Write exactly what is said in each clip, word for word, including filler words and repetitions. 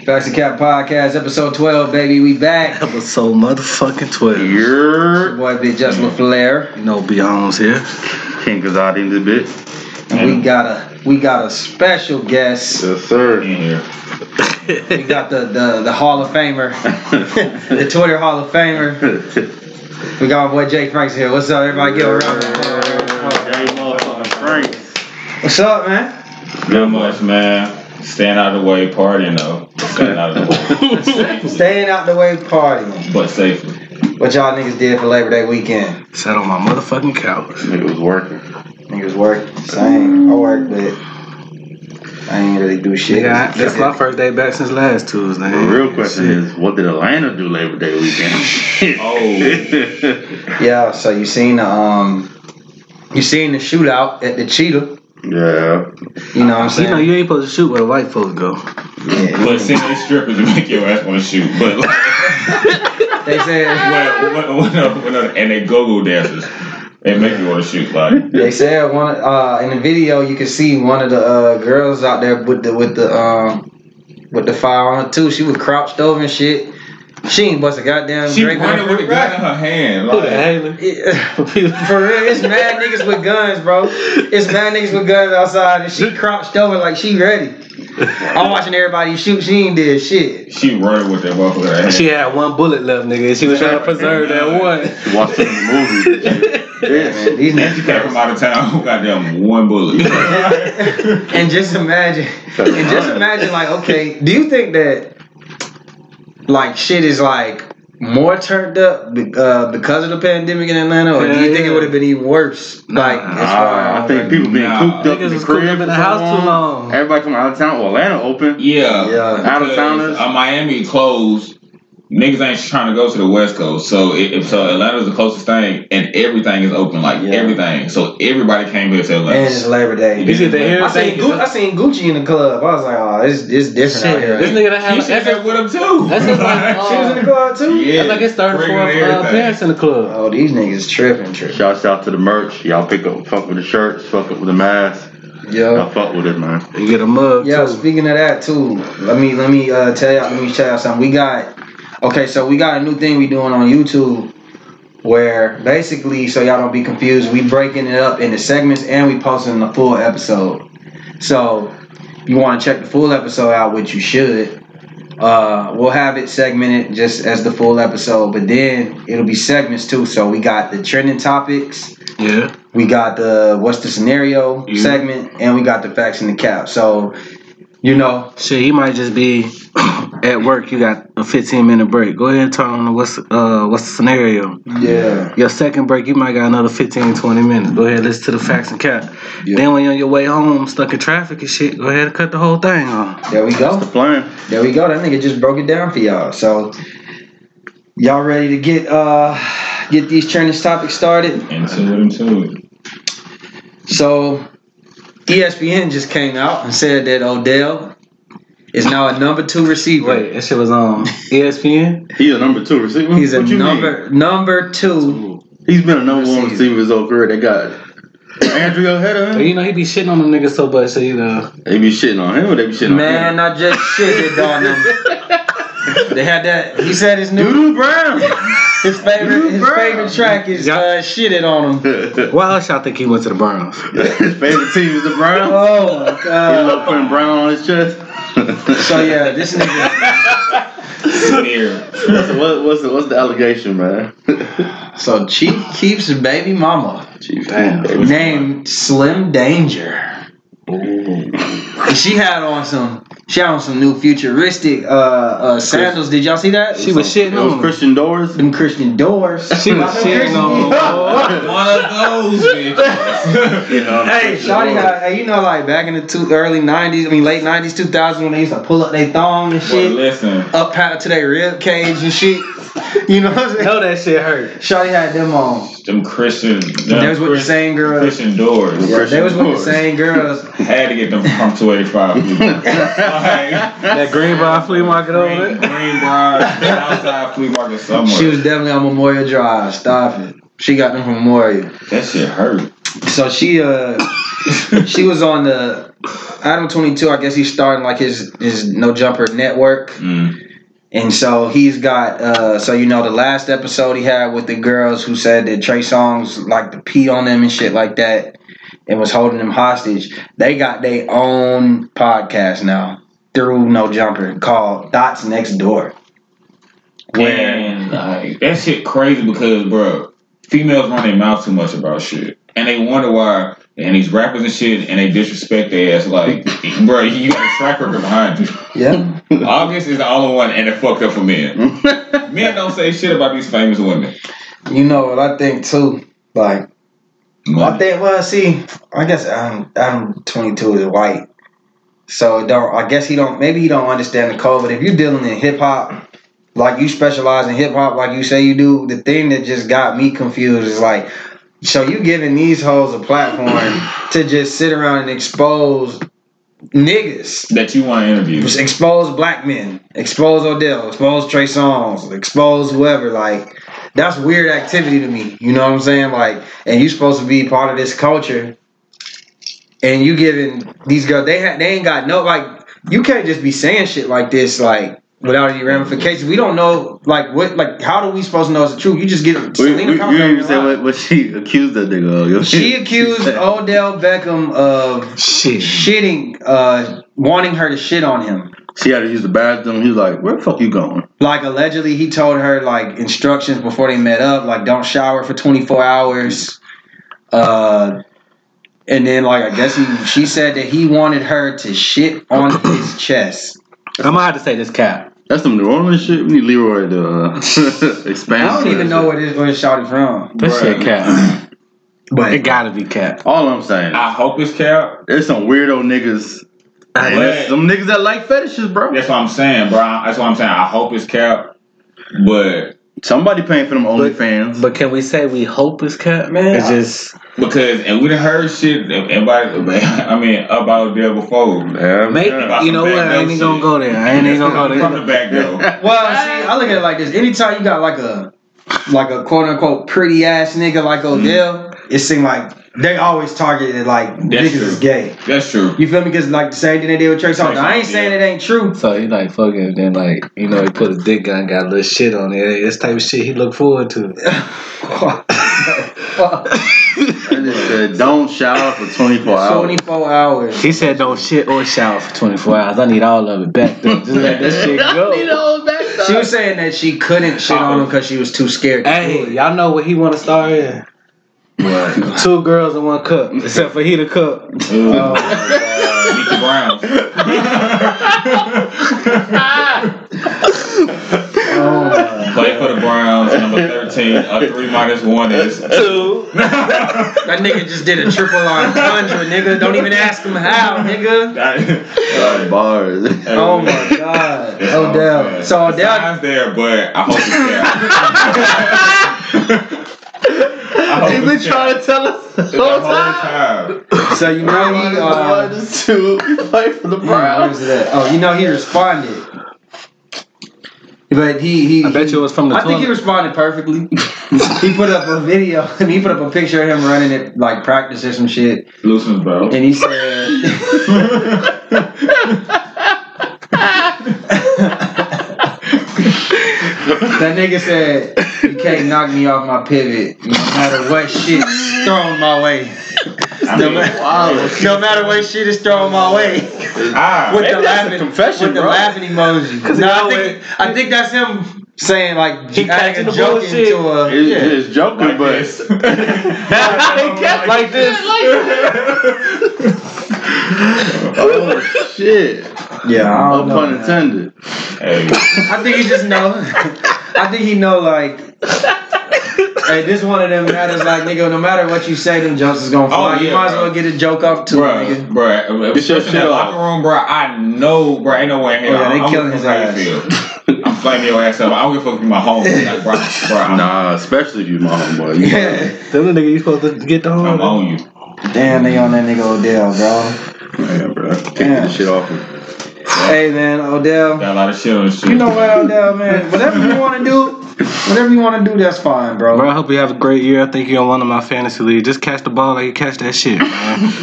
Facts and Cap Podcast, episode twelve, baby. We back. Episode motherfucking twelve. Yeah. Your boy, Big Just LaFlair. You know, Beyond's here. King Kazadi in this bitch. And we got a we got a special guest. Yes, sir. In here. We got the, the, the Hall of Famer, the Twitter Hall of Famer. We got my boy Jay Franks here. What's up, everybody? Get around. Jay motherfucking Franks. What's up, man? Not much, man. Staying out of the way, partying though. Staying out of the way. Staying out the way, partying. But safely. What y'all niggas did for Labor Day weekend? Sat on my motherfucking couch. Nigga was working. Niggas work. Same. I work, but I ain't really do shit. Nigga, that's my first day back since last Tuesday. The real question is, what did Atlanta do Labor Day weekend? Oh. Yeah, so you seen the um you seen the shootout at the Cheetah. Yeah. You know what I'm saying? You know, you ain't supposed to shoot where the white folks go. Yeah. But seeing they strippers to make your ass want to shoot. But like, They said when, when, when, when, and they go-go dancers, they make you want to shoot. Like, they said one uh in the video you can see one of the uh, girls out there with the with the um with the fire on her too. She was crouched over and shit. She ain't bust a goddamn she Drake running with a gun in her hand. Like, Yeah. For real, it's mad niggas with guns, bro. It's mad niggas with guns outside, and she crouched over like she ready. I'm watching everybody shoot. She ain't did shit. she running with that motherfucker in her hand. She had one bullet left, nigga, and she was trying to preserve that one. She watched some of the movies. Yeah, man. These And she came from niggas. out of town who got them one bullet. And just imagine, and just imagine, like, okay, do you think that, like, shit is like more turned up be- uh, because of the pandemic in Atlanta, or do you Yeah, think yeah. it would have been even worse? Like, Nah, as far Uh, I as think people being Nah. cooped up Niggas in the was cooped crib up in the for so house too long. Everybody from out of town. Well, Atlanta open. Yeah. Yeah. Out of towners. Uh, Miami closed. Niggas ain't trying to go to the West Coast, so it, if so, Atlanta's the closest thing, and everything is open, like Yeah. everything. So everybody came here to Atlanta. and it's Labor Day. You see the hair I seen, thing? Gu- I seen Gucci in the club. I was like, oh, it's, it's different out Shit, here. this nigga that She had said that's that with him too. That's just like, She was in the uh, club too? Yeah. that's like his third or Bringing fourth uh, everything. appearance in the club. Oh, these niggas tripping, tripping. Shouts out to the merch. Y'all pick up, fuck with the shirts, fuck up with the mask. Y'all Yeah. fuck with it, man. You get a mug Yeah, too. speaking of that too, let me let me uh, tell y'all let me tell y'all something. We got okay, so we got a new thing we doing on YouTube where basically, so y'all don't be confused, we breaking it up into segments and we posting the full episode. So you want to check the full episode out, which you should. Uh, we'll have it segmented just as the full episode, but then it'll be segments too. So we got the trending topics, Yeah. we got the what's the scenario Yeah. segment, and we got the facts and the cap. So, you know, Shit, you might just be at work. You got a fifteen minute break. Go ahead and turn on the what's uh what's the scenario. yeah, Your second break, you might got another fifteen, twenty minutes. Go ahead, listen to the facts and cap. Yeah. Then when you're on your way home, stuck in traffic and shit, go ahead and cut the whole thing off. there we go. Plan. There we go. That nigga just broke it down for y'all. So, y'all ready to get uh get these trending topics started? Into it, into it. So, E S P N just came out and said that Odell is now a number two receiver. Wait, that shit was on E S P N? He a number two receiver. He's a What you number number two. mean? He's been a number one receiver. receiver his whole career. They got Andrew ahead of But him. you know, he be shitting on them niggas so much, so you know. They be shitting on him, or they be shitting Man, on I just shitted on him. They had that. He said his him. new Doodoo Brown. his favorite his Brown. favorite track is uh, shitted on him. Why else y'all think he went to the Browns? His favorite team is the Browns. Oh my He god. love putting Brown on his chest. So yeah, this nigga. Sneer. what's, the, what, what's the what's the allegation, man? So Chief keeps a baby mama Chief, Damn. named Slim Danger. And she had on some she had on some new futuristic uh, uh, sandals. Did y'all see that? She was shitting It was on him. Christian Doors. Them Christian Doors. She was shitting on him. One of those bitches. You know, Hey, Shawty had, hey, you know, like back in the two, early nineties, I mean late nineties, two thousand, when they used to pull up their thong and Boy, shit, listen. up pat to their rib cage and shit. You know what I'm saying? Know that shit hurt. Shawty had them on. Them Christian. Them They was with the Chris- same girls. Christian doors. Yeah, they was with the Doors. same girls. Had to get them from two eighty-five. Like, That Greenbrier flea market over Green, there. Greenbrier, outside flea market somewhere. She was definitely on Memorial Drive. Stop it. She got them from Memorial. That shit hurt. So she uh she was on the Adam twenty-two. I guess he's starting like his his No Jumper network. Mm. And so he's got, uh, so you know, the last episode he had with the girls who said that Trey Songz like to pee on them and shit like that and was holding them hostage. They got their own podcast now through No Jumper called Dots Next Door. And like that shit crazy because, bro, females run their mouth too much about shit. And they wonder why, and these rappers and shit, and they disrespect their ass. Like, bro, you got a track record behind you. Yeah. August is the only one, and it fucked up for men. Men don't say shit about these famous women. You know what I think too? Like, I think, well, see, I guess Adam, Adam twenty-two is white. So don't, I guess he don't, maybe he don't understand the code, but if you're dealing in hip hop, like you specialize in hip hop, like you say you do, the thing that just got me confused is like, so you giving these hoes a platform to just sit around and expose niggas that you want to interview, just expose black men, expose Odell, expose Trey Songz, expose whoever. Like, that's weird activity to me. You know what I'm saying? Like, and you supposed to be part of this culture, and you giving these girls, they ha- they ain't got no, like, you can't just be saying shit like this, like, without any ramifications. We don't know, like, what, like, how are we supposed to know it's the truth? You just get We, Selena we, comes you out didn't and say lie. what, what she accused that nigga of. She accused Odell Beckham of Shit. shitting, uh, wanting her to shit on him. She had to use the bathroom. He was like, "Where the fuck you going?" Like, allegedly, he told her, like, instructions before they met up, like, don't shower for twenty-four hours. Uh, and then, like, I guess he, she said that he wanted her to shit on his chest. I'm gonna have to say this cap. That's some New Orleans shit. We need Leroy to uh, expand. I don't even know where this where it's shouted from. That Bruh. shit cap. But It gotta be cap. All I'm saying, I hope it's cap. there's some weirdo niggas. I- And there's some niggas that like fetishes, bro. That's what I'm saying, bro. That's what I'm saying. I hope it's cap, but Somebody paying for them OnlyFans. But can we say we hope it's cap, man? It's just because and we done heard shit about I mean about Odell before. Yeah, make About you know some what? I ain't back even door gonna shit. go there. I ain't even gonna go From there. the back door. well, see, I look at it like this. Anytime you got like a like a quote unquote pretty ass nigga like Odell, it seems like they always targeted like That's niggas true. is gay. That's true. You feel me? Because like the same thing they did with Trey Songz. Trey I ain't Songz, saying yeah. it ain't true. So he like fucking then like you know he put his dick gun, got a little shit on it. This type of shit he look forward to. I just said, don't shower for twenty-four hours. twenty-four hours. He said don't shit or shower for twenty-four hours. I need all of it back there. Just let that shit go. She was saying that she couldn't shit on him because she was too scared to do Hey, it. y'all know what he want to star in? What? Two girls in one cup, except for he the cup. Ooh. Oh my God. Nikki Browns. Oh my Play for the Browns, number thirteen. A three minus one is Two. That nigga just did a triple entendre, nigga. Don't even ask him how, nigga. Uh, bars. Oh my God. That's all I'm Odell. saying. So The Odell. sign's there, but I hope it's there. I hope He been it's trying there. to tell us the The whole whole time. time. So you know he. Uh, Minus two. He played for the hmm, where's Browns. it at? Oh, you know he responded. But he he. I bet you it was from the I think he toilet. responded perfectly. He put up a video. He put up a picture of him running at like practice or some shit, Loosen belt. and he said. That nigga said, "You can't knock me off my pivot, no matter what shit's thrown my way. I No, mean, matter, Wow. no matter what shit is thrown my way." ah, With Maybe the that's a laughing, confession, with the bro. laughing emoji. No, I think I think that's him saying like He adding catching a the joke bullshit. into a. It's Yeah. just joking, like but this. Like this. oh shit. Yeah, I No don't know, pun man. intended. Hey, I think he just know. I think he know like. Hey, this one of them matters like nigga. No matter what you say, them jokes is gonna fly. Oh, you yeah, might as bro. well get a joke up too, Bruh, nigga. bruh, Get your especially in shit that off. locker room, bruh. I know, bruh, ain't no way in hell. Oh, yeah, they I'm killing gonna his fuck how ass. you feel. I'm flaming your ass up. I don't give a fuck if you my homie. Like, bruh, bruh, I'm, Nah, especially if you my homeboy. You Yeah. Them the nigga you supposed to get the I'm home. on you. Damn, they on that nigga Odell, bro. Man, bro. Take Damn. this shit off. Hey man, Odell. Got a lot of shit on this shit. You know what, Odell, man? Whatever you want to do, Whatever you want to do, that's fine, bro. Bro, I hope you have a great year. I think you're on one of my fantasy leagues. Just catch the ball like you catch that shit, man.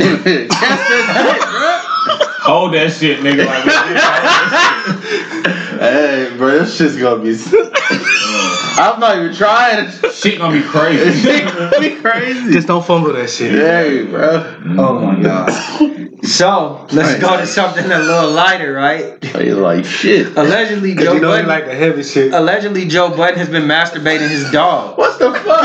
Hold that shit, nigga. Like that. Hey, bro, this shit's gonna be. I'm not even trying. Shit gonna be crazy. Shit gonna be crazy. Just don't fumble that shit. Hey, bro. Oh my god. So let's go to something a little lighter, right? Hey, like shit. Allegedly, Joe You know Budden. you like the heavy shit. Allegedly, Joe Budden has been masturbating his dog. What the fuck?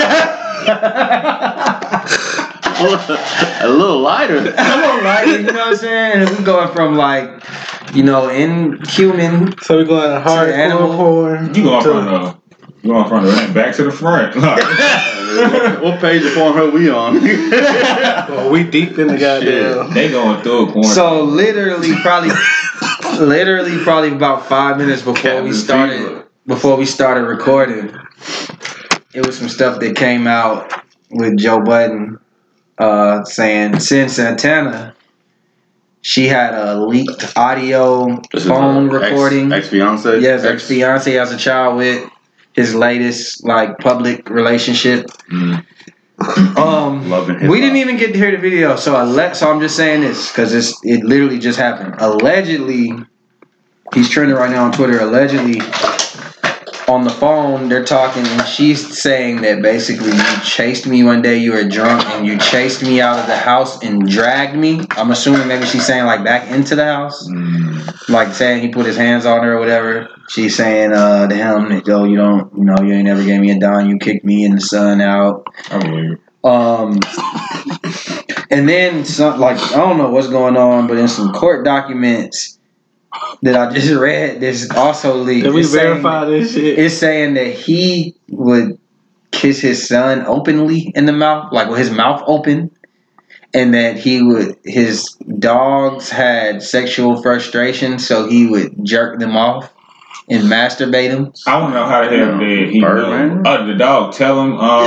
A little lighter. A little lighter, you know what I'm saying? We going from like, you know, inhuman. So we going hard animal porn. You going from the, you going from the back to the front. what, what page of Pornhub we on? Well, we deep in the goddamn. They going through a corner. So literally, probably, literally, probably about five minutes before Captain we started, Fever. before we started recording, it was some stuff that came out with Joe Budden. Uh, saying Sin Santana, she had a leaked audio This phone is a recording. Ex fiance. yes, ex fiance has a child with his latest like public relationship. Mm. Um, Loving hip-hop. we didn't even get to hear the video, so I let. So I'm just saying this because it's it literally just happened. Allegedly, he's trending right now on Twitter. Allegedly, on the phone, they're talking, and she's saying that basically you chased me one day, you were drunk, and you chased me out of the house and dragged me. I'm assuming maybe she's saying like back into the house, Mm. like saying he put his hands on her or whatever. She's saying uh, to him that, yo, you don't, you know, you ain't never gave me a dime, you kicked me and the son out. I believe it. Um, and then some, like, I don't know what's going on, but in some court documents that I just read, there's also leaked. Did we It's saying- verify this shit? It's saying that he would kiss his son openly in the mouth, like with his mouth open, and that he would, his dogs had sexual frustration, so he would jerk them off and masturbate them. I want to know how the hell did he Birdman? know? Uh, the dog tell him. Um,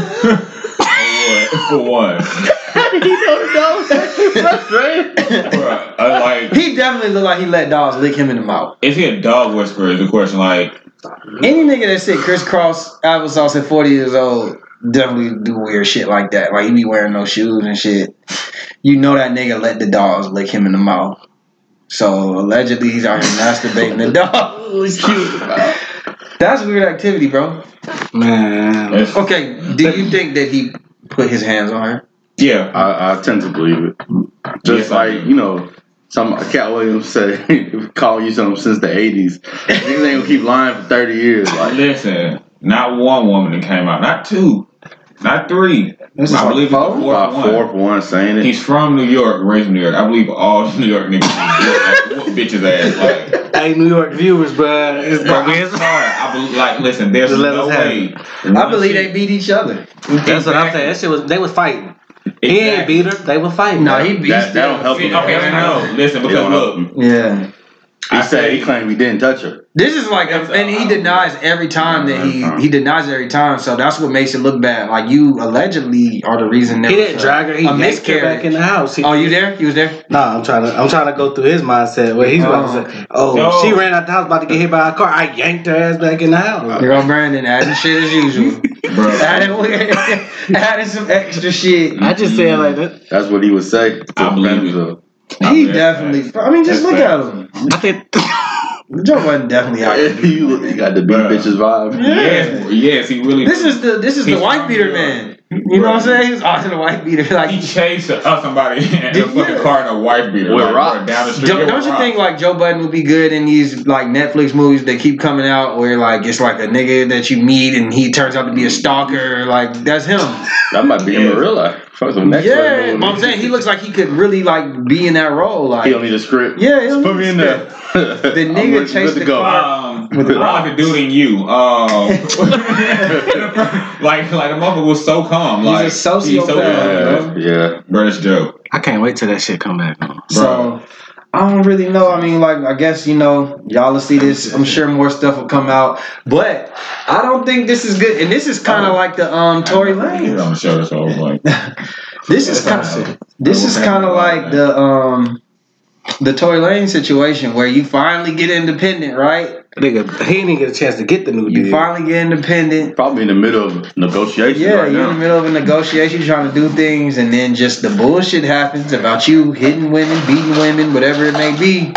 for what? How did he know the dog was actually frustrated? Bruh, uh, like, He definitely looked like he let dogs lick him in the mouth. is he a dog whisperer? Is the question. Like, Any nigga that said crisscross applesauce at forty years old definitely do weird shit like that. Like he be wearing no shoes and shit. You know that nigga let the dogs lick him in the mouth. So allegedly he's out here masturbating the dog. That's weird activity, bro. Man. it's- Okay, do you think that he put his hands on her? yeah, I, I tend to believe it. Just Yes, I like, do. you know, some Cat Williams said, calling you something since the eighties. Niggas ain't gonna keep lying for thirty years. Like, listen, not one woman that came out, not two, not three. This is I like believe it's the four? fourth about one. fourth one saying it. He's from New York, raised in New York. I believe all New York niggas like, whoop bitches ass. Like, Hey, New York viewers, bro. It's bro, gonna be I'm sorry. I believe, like, listen, there's Just let no us have way. I believe they beat each other. That's what I'm saying. That shit was they was fighting. He ain't Exactly. beat her. They were fighting. No, he beat that, that don't help See, him. okay, I know. Listen, It because don't help look, him. Yeah. He I said say- he claimed he didn't touch her. This is like, and he denies every time that he he denies every time. So that's what makes it look bad. Like you allegedly are the reason there He was didn't a- drag her. He a yanked her miscarriage. back in the house. He, Oh, you there? You was there? Nah, I'm trying to. I'm trying to go through his mindset. Where he's about to say, "Oh, No. she ran out the house about to get hit by a car. I yanked her ass back in the house." Girl Brandon adding shit as usual. bro. adding, adding some extra shit. I just said like that. That's what he would say. To I believe it. so. He That's definitely. facts. I mean, just That's look at him. I think. Joe wasn't definitely out here. you, you got the big Bruh. bitches vibe. Yes, yes, he really. This is the this is the He's white from beater New York. man. You know what I'm saying? He was out in the white beater. he Like, chased uh, somebody in a Did- fucking yeah. car in a wife beater. With like, rocks. bro, down the street. don't, Yeah, don't with you rocks. think like Joe Budden would be good in these like Netflix movies that keep coming out where like it's like a nigga that you meet and he turns out to be a stalker? Like that's him. That might be him in real life. Fuck some next Yeah, one. but I'm saying he looks like he could really like be in that role. Like He don't need a script. yeah, he don't Put need me a in there. The nigga chased the car. Um, With the I like the dude in you. Um, like, like the mother was so calm. He's a Like sociopath. he's so Yeah, calm. yeah. Bro, that's dope. I can't wait till that shit come back. Man. So I don't really know. I mean, like I guess you know y'all will see this. I'm sure more stuff will come out, but I don't think this is good. And this is kind of like the um Tory He's Lanez. on the show, so I was like, This is kind of this is kind of like the um the Tory Lanez situation where you finally get independent, right? Nigga, he didn't even get a chance to get the new You deal. finally get independent. Probably in the middle of negotiations Yeah, right you're now. in the middle of a negotiation trying to do things, and then just the bullshit happens about you hitting women, beating women, whatever it may be.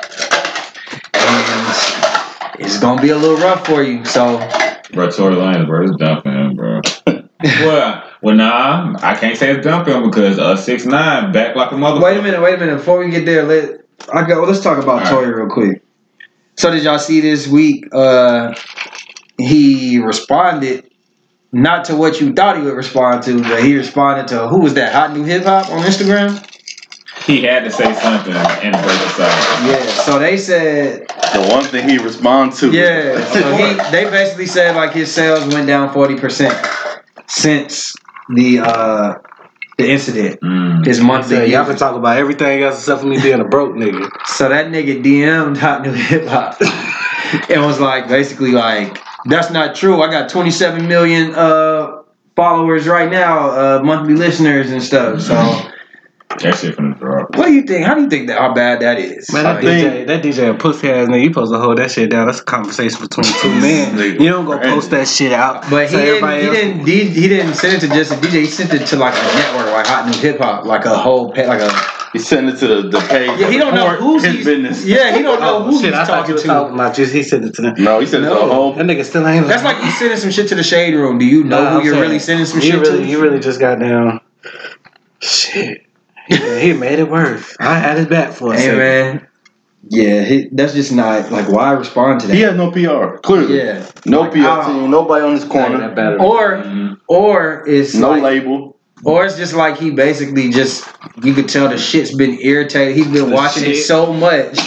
And it's gonna be a little rough for you. So, Bro, Tory Lanez, bro, it's dumping, bro. well, well, nah, I can't say it's dumping because uh, six nine back like a motherfucker. wait a minute, wait a minute. Before we get there, let I go. Let's talk about All right. Tory real quick. So, did y'all see this week? Uh, he responded not to what you thought he would respond to, but he responded to who was that? Hot New Hip Hop on Instagram. He had to say something and break the silence. Yeah. So they said. The one thing he responds to. Yeah, so he, they basically said like his sales went down forty percent since the uh the incident. Mm. His monthly. Yeah, y'all can talk about everything else except for me being a broke nigga. So that nigga D M'd Hot New Hip Hop and was like basically like that's not true. I got twenty-seven million uh followers right now, uh monthly listeners and stuff. So That shit finna drop. what do you think? How do you think that how bad that is? Man, that I D J, think- that D J a pussy ass nigga. You supposed to hold that shit down. That's a conversation between two men. Nigga, You don't go crazy. post that shit out. But he so didn't. everybody He else- didn't. He, he didn't send it to just a D J. He sent it to like a network, like Hot New Hip Hop, like a whole, pa- like a. He sent it to the, the page. Yeah, he don't know report who's his he's, business. Yeah, he don't know Oh, who shit, he's I thought you talking was to. talking about just he sent it to them. No, he sent it to the No. whole. That nigga still ain't. That's like you sending some shit to the shade room. Do you know Nah, who I'm you're saying, really sending some you shit really, to? You really just got down. Shit. He, he made it worse. I had his back for a Hey second. man. Yeah, he, that's just not like why respond to that. He has no P R. Clearly. Yeah. No Like, P R I- team. Nobody on his Ain't corner. that bad. Or Mm. or it's No like, label. or it's just like he basically just you could tell the shit's been irritated. He's been The watching it shit. so much.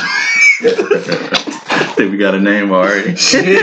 I think we got a name already.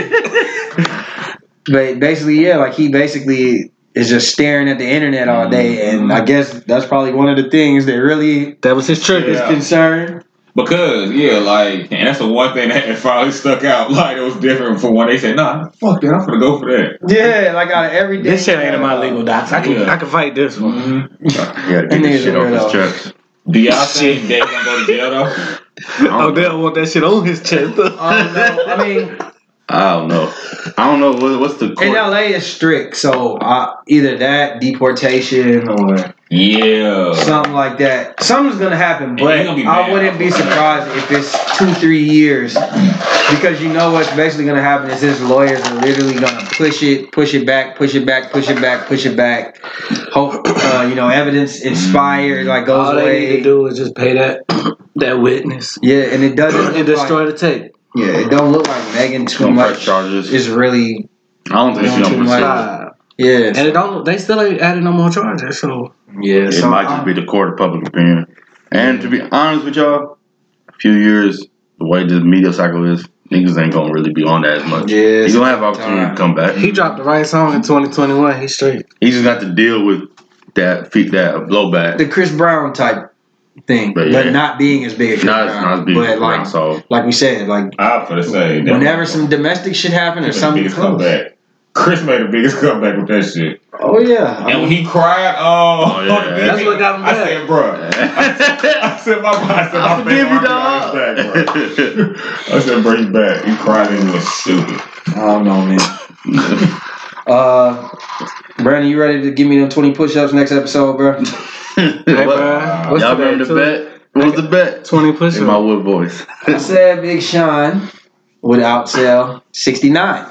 But basically, yeah, like he basically is just staring at the internet all day, and I guess that's probably one of the things that really That was his trigger. is Yeah. concerned. Because, yeah, like, and that's the one thing that finally stuck out. Like, it was different from when they said, nah, fuck that, I'm gonna go for that. Yeah, like out of every day. This shit ain't in my legal docs. I can Yeah. I can fight this one. Mm-hmm. He had to That get this nigga's shit a off his weirdo. chest. Do y'all think they gonna go to jail, though? Oh, they don't want that shit on his chest. Um, no, I mean, I don't know. I don't know. What, what's the in court? L A it's strict, so uh, either that deportation or Yeah. something like that. Something's gonna happen, And but he gonna be I mad. wouldn't be surprised if it's two, three years, because you know what's basically gonna happen is his lawyers are literally gonna push it, push it back, push it back, push it back, push it back. Hope uh, you know evidence inspired like goes All they need away. to do is just pay that that witness Yeah, and it doesn't and look destroy like, the tape. yeah, it don't look like Megan too Don't press much. charges. Is really I don't think Doing she's too gonna much. pursue it. Nah. yeah. And it don't. They still ain't added no more charges. So Yeah, It so might just I'm- be the court of public opinion. And to be honest with y'all, a few years, the way the media cycle is, niggas ain't gonna really be on that as much. Yeah, He's gonna have opportunity time. to come back. he dropped the right song in twenty twenty-one. He's straight. He just got to deal with that feet that blowback. the Chris Brown type thing, But but, yeah. not being as big as Chris Not as Brown. not as big but as like, Brown, so like we said, like I'm gonna say that. whenever some domestic shit happen or That's the something biggest close. comeback. Chris made the biggest comeback with that shit. Oh yeah, I And when mean, he cried, oh, Oh, yeah. on the That's video, what got him I back. said, bro. I said, my, I said, my I forgive you, favorite dog. back, bro. I said, bring back. He cried and he was stupid. I don't know, man. uh, Brandon, you ready to give me them twenty push-ups next episode, bro? Hey, What? bro. What's Y'all the remember day, the bet? What was the bet? Twenty push In my wood voice. I said Big Sean would outsell sixty-nine.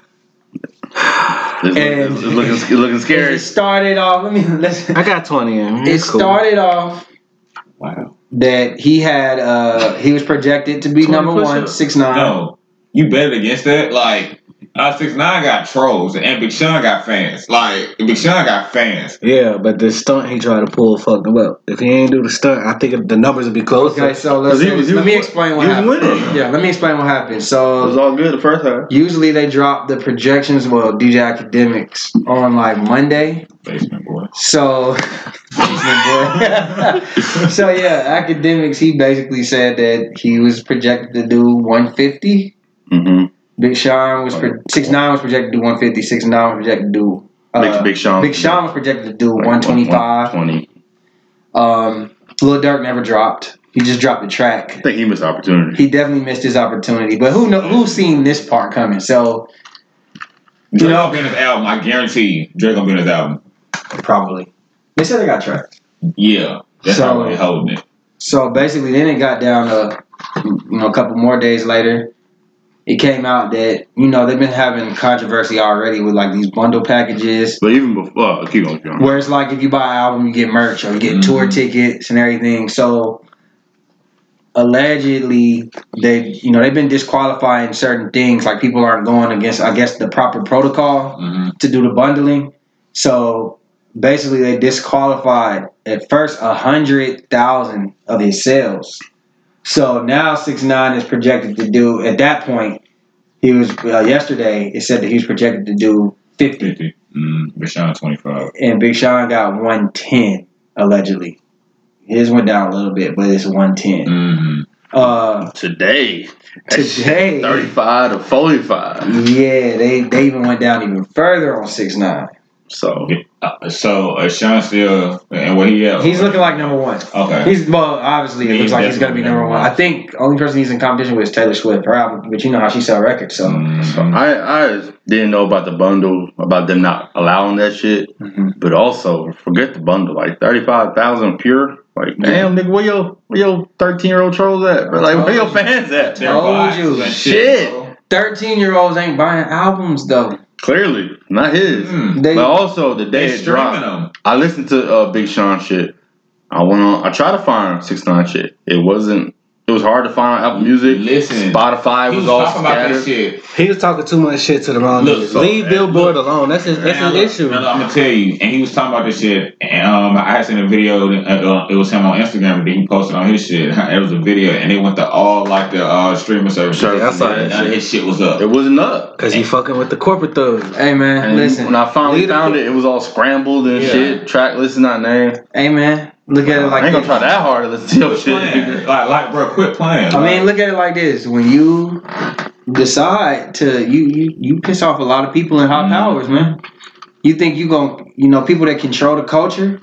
It's, And- it's looking, it's looking scary. It started off. Let me listen. I got twenty in. It It's cool. started off Wow. that he had uh he was projected to be twenty number one, push-ups. six nine. No, you bet against that. Like, uh, six nine got trolls and Big Sean got fans. Like, Big Sean got fans. Yeah, but the stunt he tried to pull fucked him up. If he ain't do the stunt, I think the numbers would be closer. Okay, so let's He was- he let was me win- explain what he was happened. winning. Yeah, let me explain what happened. It was So all good the first half. usually they drop the projections, well, D J Academics on like Monday. Basement boy. So, so yeah, Academics. He basically said that he was projected to do one fifty. Mm-hmm. Big Sean was pro- six nine was projected to do one fifty. Six nine was projected to do. Uh, Big, Big Sean. Big Sean was projected to do like one twenty five. one twenty. Um, Lil Durk never dropped. He just dropped the I track. think he missed the opportunity. He definitely missed his opportunity. But who know who's seen this part coming? So Drake gonna be in his album. I guarantee you, Drake gonna be in his album. probably they said they got tracks. Yeah, that's So- how they holding it. So basically, then it got down to, you know, a couple more days later, it came out that, you know, they've been having controversy already with like these bundle packages But even before, uh, keep going, keep going. where it's like if you buy an album, you get merch or you get tour Mhm. tickets and everything. So allegedly, they, you know, they've been disqualifying certain things. Like people aren't going against, I guess, the proper protocol Mm-hmm. to do the bundling. So basically, they disqualified at first a hundred thousand of his sales. So now six nine is projected to do. At that point, he was uh, yesterday. It said that he was projected to do fifty, fifty. Mm, Rashawn twenty-five. and Big Sean got one ten allegedly. His went down a little bit, but it's one ten. Mm-hmm. Uh, Today. that shit, Today. thirty-five to forty-five. yeah, they they even went down even further on six nine. So, Uh, so uh, Sean still and where he at? He's looking like number one. Okay. He's well, obviously it He's looks like he's gonna be number one. I think only person he's in competition with is Taylor Swift, her album, but you know how she sell records, so. Mhm. I, I didn't know about the bundle, about them not allowing that shit. Mhm. But also, forget the bundle. Like, thirty-five thousand pure. Like, damn, nigga, where your, where your thirteen-year-old trolls at? Bro? Like, where your fans at? They're Told vibes you. and Shit. bro. Thirteen year olds ain't buying albums though. Clearly, not his. Mm. They But also, the day They it streaming dropped, them. I listened to uh, Big Sean shit. I went on. I tried to find six nine shit. It wasn't. It was hard to find on Apple Music. Listen, Spotify He was was all talking about that scattered. shit. He was talking too much shit to the wrong Look, niggas. so- Leave and Billboard look- alone. That's his. That's And his look, issue. no, no, I'm gonna tell you, and he was talking about this shit. And, um, I had seen a video. Uh, it was him on Instagram, and then he posted on his shit. It was a video, and they went to all like the uh, streaming services. Sure, I saw and that none of shit. his shit was up. It wasn't up. Cause he fucking with the corporate thugs. Hey man, And listen. when I finally Leave the found co- it, it was all scrambled and Yeah. shit. Track list is not named. Hey man, look at it I like ain't gonna this. try that hard to listen to your Quit shit. playing. nigga. Like, like, bro, quit playing. I mean, look at it like this. When you decide to you you, you piss off a lot of people in high Mhm. powers, man. You think you gonna you know, people that control the culture?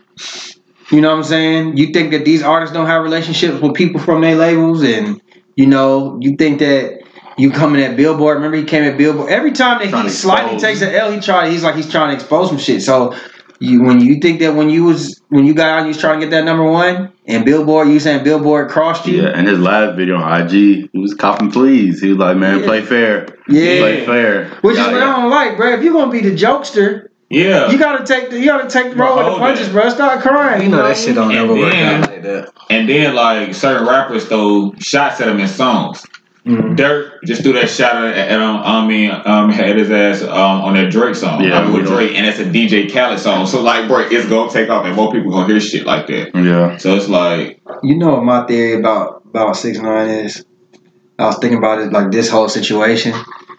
You know what I'm saying? You think that these artists don't have relationships with people from their labels, and you know, you think that you coming at Billboard. Remember, he came at Billboard. Every time that Trying he to slightly expose. takes an L, he try. He's like he's trying to expose some shit. So, you when you think that when you was when you got out, and you was trying to get that number one, and Billboard, you saying Billboard crossed you. Yeah, and his last video on I G, he was copping please. He was like, man, Yeah. play fair. Yeah. Play fair. Which Yeah, is what yeah. I don't like, bro. If you're gonna be the jokester, yeah. you gotta take the you gotta take the Bro, roll with the hold punches, that. bro. Start crying. You know that shit don't And ever work then- out like that. And then like certain rappers throw shots at him in songs. Mhm. Dirk just threw that shot at, at um, I mean, um, had his ass um on that Drake song. Yeah, I mean, with we know. Drake, and it's a D J Khaled song. So like, bro, it's gonna take off, and more people gonna hear shit like that. Yeah. So it's like, You know what my theory about about six nine is? I was thinking about it like this whole situation.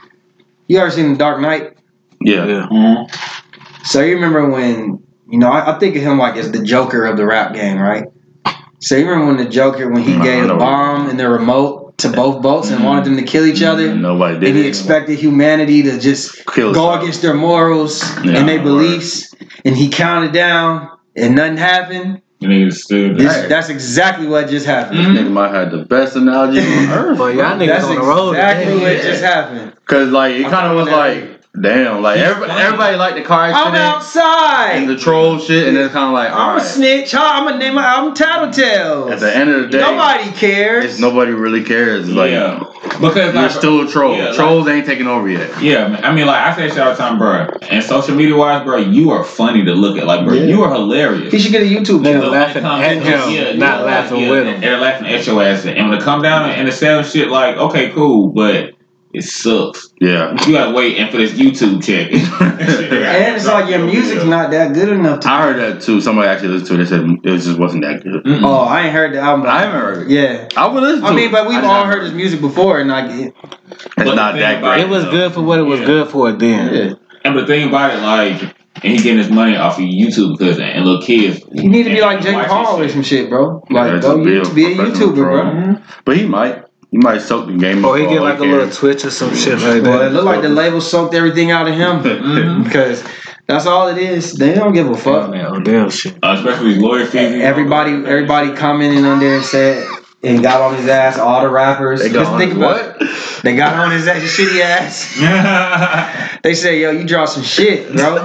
You ever seen The Dark Knight? Yeah. Yeah. mm, So you remember when you know I, I think of him like as the Joker of the rap game, right? So you remember when the Joker when he No, I gave a know. bomb and the remote to both boats and Mhm. wanted them to kill each other, Nobody did and he it. expected humanity to just Kill go us. against their morals Yeah, and their word. beliefs, and he counted down and nothing happened. you niggas still. This, Right. That's exactly what just happened. This nigga might have the best analogy on earth. Boy, y'all niggas That's on the road. exactly today. what just happened. Cause like it I'm kind of was talking about like, damn, like He's everybody, funny. everybody liked the car I'm accident and outside. the troll shit, and then it's kind of like, I'm all a right. snitch. Huh? I'm a name. I'm Tattletales. At the end of the day, Nobody cares. it's nobody really cares. It's like yeah, because you're like, still a troll. yeah, like- Trolls ain't taking over yet. Yeah, man. I mean, like I say shit all the time, bro. And social media wise, bro, you are funny to look at. Like, bro, Yeah. you are hilarious. He should get a YouTube Nigga channel. laughing at him, not laughing with him. And they're laughing at your ass. And when it come down and the sell shit, like, okay, cool, but it sucks. Yeah. You gotta wait and for this YouTube check. And it's like your music's not that good enough to. I heard that too. Somebody actually listened to it. They said it just wasn't that good. Mm-mm. Oh, I ain't heard the album. I haven't heard it. Yeah. I would listen to I mean, it. but we've I all just- heard his music before, and like, it- It's But the not thing that about great. It was good for what it was Yeah. good for then. yeah. And the thing about it, like, and he getting his money off of YouTube because and little kids. You need to be and- like and Jake watch Paul or his some shit. shit, bro. Yeah, Like, that's go a you, real to be a professional YouTuber, troll. bro. But he might. He might soak the game. Or he for get all like a he little cares. twitch or some shit like Well, it that. looked like the label soaked everything out of him Mhm. because that's all it is. They don't give a Fuck fuck. that Odell shit. Uh, especially these lawyer fees. Everybody, everybody commenting on there said and got on his ass. All the rappers. They got Just on think his about what? it. They got on his ass, his shitty ass. They say, "Yo, you draw some shit, bro."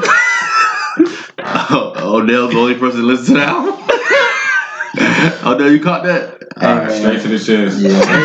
Odell's the only person to listen to the album. Odell, you caught that? Hey, All right. man. Straight to the chest.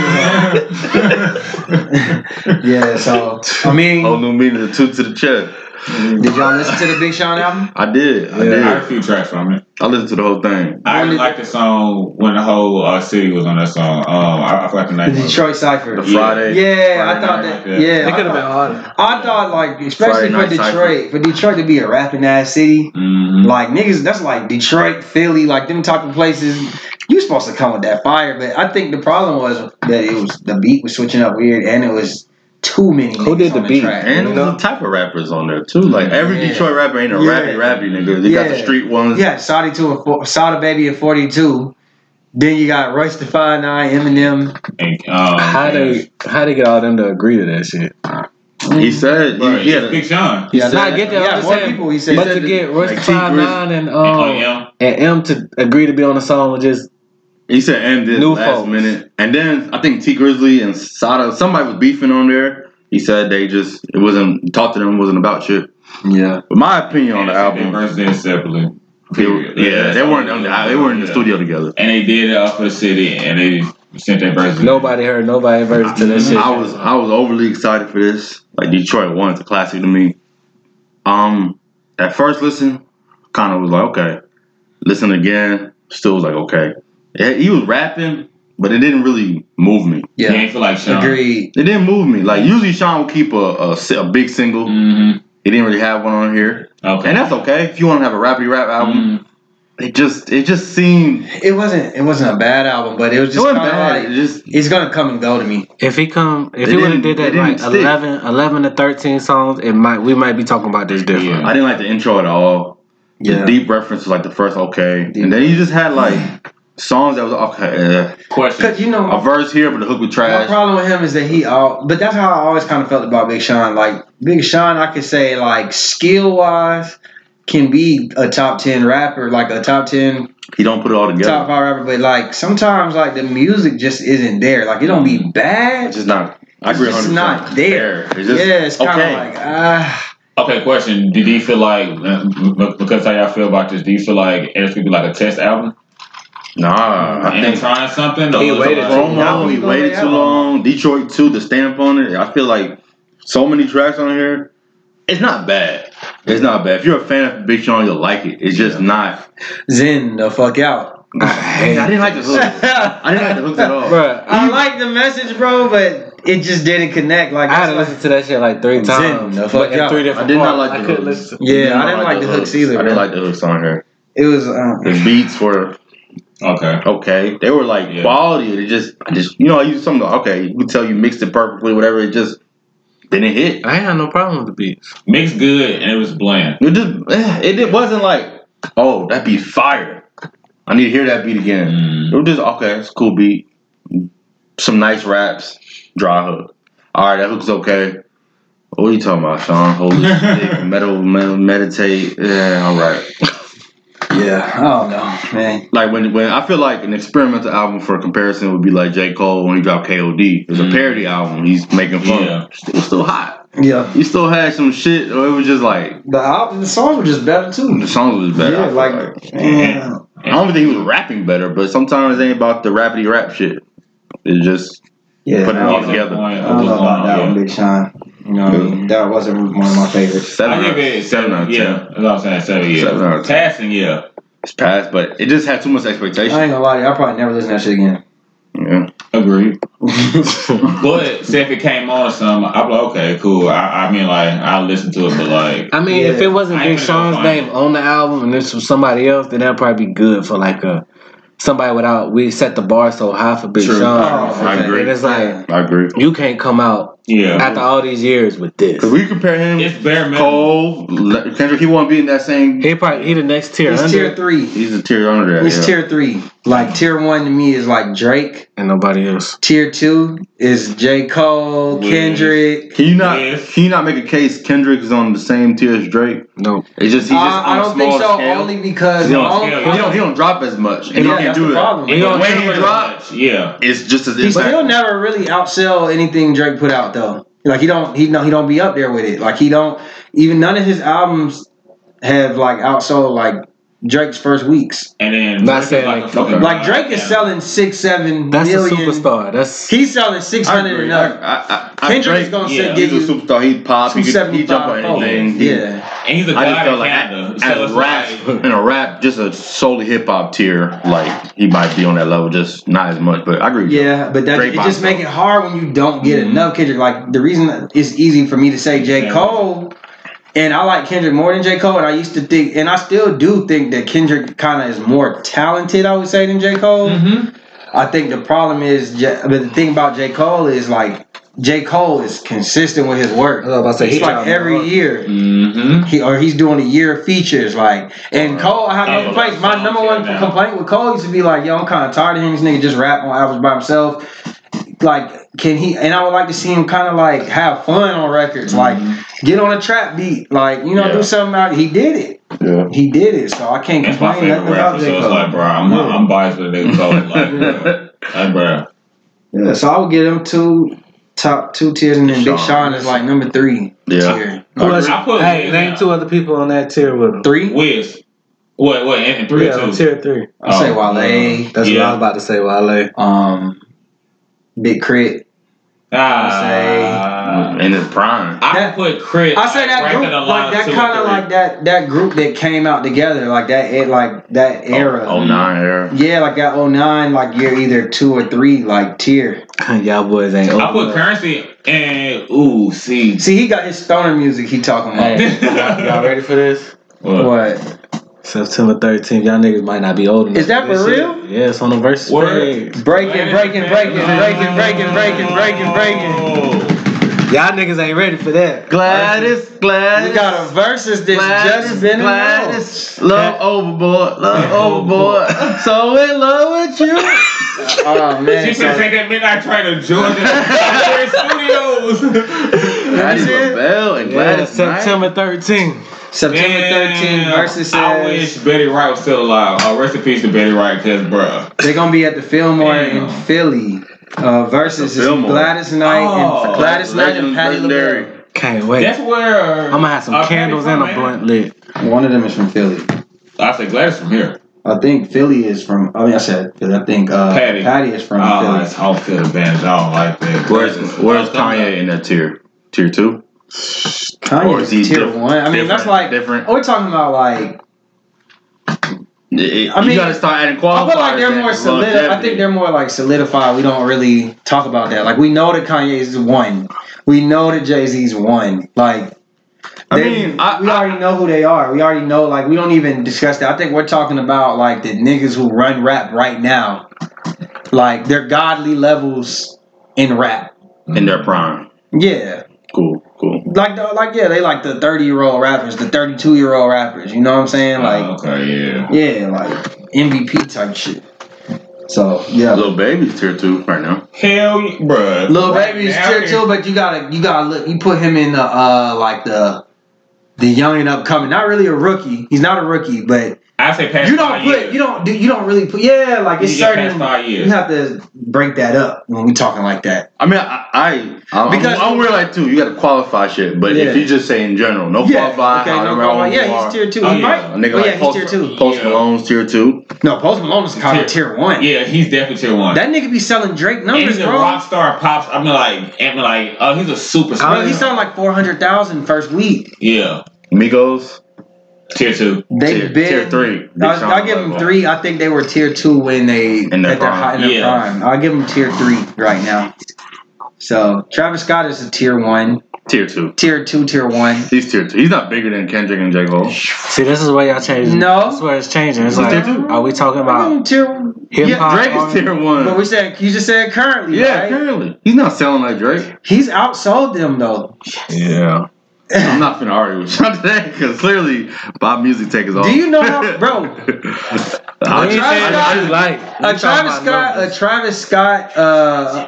Yeah. Yeah. So I mean, Whole new meaning, the two to the chest. did y'all listen to the Big Sean album? I did. I Yeah. did. I heard a few tracks from it. I listened to the whole thing. I When didn't did- like the song when the whole uh, city was on that song. Um, I, I forgot the The name. of it. Detroit Cipher. The Yeah. Friday. Yeah, I Friday thought night. that. Yeah. Yeah, It I could have been thought, harder. I thought like, especially Friday for Night Detroit, for Detroit to be a rapping ass city, Mhm. like niggas, that's like Detroit, Philly, like them type of places. You supposed to come with that fire, but I think the problem was that it was the beat was switching up weird, and it was too many. Who niggas did the on beat? track. And You there's know? a type of rappers on there too. Like every Yeah. Detroit rapper ain't a Yeah. rappy rappy nigga. They got the Yeah. street ones. Yeah, Saudi two and four, Sada Baby at forty two. Then you got Royce the Five Nine, Eminem. And, um, How they how they get all them to agree to that shit? He said, Bro, he, he had yeah, a, Big Sean. he Yeah, said, Nah, I get that. Yeah, I'm just more saying, people, he said. but He to said get Royce like the T. Five Grizz- Nine and And on um him. and M to agree to be on the song was just he said end this New last folks. minute. And then I think T Grizzly and Sada, somebody was beefing on there. He said they just it wasn't talk to them wasn't about shit. Yeah. But my opinion on the They album, verses in separately. they were- yeah, they weren't on the, they weren't in the Yeah. studio together. And they did it off for the city, and they sent their verses. nobody heard nobody verse to that shit. I was I was overly excited for this. Like Detroit One, it's a classic to me. Um, at first listen, kind of was like okay. Listen again, still was like okay. Yeah, he was rapping, but it didn't really move me. He Yeah. ain't feel like Sean. Agreed. It didn't move me. Like usually Sean would keep a a, si- a big single. Mm-hmm. He didn't really have one on here, Okay. and that's okay if you want to have a rappy rap album. Mhm. It just it just seemed It wasn't. It wasn't a bad album, but it was it just wasn't kind of bad. like It just it's gonna come and go to me. If he come, if They he would have didn't- did that they like didn't stick. eleven, eleven to thirteen songs, it might we might be talking about this different. Yeah. I didn't like the intro at all. Yeah. The deep reference was like the first okay, Deep and then you just had like songs that was okay. eh. Question. Cause you know A verse here, but the hook was my trash. problem with him is that he all. But that's how I always kind of felt about Big Sean. Like Big Sean, I could say like skill wise can be a top ten rapper, like a top ten, He don't put it all together. top five rapper. But like sometimes like the music just isn't there. Like it don't be bad. It's just not. I It's agree. just one hundred percent. not there. It's just Yeah, it's kind of okay. like ah. Okay, question. Did you feel like, uh, b- because how y'all feel about this, do you feel like it's going to be like a test album? Nah, I And think trying something? He or waited like- too promo. Now He we waited gonna too have long. Detroit two, the stamp on it. I feel like so many tracks on here. It's not bad. It's not bad. If you're a fan of Big Sean, you'll like it. It's just not. Zen the fuck out. I didn't like the hook. I didn't like the hooks at all. Bruh, I like the message, bro, but it just didn't connect. Like I had to it's listen to that shit like three Zen, times. the fuck but in out. three I different did not parts. like I the couldn't hooks. listen. Yeah, I didn't like the hooks either, I didn't bro. like the hooks on here. it was. Um, The beats were Okay. okay. They were like Yeah. quality. It just, I just, you know, I used some. Okay, you could tell you mixed it perfectly, whatever. It just didn't hit. I ain't had no problem with the beats. Mixed good, and it was bland. It just, eh, it, it wasn't like, oh, that beat fire. I need to hear that beat again. Mm. It was just okay. It's a cool beat. Some nice raps. Dry hook. All right, that hook's okay. What are you talking about, Sean? Hold this stick, metal, metal, meditate. Yeah, all right. yeah, I don't know, man. Like when when I feel like an experimental album for comparison would be like J. Cole when he dropped K O D. It was a Mm. parody album. He's making fun. Yeah. It was still hot. Yeah, He still had some shit, or it was just like the album, the songs were just better too. the songs was better. Yeah, I feel like, like. man, I don't think he was rapping better, but sometimes it ain't about the rappity rap shit. It's just yeah. putting it I all don't, together. I don't know about that one, Big Sean. You know, what I mean, that wasn't one of my favorites. Seven, I out, give it seven out of Yeah, ten. that's what I'm saying. Seven, yeah. Seven out of ten. Passing, yeah. It's past, but it just had too much expectation. I ain't gonna lie to you, I'll probably never listen to that shit again. Yeah. Agreed. But say if it came on or something, I'd be like, okay, cool. I, I mean, like, I'll listen to it, but like, I mean, Yeah. if it wasn't I ain't Big gonna go Sean's find name it. on the album and this was somebody else, then that'd probably be good for like a somebody without. We set the bar so high for Big True. Sean. Oh, I okay. agree. And it's like I agree. you can't come out Yeah. After all these years with this, Cause we compare him, It's bare minimum. Cole, Le- Kendrick. He won't be in that same. he probably he the next tier He's under, tier three. He's a tier under that. He's yeah. tier three. Like tier one to me is like Drake. and nobody else. Tier two is J. Cole, Wiz. Kendrick. Can you not? Yes. Can you not make a case Kendrick is on the same tier as Drake? No, It's just he Uh, just on I a don't think smaller so. scale. Only because He don't, only- scale. he don't. He don't drop as much, and yeah, he can't that's do the that. problem. He don't When he drop as drop- much. Yeah. It's just as He impactful. still never really outsell anything Drake put out though. Like he don't he no he don't be up there with it. Like he don't even none of his albums have like outsold like Drake's first weeks. And then Not Drake is saying like, like- a fucking Like Drake is animal. selling six, seven that's million. a superstar. That's He's selling six I hundred agree. and I, up. I, I, Kendrick Drake, is gonna yeah, say, he's give a you superstar. He pop. He, two could- seventy he jump five. on anything. He- Yeah. And he's a I guy just feel that like Canada. as, So as it's rap like- in a rap, just a solely hip hop tier, like he might be on that level, just not as much. But I agree. With you. Yeah, but that Drake it by just make it himself. hard when you don't get Mhm. enough Kendrick. Like the reason that it's easy for me to say J. Yeah. Cole, and I like Kendrick more than J. Cole, and I used to think, and I still do think that Kendrick kind of is more talented, I would say, than J. Cole. Mhm. I think the problem is, J- but the thing about J. Cole is like J. Cole is consistent with his work. I was about to say, It's he like dropped every more. year. Mhm. He, or he's doing a year of features, like, and Cole, I have no Yeah, complaints. that's My songs number here one now. complaint with Cole used to be like, yo, I'm kind of tired of hearing this nigga just rap on albums by himself. Like, can he, and I would like to see him kind of like have fun on records, like, get on a trap beat, like, you know, Yeah. do something out. He did it. Yeah. He did it, so I can't That's my complain favorite nothing about rapper. So J. it's Cole. like, bro, I'm, Yeah. I'm biased with J. Cole. Like, bro. Like, bro. Yeah, so I would give him two top two tiers, and then Big Sean. Sean is like number three Yeah. tier. Who else? I put Hey, Wiz name down. two other people on that tier with him. Three? Wiz. What, what, and, and three yeah, or on two? tier three. I'll say Oh, Wale, That's what Yeah. I was about to say. Wale. um, Big Crit. Ah. In his prime. I That- put Crit. I say that right group, in the line like that two kind and of three. like that that group that came out together, like that, it like that era. Oh nine era. Yeah, like that oh nine, like you're either two or three, like tier. Y'all boys ain't. I put open. Currency and ooh, see. See, he got his stoner music. He talking about. Hey, y'all, y'all ready for this? What? What? September thirteenth. Y'all niggas might not be old enough. Is that this for shit. real? Yeah, it's on the versus Word. page. Breaking, breaking, breaking, breaking, breaking, breaking, breaking, breaking. Oh. Y'all niggas ain't ready for that. Gladys, Gladys. We got a versus that's just been announced. Gladys. Love overboard, love overboard. So in love with you. Oh man, She so- finna take that midnight train to Georgia Studios. Gladys LaBelle and Yeah, Gladys September thirteenth. September thirteenth Damn. versus I wish says Betty Wright was still alive. Uh, rest in peace to Betty Wright, cause bruh. they're gonna be at the Fillmore Damn. in Philly. Uh, versus The is Fillmore. Gladys Knight Oh, and Gladys Knight and Legend- Patti legendary. LaBelle. Can't wait. That's where I'm gonna have some uh, candles Patty and a from, blunt man. lit. One of them is from Philly. I said Gladys from here. I think Philly is from. I mean, I said Philly. I think uh, Patty. Patty is from Oh, Philly. that's home field advantage. I don't like that. Where's Where's Kanye in that tier? Tier two? Kanye Or is is he tier different- one. I mean, that's different- like different? We're talking about like. It- I mean, you gotta start adding I qualifiers. feel like they're and more solid. I longevity. think they're more like solidified. We don't really talk about that. Like we know that Kanye's one. We know that Jay Z's one. Like. I They- mean, I- we already know who they are. We already know, like, we don't even discuss that. I think we're talking about, like, the niggas who run rap right now. Like, they're godly levels in rap. in their prime. Yeah. Cool, cool. Like, the, like yeah, they like the thirty-year-old rappers, the thirty-two-year-old rappers. You know what I'm saying? Like, Oh, okay, yeah. yeah, like, M V P type shit. So, yeah. Little Baby's tier two right now. Hell, yeah, bruh. Lil Right Baby's now, tier two, but you gotta, you gotta look, you put him in the, uh, like, the, the young and upcoming. Not really a rookie. He's not a rookie, but I say past you don't five put years. you don't do you don't really put yeah like it's You get certain past five years. you have to break that up when we talking like that. I mean, I, I I'm, Because- I'm, I'm real like too. You got to qualify shit, but Yeah. if you just say in general, no Yeah, qualify. okay, no however qualify. old Yeah, you he's are. tier two. Oh, He yeah. might. A nigga Oh, like yeah, he's Post, tier two. Post Yeah. Malone's tier two. No, Post Malone is kind of tier one. Yeah, he's definitely tier one. That nigga be selling Drake and numbers, he's a bro. rock star pops. I'm like, I'm like, oh, he's a superstar. Bro, he selling like four hundred thousand first week. Yeah, Migos tier two. They tier, been tier three. Big I, Sean I give them level. three. I think they were tier two when they In their at their prime. high in their Yeah. prime. I give them tier three right now. So Travis Scott is a tier one. Tier two. Tier two, tier one. He's tier two. He's not bigger than Kendrick and J. Cole. See, this is where y'all changing. No. This is where it's changing. It's He's like, tier two. are we talking about tier? hip Yeah, hop? Drake is tier one. But we said you just said currently. Yeah, right? currently. He's not selling like Drake. He's outsold them though. Yeah. I'm not finna argue with y'all today because clearly Bob Music Take is off. Do you know how, bro? I, Travis Scott- I like. A Travis Scott, a Travis Scott, uh,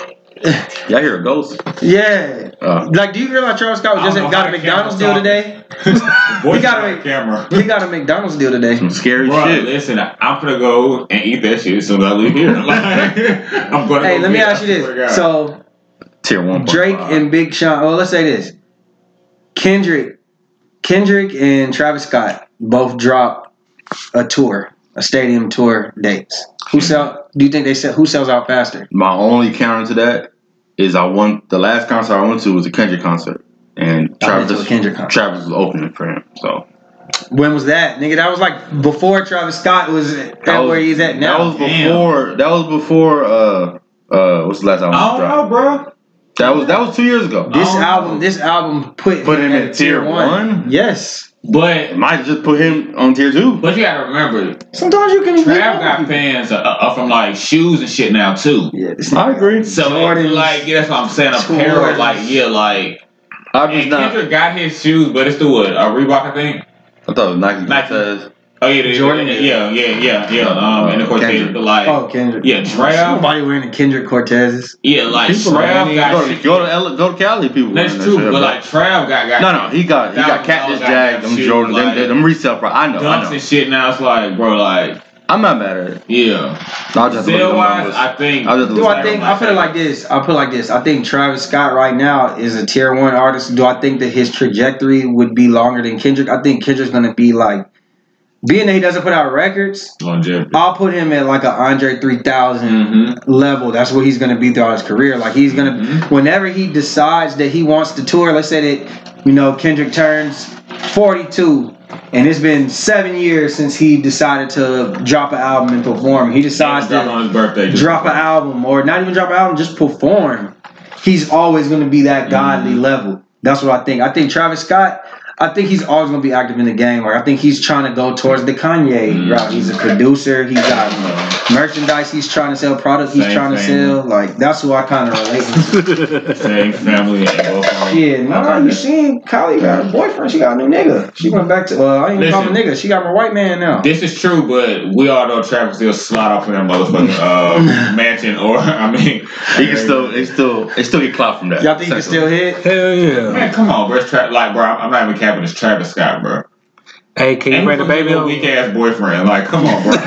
Y'all hear a ghost? yeah. Uh, Like, do you realize Travis Scott I just don't know got how a the McDonald's deal camera's today? Boy, He got on a- the camera. He got a McDonald's deal today. some scary Bro, shit. listen, I'm gonna go and eat that shit as soon as I leave here. Like, I'm gonna. Hey, go let me get it, ask you I swear to this. God. So Tier one. Drake and Big Sean. Well, let's say this: Kendrick, Kendrick and Travis Scott both dropped a tour, a stadium tour dates. Who sell? Do you think they sell? Who sells out faster? My only counter to that is I went the last concert I went to was a Kendrick concert, and I went Travis to a Kendrick concert. Travis was opening for him. So When was that, nigga? That was like before Travis Scott was at that was, where he's at now. That was Damn. before. That was before. Uh, uh, what's the last album? I don't dropped? know, bro. That was that was two years ago. This Oh. album, this album put, Put him at in tier one? Yes. But Might just put him on tier two. but you gotta remember, Sometimes you can. Trav got fans uh, uh, from like shoes and shit now too. Yeah, this I agree. So Jordans. it's like yeah, that's what I'm saying. Apparel, Jordans. like yeah, like I'm just and not. Kendrick got his shoes, but it's the what a Reebok, I think. I thought it was Nike. Nike. Cortez. Oh yeah, the, Jordan. Yeah, yeah, yeah, yeah. Um, and of course they Kendrick. the like Oh, Kendrick. yeah, Trav. Nobody wearing the Kendrick Cortezes. Yeah, like People Trav go, got to, shit. go to L- go to Cali. People. That's wearing that true, shit, but bro. like Trav got got no, no, he got he got Thousand Cactus dollar Jag, goddamn them shoes, Jordan, them, like, them resale price. I know, I dunks know. and shit. Now it's like, bro, like I'm not mad at it. yeah. I'll just Sale look at wise, the numbers. I think. I'll just Do look I think I put it like this? I put it like this. I think Travis Scott right now is a tier one artist. Do I think that his trajectory would be longer than Kendrick? I think Kendrick's gonna be like, being that he doesn't put out records, longevity. I'll put him at like a Andre three thousand Mm-hmm. level. That's what he's gonna be throughout his career. Like he's gonna, Mhm. whenever he decides that he wants to tour. Let's say that you know Kendrick turns forty-two, and it's been seven years since he decided to drop an album and perform. He decides Drop to on his birthday. just- drop an album, or not even drop an album, just perform. He's always gonna be that godly Mhm. level. That's what I think. I think Travis Scott. I think he's always gonna be active in the game. Like I think he's trying to go towards the Kanye Mhm. route. He's a producer. He's got merchandise. He's trying to sell product. He's Same trying to thing. sell. Like that's who I kind of relate to. Same family and both of them. Yeah, no, you seen Kylie got a boyfriend. She got a new nigga. She went back to. Well, I ain't even call him a Listen. nigga. She got a white man now. This is true, but we all know Travis still slide off in that motherfucking uh, mansion, or I mean, he can still, he still, he still get clout from that. Y'all think he can still hit? Hell yeah. Man, come on, bro. It's Tra- like, bro, I'm not even capping. It's Travis Scott, bro. Hey, can you And bring the baby a on? weak ass boyfriend. Like, come on, bro.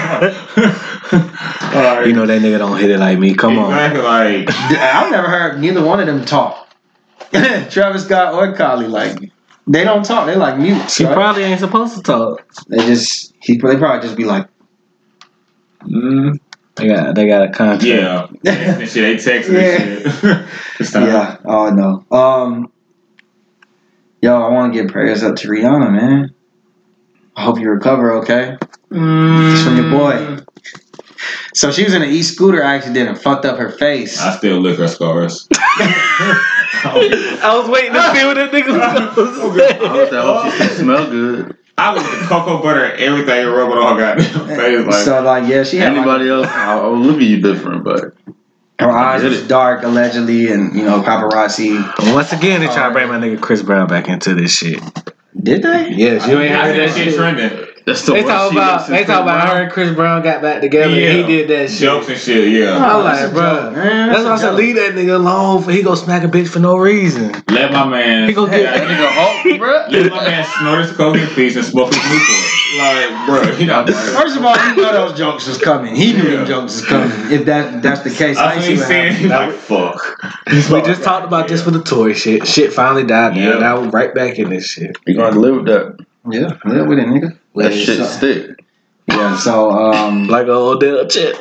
Like, You know that nigga don't hit it like me. Come on. exactly, like, I've never heard neither one of them talk. Travis Scott or Kylie, like they don't talk. They like mutes. She right? probably ain't supposed to talk. They just he. They probably just be like, mm, They got they got a contract. yeah, and shit. They text Yeah. and shit. It's time. yeah. Oh no. Um. Yo, I want to give prayers up to Rihanna, man. I hope you recover, okay? Mm. It's from your boy. So she was in an e-scooter accident and fucked up her face. I still lick her scars. I was waiting to see what that nigga was gonna say. I hope that hope she still smell good. I was the cocoa butter, and everything, and rub it on goddamn face. Like, So like, yeah, she had like, Anybody else, I, I would look at you different, but her eyes Get was it. dark allegedly, and you know paparazzi. Once again, they try to bring my nigga Chris Brown back into this shit. Did they? Yes, you ain't I heard think that that shit shit. trending. that's the They worst talk she about looks they since talk Chris about Brown. her and Chris Brown got back together. Yeah. And he did that shit. Jokes and shit, yeah. I was that's like, a bro, joke, man. that's That's why I a said joke. leave that nigga alone. For he go smack a bitch for no reason. Let my man. He go get that nigga Hulk, bro. Let my man snort his coke in peace and smoke his Newport. Like, bro, he not. First of all, he knew those jokes was coming. He knew Yeah. them jokes was coming. If that that's the case, I I ain't see see what saying, happened. he's like, fuck. We just talked about this with the toy shit. Shit finally died down. Yeah. Now we're right back in this shit. You gonna have to live with that. Yeah, live with it, nigga. That Yeah, shit so- stick. Yeah, so um, Like a Odell chip.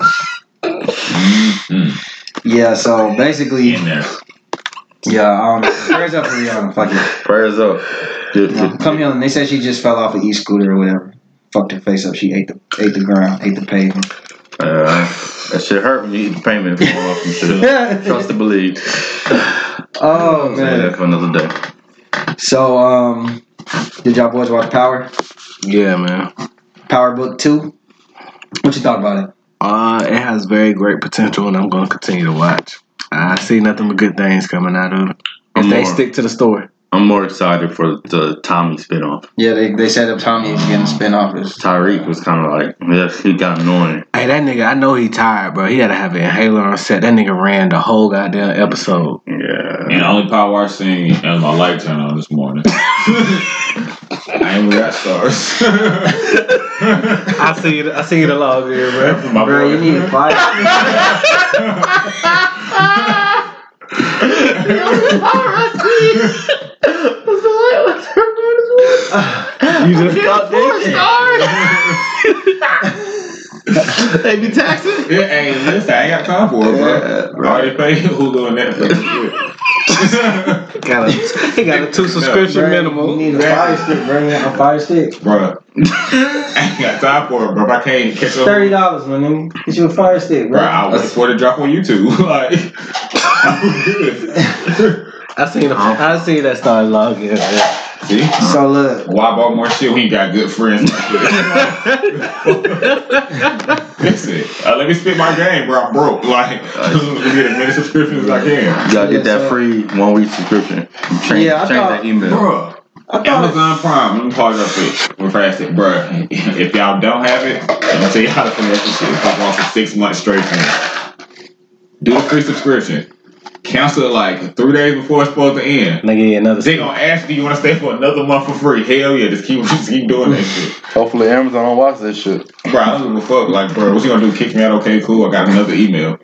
Mm-hmm. yeah, so basically, In there. yeah, um, prayers up for Rihanna. Fuck it. Prayers up. Dude, No, come here. They said she just fell off an e-scooter or whatever. Fucked her face up. She ate the ate the ground, ate the pavement. Uh, that shit hurt when you eat the payment and fall off some shit. Trust and believe. Oh Say that man. for another day. So um, did y'all boys watch Power? Yeah, man. Power Book Two. What you thought about it? Uh, it has very great potential, and I'm going to continue to watch. I see nothing but good things coming out of it. If I'm they more- stick to the story. I'm more excited for the Tommy spinoff. Yeah, they they set up Tommy is getting a spinoff. It's- Tyreek was kind of like, yeah, he got annoying. Hey, that nigga, I know he tired, bro. He had to have an inhaler on set. That nigga ran the whole goddamn episode. And Yeah. the only power I seen was my light turn on this morning. I ain't with that stars. I see it. I see it along here, bro. My Bro, boy. you need to fight. You just got this. They be taxing? Yeah, hey, listen, I ain't got time for it, bro. Yeah, I already paid Hulu and Netflix. Got a, he got a two subscription Bro, minimum. You need a fire stick, bro. You got a fire stick. Bro, I ain't got time for it, bro. If I can't catch up, Thirty dollars, man. Nigga. Get you a fire stick, bro, bro. I'll wait for it to drop on YouTube. Like, I'm good. I seen. I seen that Star log. Yeah, yeah. See? So look, Why buy more shit when you got good friends? Listen, uh, let me spit my game, bro. I'm broke. Like, let me get as many subscriptions as I can. You gotta get that free one week subscription. Change, Yeah, I change thought- that email. Bro, I thought Amazon Prime, let me pause up quick. We're fasting, bro. If y'all don't have it, I'm gonna tell you how to finesse this shit. Fuck off for six months straight from it. Do a free subscription. Cancel it like three days before it's supposed to end. Nigga, yeah, another. They gonna ask you, you wanna stay for another month for free? Hell yeah, just keep just keep doing that shit. Hopefully Amazon don't watch that shit. Bro, I don't give a fuck. Like, bro, what you gonna do? Kick me out? Okay, cool. I got another email.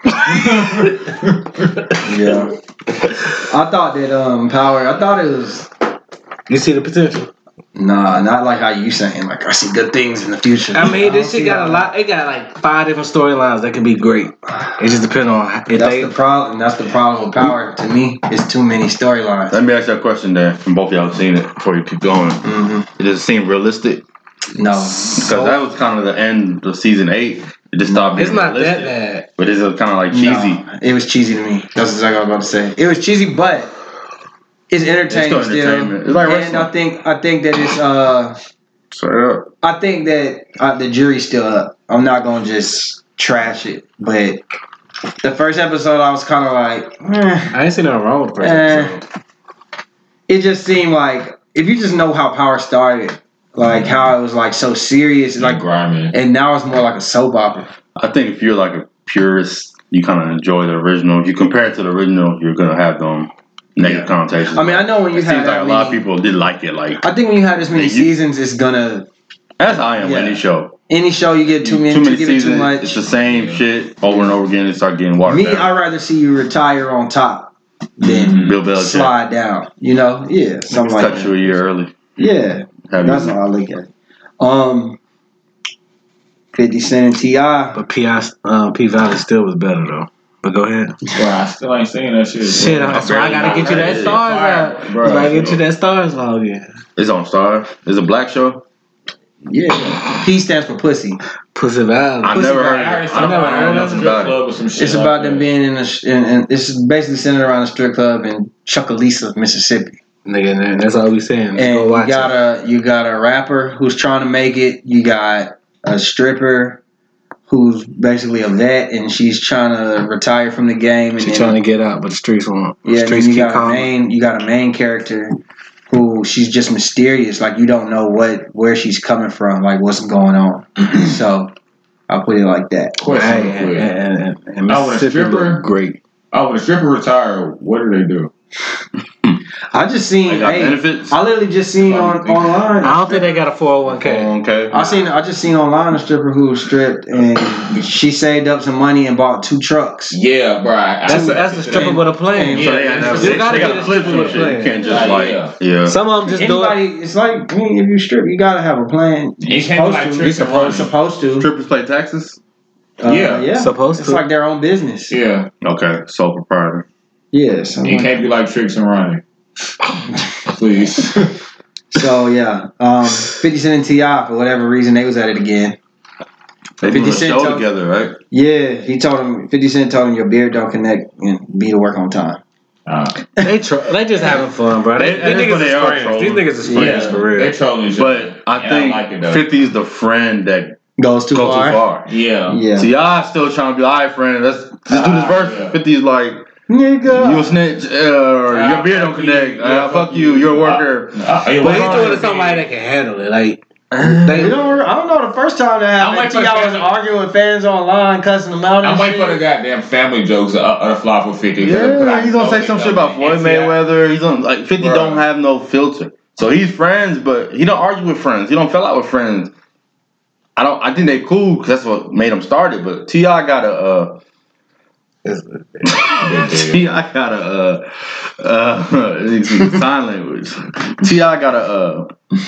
yeah. I thought that um Power. I thought it was You see the potential. nah, not like how you saying. Like I see good things in the future. I mean, this don't shit see got how- a lot. It got like five different storylines that can be great. It just depends on if That's they. the problem. That's the problem with Power. To me, it's too many storylines. Let me ask you a question there, and both of y'all have seen it before you keep going. Mm-hmm. It does it seem realistic? No, Because that was kind of the end of season eight. It just stopped being It's not that realistic. bad. But it's kind of like cheesy. No, it was cheesy to me. That's exactly what I was about to say. It was cheesy, but it's entertaining It's still still. entertainment. It's like and wrestling. I think I think that it's uh Straight up. I think that uh, the jury's still up. I'm not gonna just trash it, but the first episode I was kind of like, eh, I ain't seen nothing wrong with the first Eh. episode. it just seemed like if you just know how Power started, like how it was like so serious, Like like, grimy. and now it's more like a soap opera. I think if you're like a purist, you kind of enjoy the original. If you compare it to the original, you're gonna have them negative Yeah. connotations. I mean, I know when you it have seems like that a lot of many- people did like it. Like I think when you have this many You- seasons, it's gonna that's how I am with Yeah. any show. any show you get too many, too many you give it seasons. too much. It's the same shit over and over again. It start getting watered Me, down. I'd rather see you retire on top than Bill Belichick slide down. You know, yeah, something like cut you a that. year early. Yeah, Have that's you- how I look at it. Um, Fifty Cent and T I. But P I uh, P Valley still was better though. But go ahead. Bro, I still ain't seen that shit. Shit, bro. I, so I gotta get you that Hey, stars fire, out. bro. I gotta get you that stars log in. It's on Star. It's a black show. Yeah, P stands for pussy. Pussy Valley. I Pussy never Valley. heard I of heard it. I I never don't heard know of nothing it. about it. club or some shit. It's like about that. them being in a, sh- and, and it's basically centered around a strip club in Chucalissa, Mississippi. Nigga, and that's all we saying. Just And go you watch got it. a you got a rapper who's trying to make it. You got a stripper who's basically a vet, and she's trying to retire from the game. And She then, trying to get out, but the streets won't. The yeah, and then streets you keep got a calling. main you got a main character who she's just mysterious. Like you don't know what where she's coming from, like what's going on. So I'll put it like that. Question Hey, real and, quick. and, and, and Oh, when a Mississippi stripper- look great. Oh, when a stripper retire, what do they do? I just seen. They got Hey, benefits. I literally just seen on online. I don't think they got a four oh one k. Okay. I seen. I just seen online a stripper who was stripped and she saved up some money and bought two trucks. Yeah, bro. I, That's I, a, that's a stripper with a plan. and- So they got Yeah, to you they, gotta they get got a to flip stripper some with a shit. You plan. can't just Yeah, like yeah. yeah. Some of them just do it. Anybody, it's like I mean, if you strip, you gotta have a plan. You You're can't be supposed like to. tricks You're and running. supposed, supposed to. Strippers play taxes. Uh, Yeah. yeah. Supposed It's to. like their own business. yeah. Okay, sole proprietor. Yeah. So, You can't be like Tricks and Ronnie. Please. so yeah. Um, Fifty Cent and T I for whatever reason they was at it again. They doing fifty a Cent show told- together, right? Yeah, he told him. Fifty Cent told him your beard don't connect and be to work on time. Uh, They tro- they just having fun, bro. They, They- these they- niggas they is are friends. trolling. These niggas is friends yeah, for real. they trolling each other. But I And think I like it, though. fifty is the friend that Goes too goes far. too far. Yeah. Yeah. So y'all still trying to be all right, friend. Let's just do this Ah, verse. yeah. fifty is like Nigga. you a snitch, uh, or Ah, your beard don't fuck you. connect. Yeah, Uh, fuck you, you're a worker. Uh, But hey, he's what's doing wrong it to with somebody me? that can handle it. Like You they, know, I don't know the first time that I'm happened. waiting for T the I was fans- arguing with fans online, cussing them out. And I'm waiting shit. for the goddamn family jokes of uh, the fly for fifty. Yeah, he's gonna say some shit about Floyd And see, I- Mayweather. He's on like fifty Bruh. don't have no filter. So he's friends, but he don't argue with friends. He don't fell out with friends. I don't. I think they cool because that's what made him start it. But T I got a. Uh, T I got a. Uh, uh, it's sign language. T I got a. Uh,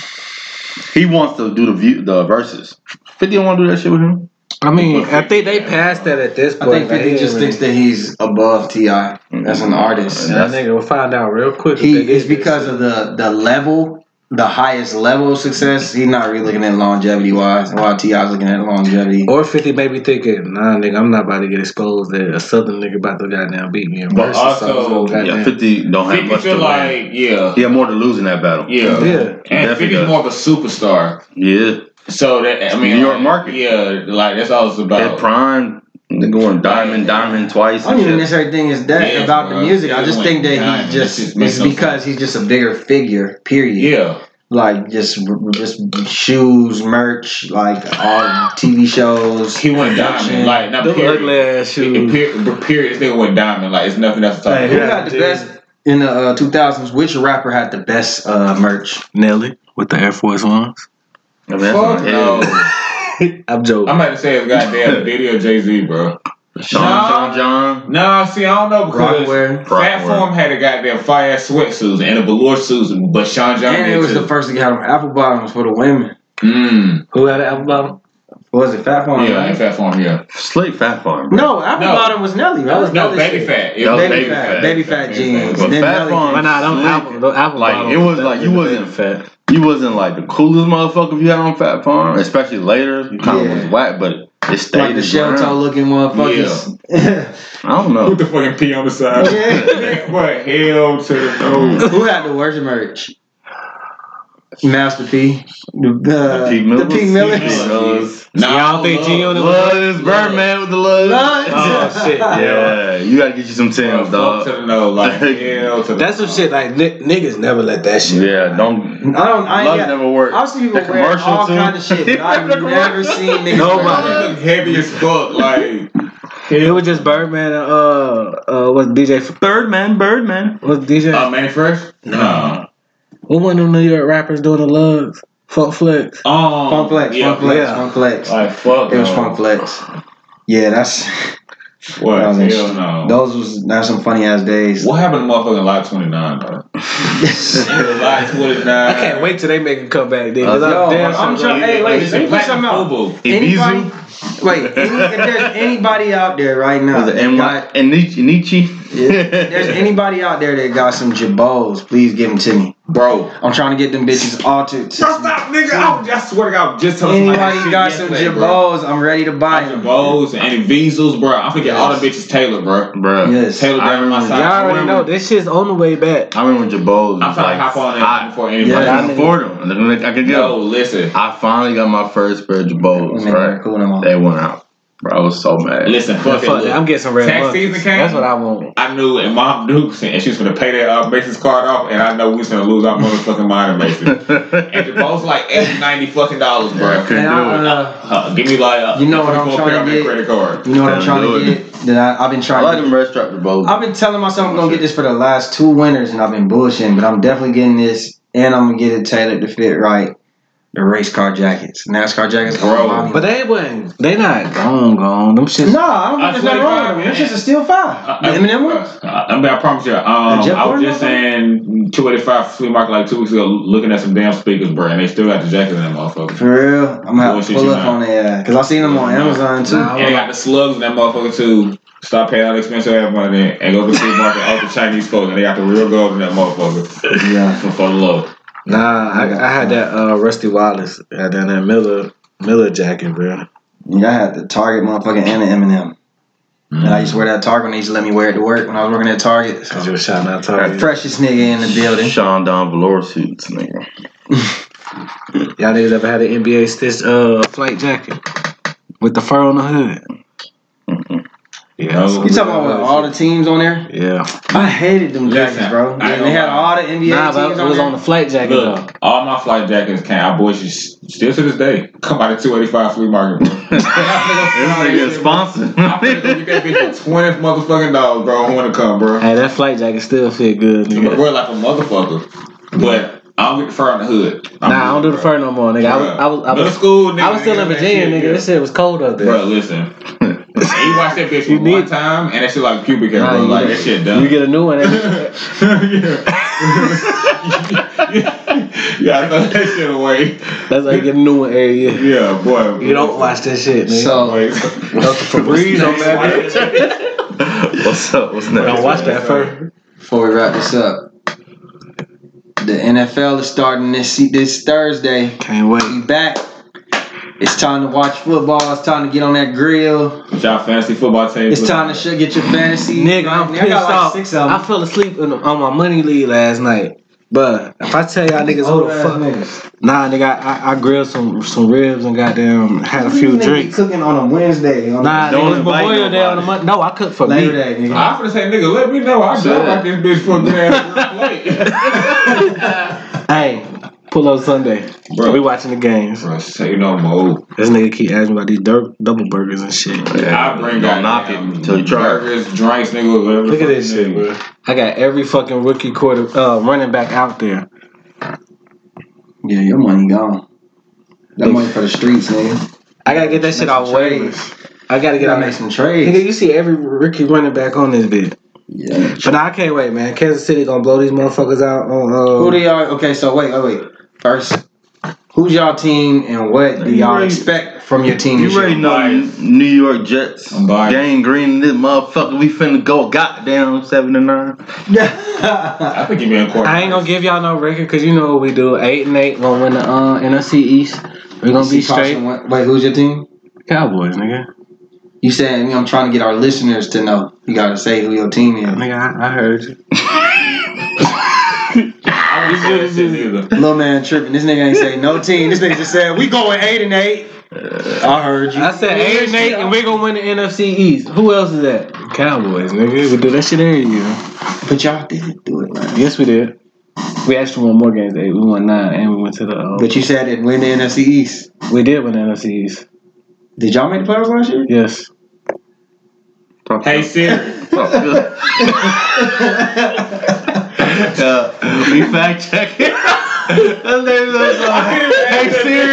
he wants to do the view, the verses. fifty don't want to do that shit with him. I mean, I think they passed that at this I point. think fifty Like, just he thinks that he's above T I as an artist. And that nigga will find out real quick. if He they get it's because this of the the level, the highest level of success. He's not really looking at longevity wise, while T I's looking at longevity. shit. Or fifty may be thinking, nah, nigga, I'm not about to get exposed that a southern nigga about to goddamn beat me in But verse. also- Yeah, fifty don't have fifty much to feel win. like, yeah. He had more to lose in that battle. Yeah. Yeah. And Definitely fifty's does. more of a superstar. Yeah. So that I mean, New York like, market. Yeah, like that's all it's At about. prime, they going diamond, diamond twice. I don't and even shit. necessarily think it's that Yeah, about bro. the music. I Yeah, just it think that went diamond. he just It just makes it's no because he's just a bigger figure. Period. Yeah. Like just just shoes, merch, like all T V shows. He went production. diamond. Like not Them period. ugly ass shoes. Period, period. This nigga went diamond. Like it's nothing else to talk Hey, Who about. yeah. had the dude. best in the uh, two thousands? Which rapper had the best uh, merch? Nelly with the Air Force Ones. I mean, that's Fuck not- no. I'm joking. I'm about to say it's goddamn Diddy or Jay Z, bro. Sean, Nah. Sean John. Nah, see, I don't know because Rockaware. Fat Rockaware. Form had a goddamn fire ass sweatsuits and a velour suits, but Sean John And did it was too. the first to get them apple bottoms for the women. Mm. Who had an album bottom? What was it Fat Farm? Yeah, right? in Fat Form, yeah. Slick Fat Farm. bro. No, apple No. bottom was Nelly. Right? No, Nelly baby shit. fat. It That was was Baby, baby fat, fat. baby fat Baby jeans. fat. But Then Fat Nelly Farm- came. But nah, them Slick. apple, the apple Like, bottom it was like, you wasn't- fat. You wasn't like the coolest motherfucker if you had on Fat Farm, especially later. You kind of Yeah. was whack, but it stayed. Like the its shell toe ground. looking motherfuckers. Yeah. I don't know. Put the fucking P on the side. Yeah. What hell to the nose? Who had the worst merch? Master P. The, uh, The Pete Millers. The Pete Millers. Pete Millers. Nah, Y'all think love- G on it was Love is Birdman with the love. Love. Oh shit, yeah. Yeah, you gotta get you some Bro, Tim's, fuck dog. to the nose, like hell to the That's some shit like n- niggas never let that shit. Yeah, don't. I don't. I Love yeah, never worked. I've seen people That wear commercial, all too. kind of shit, but I've The never commercial. seen niggas Nobody. wear that. look heavy as fuck. Like It was just Birdman and uh uh what's D J F- Birdman, Birdman. what's D J uh, Manny Fresh. No. what one of them New York rappers doing the lugs? Funk Flex. Um, Funk Flex, yeah, Funk Flex, yeah. Funk Flex. Like fuck. It was no. Funk Flex. Yeah, that's What? that was Hell no. those was that's some funny ass days. What happened to motherfucking Lot twenty-nine, bro? Lot twenty-nine. I can't wait till they make him come back then. 'cause Uh, I'm yo, damn I'm sure- trying- hey, wait, let me put something out. Anybody? Wait, any, if there's anybody out there right now, Was it that M got, and Nietzsche? if there's anybody out there that got some jabos, please give them to me. Bro. I'm trying to get them bitches altered. to Bro, some- stop, nigga. I, was- I swear to God, just tell Anybody got some jabos? I'm ready to buy them. Jabos and any Visals, bro. I forget all the bitches Taylor, bro. Bruh. Yes. Taylor I down on my remember- side. Y'all already remember- know this shit's on the way back. I remember when Jabos I'm was trying like to hop on hot. it before anybody. Yeah, I can afford them. I could get No, them. listen. I finally got my first pair of Jabos, Man, right? cool them all. They went out. Bro, I was so mad. Listen, Yeah, fuck it. fuck it. look. I'm getting some red Tax monkeys. season came. That's what I want. I knew, and Mom knew, and she was gonna pay that uh, Mason's card off, and I know we was gonna lose our motherfucking mind in Mason. And the both like eighty, ninety fucking dollars, bro. Couldn't And I, do it. uh, Uh, give me like, uh, You know what I'm twenty-four trying to pay get? on that credit card. you know what I'm Couldn't trying to do it. get? That I, I've been I trying like to them red strap Jabos. I've been telling myself I'm gonna get this for the last two winters, and I've been bullshitting. But I'm definitely getting this, and I'm gonna get it tailored to fit right. The race car jackets, NASCAR jackets, Bro. But they wasn't. They not gone, gone. Them shit. no, I don't I think there's nothing wrong with them. twenty-five, Them shit's a steel five. Uh, The Eminem ones. Uh, I mean, I promise you. Um, The Jet I was Jordan just one? saying two eighty-five flea market like two weeks ago, looking at some damn speakers, bro, and they still got the jacket in that motherfucker. For real, I'm gonna have to Bullshit pull you up not. on that because I seen them on Amazon too. Nah, And they got the slugs in that motherfucker too. Stop paying all the expensive ass money and go to the flea market out the Chinese folks, and they got the real gold in that motherfucker. Yeah. For, for the low. Nah, I, I had that uh, Rusty Wallace. I had that, that Miller Miller jacket, bro. Yeah, I had the Target motherfucking and the Eminem. And I used to wear that Target when they used to let me wear it to work when I was working at Target. So. Cause you were shouting out Target. Freshest nigga in the building. Sean Don velour suits, nigga. Y'all niggas ever had an N B A stitched uh flight jacket with the fur on the hood? Mm-hmm. Yeah. No. so- You talking about what, all the teams on there? Yeah. I hated them jackets, Listen, bro. I And know they had why. all the N B A Nah, but teams it was on on there. the flight jacket though. Look, all my flight jackets came. I boys just still to this day come out of two eighty-five flea market, bro. This nigga is sponsored. I'm finna go get that bitch for twenty motherfucking dollars, bro. I want to come, bro. Hey, that flight jacket still fit good, nigga. Bro, like a motherfucker. But I don't get the fur on the hood. I'm Nah, I don't do the fur no more, nigga. I was, I was, I Middle was, school, nigga. I was still in that Virginia, shit, nigga. yeah. This shit was cold up there. Bro, listen. You watch that bitch You for one need- time, and that shit like pubic hair, Nah, bro. you Like, get- that shit done. You get a new one. Every, yeah, I throw that shit away. that's like you get a new one every year. Yeah, boy. You don't watch that shit, nigga. So, Febreze on that bitch. What's up? What's next? Don't watch that fur. before we wrap this up, the N F L is starting this this Thursday. Can't wait. We back. It's time to watch football. It's time to get on that grill. With y'all fantasy football team. It's time to sh- get your fantasy. Nigga, I'm I pissed got like off. six of them. I fell asleep in the, on my money lead last night. But if I tell y'all niggas who the fuck, niggas. nah, nigga, I, I grilled some some ribs and goddamn had a few Nigga be drinks. cooking on a Wednesday. On Nah, Don't nigga, it was invite Memorial Day on the nobody. month. No, I cooked for Labor me. Day, nigga. I'm finna say, nigga, let me know. I drop like this bitch for a good ass plate. Hey, pull up Sunday. Bro. We watching the games. Bro, say no more. This nigga keep asking about these dirt double burgers and shit. I bring Don't out knock it until you try it. burgers, drinks, nigga, whatever. Look the at fuck this you shit, need. bro. I got every fucking rookie quarter uh, running back out there. Yeah, your money gone. That money for the streets, nigga. I gotta get that shit Make out some trades. waivers. I gotta You get gotta out make make some trades. Nigga, you see every rookie running back on this bit. Yeah. But I can't wait, man. Kansas City gonna blow these motherfuckers out on. Uh, Who do y'all? Okay, so wait, wait, wait. First, who's y'all team and what do You y'all ready- expect from your team? this You already year? know biased. New York Jets. I'm biased. Gang Green, this motherfucker. We finna go goddamn seven to nine. I think you being quarterback. I ain't gonna give y'all no record because you know what we do. Eight and eight gonna win the uh, N F C East. We're gonna be straight. Wait, who's your team? Cowboys, nigga. You said, I mean, I'm trying to get our listeners to know. You gotta say who your team is. Nigga, I, I heard you. I don't say that shit either. Little man tripping. This nigga ain't say no team. This nigga just said we going eight and eight. I heard you. I said eight and eight, and we're gonna win the N F C East. Who else is that? Cowboys, nigga. We do that shit every year. But y'all didn't do it, man. Yes, we did. We actually won more games than eight. We won nine, and we went to the. Uh, But you said it win the N F C East. we did win the N F C East. Did y'all make the playoffs last year? Yes. Talk Hey, good. Siri. Talk good. uh, we fact check it. That's Hey,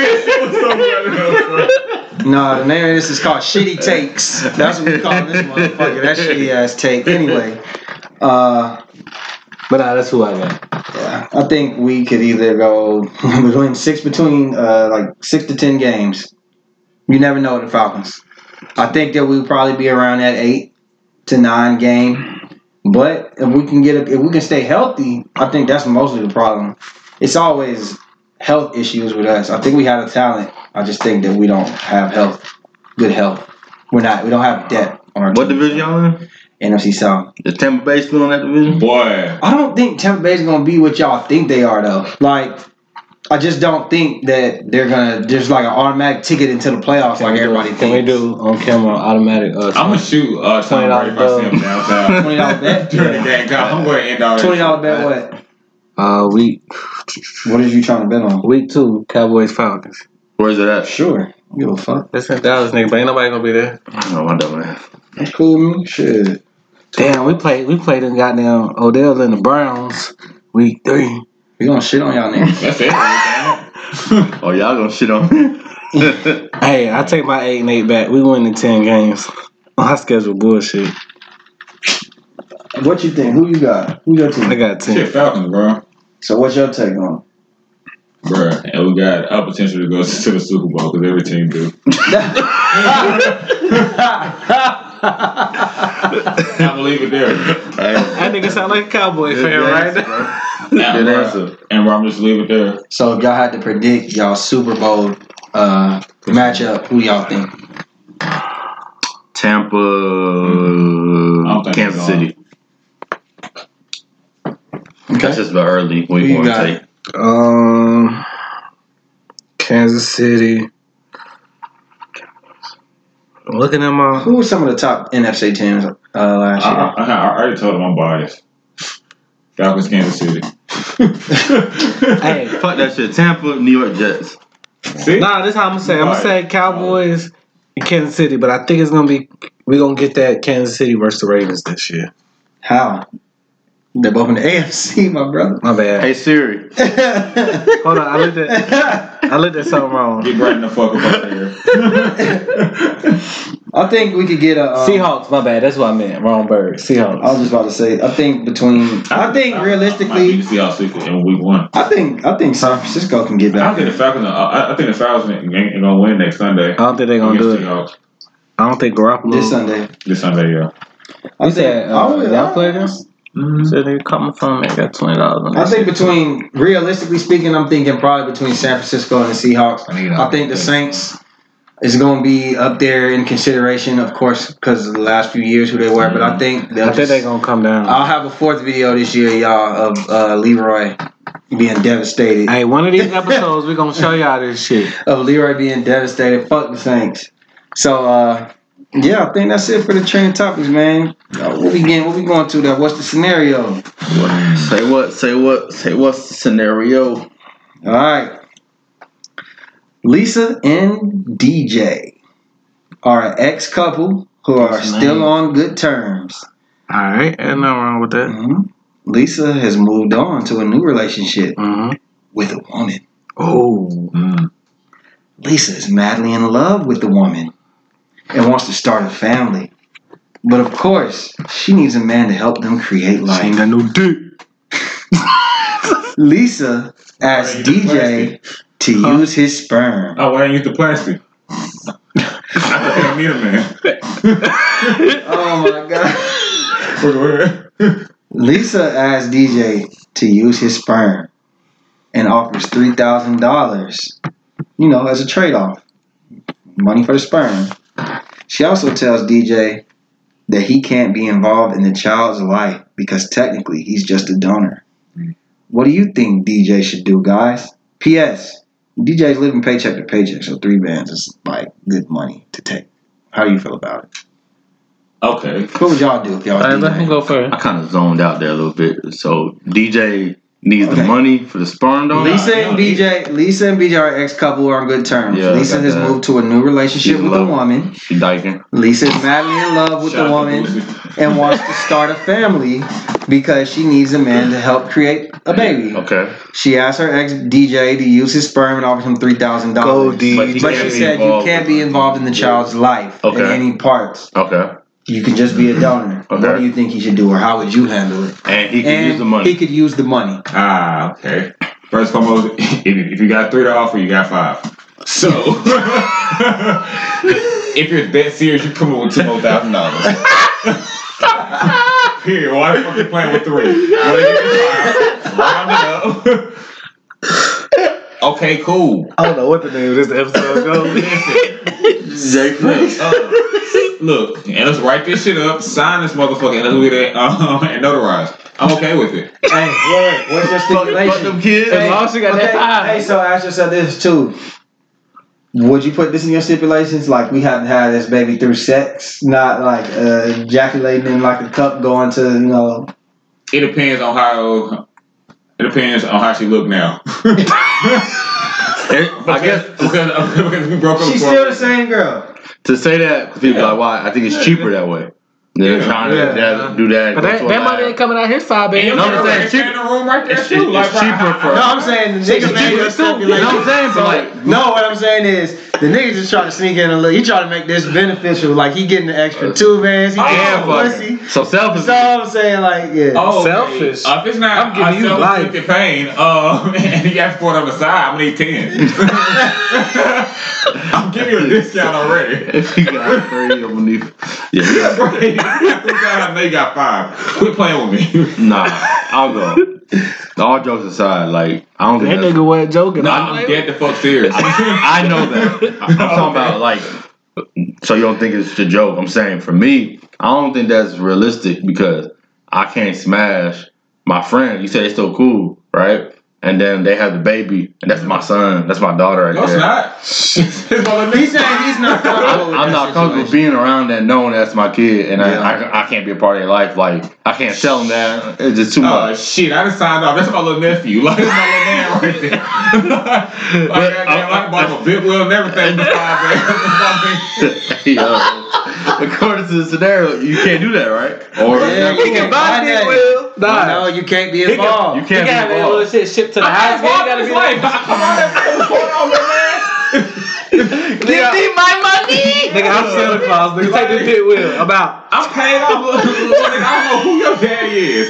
Siri. No, the name of this is called Shitty Takes. That's what we call this motherfucker. That shitty ass take. Anyway, uh, But nah, that's who I got. yeah, I think we could either go between six between uh like six to ten games. You never know with the Falcons. I think that we'll probably be around that eight to nine game. But if we can get a, if we can stay healthy, I think that's mostly the problem. It's always health issues with us. I think we have the talent. I just think that we don't have health, good health. We're not. We don't have depth on our What team. division y'all in? N F C South. Is Tampa Bay still in that division? Boy. I don't think Tampa Bay's gonna be what y'all think they are though. Like, I just don't think that they're gonna just like an automatic ticket into the playoffs Can like we do- everybody Can we thinks. do on camera automatic? Uh, I'm gonna shoot uh, Tom Brady if I see him downtown. Twenty dollar bet. During the game, God, I'm going to end all that Twenty dollar shit. bet. What? Uh, week What are you trying to bet on? week two, Cowboys Falcons. Where's it at? Sure. Give a fuck. That's in Dallas, nigga. But ain't nobody gonna be there. Oh, my dumb ass. That's cool with me. Shit. Damn, we played. We played in goddamn Odell and the Browns week three. We gonna shit on y'all niggas. That's it. Damn. Oh, y'all gonna shit on me? Hey, I take my eight and eight back. We win in ten games. My schedule bullshit. What you think? Who you got? Who your I team? got ten. Shit, Falcons, bro. So what's your take on? Bruh, and we got our potential to go to the Super Bowl because every team do. I'm gonna leave it there. That nigga sound like a Cowboy Good fan right answer, now. Now, Good bruh, answer. And bro, I'm just leave it there. So if y'all had to predict y'all Super Bowl uh, matchup, who y'all think? Tampa, don't think Kansas they're City. Okay. That's just about early. What Who you you want to got? take? Um, Kansas City. Looking at my. Who were some of the top N F C teams uh, last I, year? I, I, I already told him I'm biased. Falcons, Kansas City. Hey, Fuck that shit. Tampa, New York Jets. See? nah, this how I'm gonna say. I'm gonna say Cowboys and Kansas City, but I think it's gonna be we're gonna get that Kansas City versus the Ravens this year. How? They're both in the A F C, my brother. My bad. Hey Siri. Hold on, I looked at I looked at something wrong. Get right in the fuck up out of here. I think we could get a um, Seahawks, my bad. That's what I meant. Wrong bird. Seahawks. I was just about to say. I think between. I think I might realistically. beat the Seahawks in week one. I think. I think San Francisco can get I back. think the Falcons. I, I think the Falcons ain't, ain't gonna win next Sunday. I don't think they're gonna do against it. Seahawks. I don't think Garoppolo. This Sunday. This Sunday, yeah. I You think. said I uh, would- y'all I- play against? Mm-hmm. So they coming from. They got twenty dollars on I that think shit. between realistically speaking, I'm thinking probably between San Francisco and the Seahawks. I need I think the Saints is going to be up there in consideration, of course, because of the last few years who they were. But I think they'll I think just, they're gonna come down. I'll have a fourth video this year, y'all, of uh, Leroy being devastated. Hey, one of these episodes we're gonna show y'all this shit. Of Leroy being devastated. Fuck the Saints. So, uh, yeah, I think that's it for the trending topics, man. Uh, what we getting? What we going to? There? What's the scenario? What? Say what? Say what? Say what's the scenario? All right. Lisa and D J are an ex-couple who are What's his still name? on good terms. All right, ain't nothing wrong with that. Mhm. Lisa has moved on to a new relationship Mm-hmm. with a woman. Oh, Mm. Lisa is madly in love with the woman and wants to start a family. But of course, she needs a man to help them create she ain't life. got no dick. Lisa asked Right, D J to Huh? use his sperm. Oh, why didn't you use the plastic? I think I need a man. Oh my god. Wait, wait. Lisa asked D J to use his sperm and offers three thousand dollars, you know, as a trade-off. Money for the sperm. She also tells D J that he can't be involved in the child's life because technically he's just a donor. What do you think D J should do, guys? P S. D J's living paycheck to paycheck, so three bands is like good money to take. How do you feel about it? Okay. What would y'all do if y'all was All right, let him D J? go first. I kind of zoned out there a little bit. So D J needs Okay. the money for the sperm donor. Lisa and no, B J, Lisa and B J are ex-couple who are on good terms. Yeah, Lisa got has that. moved to a new relationship She's with in a love. woman. She dyking. Lisa is madly in love with Shout the out to woman Boosie. and wants to start a family because she needs a man to help create a baby. Okay. She asked her ex D J to use his sperm and offers him three thousand Go dollars. D But he But can't she be said you involved. can't be involved in the child's life in Okay. any parts. Okay. You can just be a donor. Okay. What do you think he should do, or how would you handle it? And he can and use the money. he could use the money. Ah, okay. First and foremost, if, if you got three to offer, you got five. So, if you're that serious, you come up with two more thousand dollars. Period. Why the fuck you playing with three? You wanna give me five? Round it up. Okay, cool. I don't know what the name of this episode goes. Jay Look, uh, look, and let's write this shit up, sign this motherfucker, and let's do that um, and notarize. I'm okay with it. Hey, wait, what's your stipulation? Fuck them kids. As long as you got that five. Hey, so ask yourself this too. Would you put this in your stipulations? Like, we have to have this baby through sex, not like uh, ejaculating in like a cup going to, you know. It depends on how. It depends on how she look now. I guess because, because we broke up. She's before. still the same girl. to say that, people are like, why? I think it's cheaper that way. They're Yeah. trying to Yeah. that, do that. But go that, to a that money lab. ain't coming out his five, baby. And No, you I'm know, saying it's cheap- in the room right there it's- too. it's Like, cheaper for- No, I'm saying the niggas made your stipulation. You know what I'm saying? But like, No, what I'm saying is the niggas just trying to sneak in a little. He trying to make this beneficial. Like he getting the extra two bands. He Oh, getting fuck pussy. so selfish. That's all I'm saying. Like yeah. Oh, Selfish. Uh, if it's not, I'm giving uh, you self-inflicted pain, um, and he got four on the side, I'm gonna need ten. I'm giving you a discount already. If you got three, I'm gonna need. Yeah. Right, you got three guys, I know you got five. Quit playing with me. Nah, I'll go. All jokes aside, like I don't That think that's, nigga wasn't joking. No, I'm I'm like, dead the fuck serious. I, I know that. I, I'm talking about like So you don't think it's a joke? I'm saying for me, I don't think that's realistic because I can't smash my friend. You say they're still cool, right? And then they have the baby, and that's my son. That's my daughter right No, it's there. not. He's saying he's not comfortable with I'm that not comfortable situation. being around that, knowing that's my kid, and Yeah. I, I I can't be a part of their life. Like I can't tell them that. It's just too Oh much. shit! I done signed off. That's my little nephew. Like that's my little man right there. like goddamn, I bought him a big wheel and everything besides that. Yo, according to the scenario, you can't do that, right? Or Yeah, He can buy that. big wheel. Nah. No, you can't be He can- involved. you He can't got that be little involved. shit shipped to the I house. can't He walk gotta his be life. Come on, that's what's going on, man. Give me my money. Nigga, I'm Santa Claus. Nigga, take this big wheel. I'm out. I'm paid off. Look, look, nigga, I don't know who your daddy is.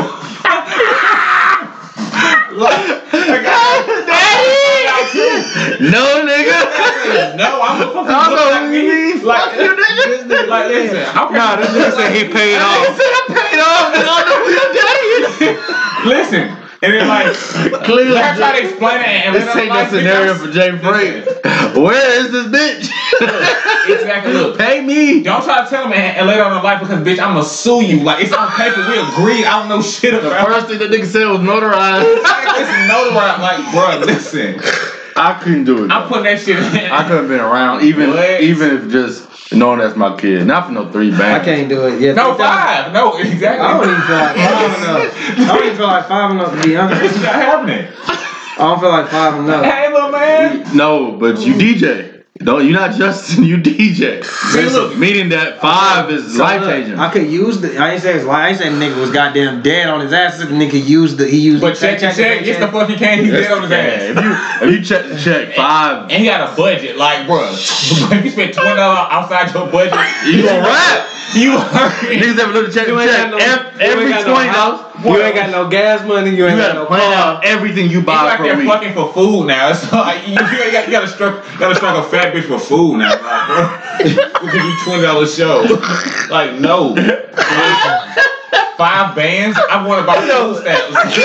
No, nigga. No, I'm the fucking I don't know look like who me. you mean. Like, Fuck you, nigga. this nigga, like, listen, I'm Nah, this nigga said he paid I off. said I paid off. Nigga, I don't know who your daddy is. listen. And then like, Clearly, let her try to explain it and this let her ain't like, that scenario because- for Jay Frank. Where is this bitch? Exactly. Look, Pay me. don't try to tell him and, and lay down on life because bitch, I'ma sue you. Like it's on paper. We agreed. I don't know shit The about. first thing that nigga said was notarized. It's notarized. Like, bro, listen. I couldn't do it. I'm though. putting that shit in. I couldn't have been around, even What? even if just knowing that's my kid. Not for no three bands. I can't do it. Yeah, No, three thousand five. No, exactly. I don't even feel like five enough. I don't even feel like five enough to be It's honest. not happening. I don't feel like five enough. Hey, little man. No, but you D J. No, you're not Justin. You D J. See, look. Meaning that five is So life look, changing. I could use the. I ain't say it's like I ain't saying the nigga was goddamn dead on his ass. The nigga used the. He used. But the, check, check, check. Yes, the fuck he can. He's dead on his If ass. you if you check the check five, And he got a budget. Like, bro, if you spend twenty dollars outside your budget, you gonna rap. you heard. Niggas ever look to check You the ain't check got no, every, you every ain't got no twenty house, dollars. you ain't got no gas money. You You ain't got gotta no plan car. out everything you It's buy like per they're week. fucking for food now. It's like you, you, gotta, you gotta struck, gotta strike a fat bitch for food now. Like, bro, we can do twenty dollar show. Like, no. Like, five bands. I want to buy food stamps.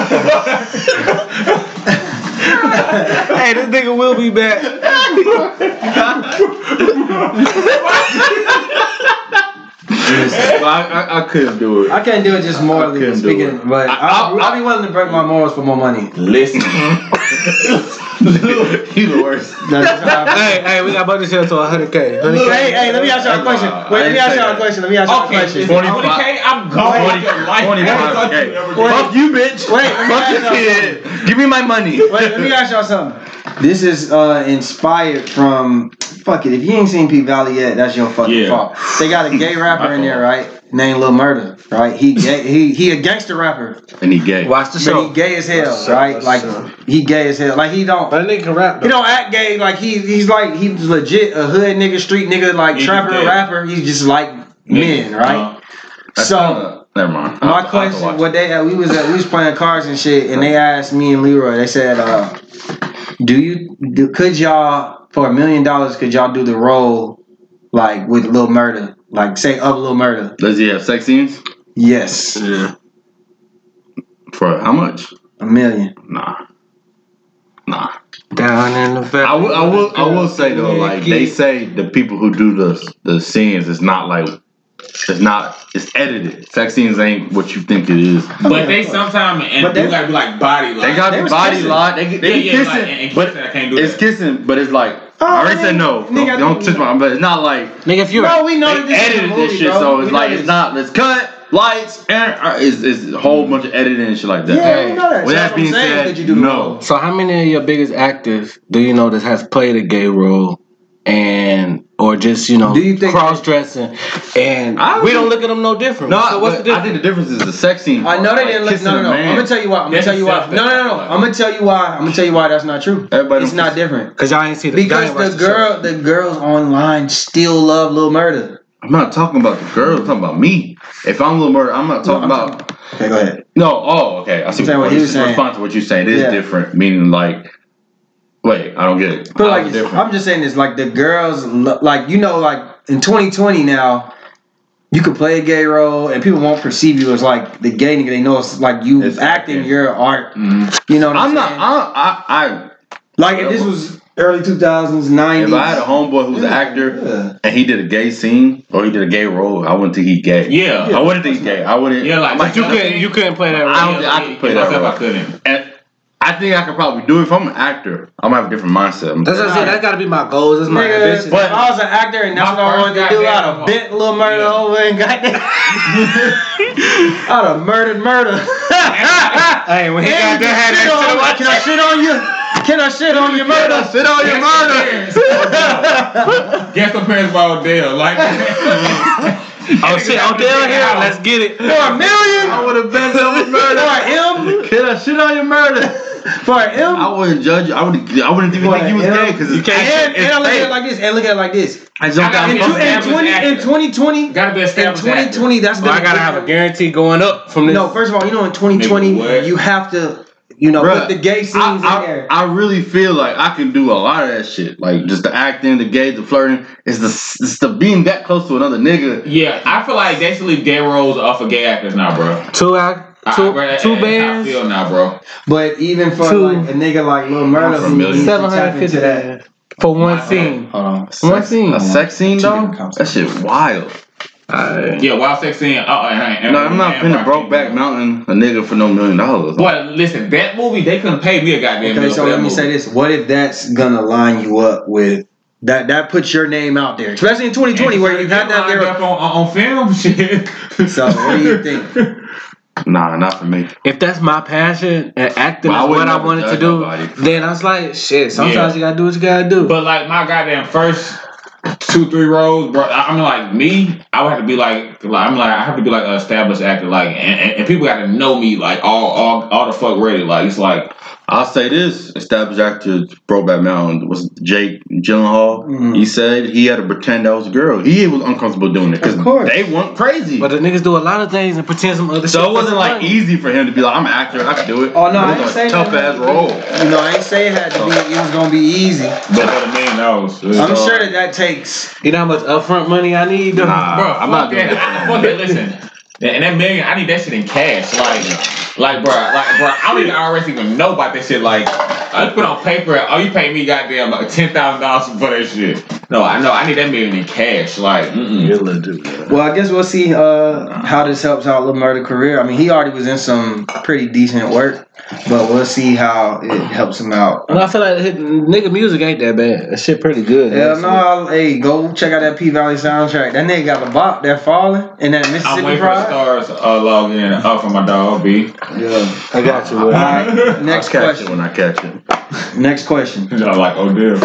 Hey, this nigga will be back. I, I, I couldn't do it. I can't do it just morally couldn't do speaking, it. but I- I'll, I- I'll be willing to break my morals for more money. Listen. You the worst. That's how I feel. Hey, hey, we got budget sale to one hundred K. one hundred K. Hey, hey, let me ask y'all a question. Wait, let me ask y'all a question. Let me ask y'all a Okay, question. twenty K. I'm gone with your life. twenty-five Everything K. you ever Fuck did. you, bitch. Wait, let me Fuck ask your y'all kid. Give me my money. Wait, let me ask y'all something. This is uh, inspired from. Fuck it. If you ain't seen P Valley yet, that's your fucking Yeah. fault. They got a gay rapper My in there, fault. right? Named Lil Murda, right? He gay. He he a gangster rapper, And he gay. Watch the but show. he gay as hell, Let's show, right? let's Like show. he gay as hell. Like he don't. But that nigga can rap He though. don't act gay. Like he he's like he's legit a hood nigga, street nigga, like Yeah, trapper, he's gay. rapper. He's just like men, right? Uh, That's So. kinda- never mind. I'll- My I'll have to question, watch what it. they uh, we was uh, we was playing cards and shit, and they asked me and Leroy. They said, uh, "Do you do, could y'all for a million dollars could y'all do the role like with Lil Murda, like say of Lil Murda?" Does he have sex scenes? Yes, Yeah. For how much? a million. Nah. Nah. Down in the valley. I will, I will, I will say though, like they say, the people who do the the scenes is not like, it's not, it's edited. Sex scenes ain't what you think it is. But they sometimes and But do they- gotta be like body like. They got They the was body kissing. lot. They, they Yeah, be yeah, kissing, like, and- and but kissing, I can't do it's that. kissing. But it's like Oh, I already I said mean, no. nigga, Don't, don't touch my. But it's not like Nigga, if you're No, we know that they this is a edited movie, this shit, bro. so We it's know like this. it's not. It's cut lights and uh, it's, it's a whole bunch of editing and shit like that. Yeah, we know that. With So that that's being what I'm saying. said, Could you do the no. role? So how many of your biggest actors do you know that has played a gay role and or just you know Do you think- cross dressing and I we don't- don't look at them no different. No, so what's the but I difference? think the difference is the sex scene. I know part, they like didn't look. kissing No, no, a no. man. I'm gonna tell you why. I'm gonna That's tell you why. self- No, no, no, no. I'm gonna tell you why. I'm gonna tell you why that's not true. Everybody It's don't not kiss- different. Because y'all ain't see the y'all Because ain't watch the show. girl, the girls online still love Lil Murda. I'm not talking about the girl. I'm talking about me. If I'm Lil Murder, I'm not talking No, I'm about. Okay, go ahead. No, oh, okay. I see I'm saying what what he you was saying. Response to what you're saying. It is Yeah. different, meaning like. Wait, I don't get it. But How's like, it different? I'm just saying this, like the girls, lo- like you know, like in twenty twenty now, you could play a gay role and people won't perceive you as like the gay nigga. They know it's like you It's acting acting. your art. Mhm. You know what I'm, I'm not. saying? I, I, I Like if this was early two thousands, nineties. If I had a homeboy who's an actor Yeah. and he did a gay scene or he did a gay role, I wouldn't think he gay. Yeah. I wouldn't think he gay. I wouldn't. Yeah, like, I'm You couldn't, you couldn't play that role. I don't think I could play that myself, role. I couldn't. And I think I could probably do it. If I'm an actor, I'm gonna have a different mindset. That's what I said. That gotta be my goals. That's my Nigga, ambition. if I was an actor and that's My what I wanted to first do, I'd goddamn- have bent Lil Murder Yeah. over and goddamn. I'd have murdered murder. Hey, when he got that, had Shit on- that Can I shit on you? Can I shit on your murder? Sit on your murder. Guess the parents by Odell. Like, Oh shit, Odell here. Let's get it. For a million? I would have bent over murder. For him? Can I shit on your murder? For him? I wouldn't judge you. I would. I wouldn't even Boy, think you was him- gay because And, it's and, it's I look at fake. it like this. And look at it like this. I just I got In, got tw- in twenty, in twenty twenty, Gotta be in established twenty twenty, that's Well, gonna I gotta have a guarantee going up from this. No, first of all, you know, in twenty twenty, Nigga, what? you have to, you know, Bruh, put the gay scenes I, in I, there. I really feel like I can do a lot of that shit. Like just the acting, the gay, the flirting. It's the it's the being that close to another nigga. Yeah, I feel like they should leave gay roles off for gay actors now, bro. two act, I- two, bro, that- two that's how I bands, feel now, bro. But even for Two- like a nigga like Lil Murder, For a who million. needs to seven tap hundred into fifty that. for one My scene. Hold on. One scene. A sex scene, Chicken dog. comes- That shit wild. Alright. Yeah, Wild Sex Scene. Uh, uh, and, No, I'm not finna broke back mountain a nigga for no million dollars. Boy, listen, that movie they couldn't pay me a goddamn Okay, bill so for let that me movie. say this: what if that's gonna line you up with that? That puts your name out there, especially in twenty twenty, where you had that lined there. up on, on, on film shit. So what do you think? Nah, not for me. If that's my passion and acting But I is would what I never wanted to judge do, nobody. then I was like, shit. Sometimes Yeah. you gotta do what you gotta do. But like my goddamn first two, three roles, bro. I- I'm like me. I would have to be like, like I'm like I have to be like an established actor, like, and, and, and people got to know me, like all, all, all the fuck ready. Like it's like, I'll say this: established actor Brokeback Mountain was Jake Gyllenhaal. Mhm. He said he had to pretend that was a girl. He was uncomfortable doing it because Of course. they went crazy. But the niggas do a lot of things and pretend some other shit. so it for wasn't some like money. easy for him to be like, I'm an actor, I can do it. Oh no, I it ain't was saying a tough that- ass role. You know, I ain't say it had to be. It was gonna be easy. but for the million dollars, I'm sure that that takes. You know how much upfront money I need? To, Nah. bro, I'm fuck not doing that. that. Fuck that. Listen. And that million, I need that shit in cash. Like, like, bro, like, bro, I don't even I R S even know about that shit. Like, I put on paper, oh, you pay me goddamn like ten thousand dollars for that shit. No, I know, I need that million in cash. Like, mm-mm. Well, I guess we'll see uh, how this helps out Lil Murder's career. I mean, he already was in some pretty decent work, but we'll see how it helps him out. No, I feel like his, nigga music ain't that bad. That shit pretty good. Hell actually. no, hey, go check out that P Valley soundtrack. That nigga got the bop, that falling, and that I'm Mississippi waiting for the Pride. stars uh, log in uh, for my dog B. Yeah. I got you. All Will. right, next I'll catch it when question. I catch it. Next question. You know, like Odell.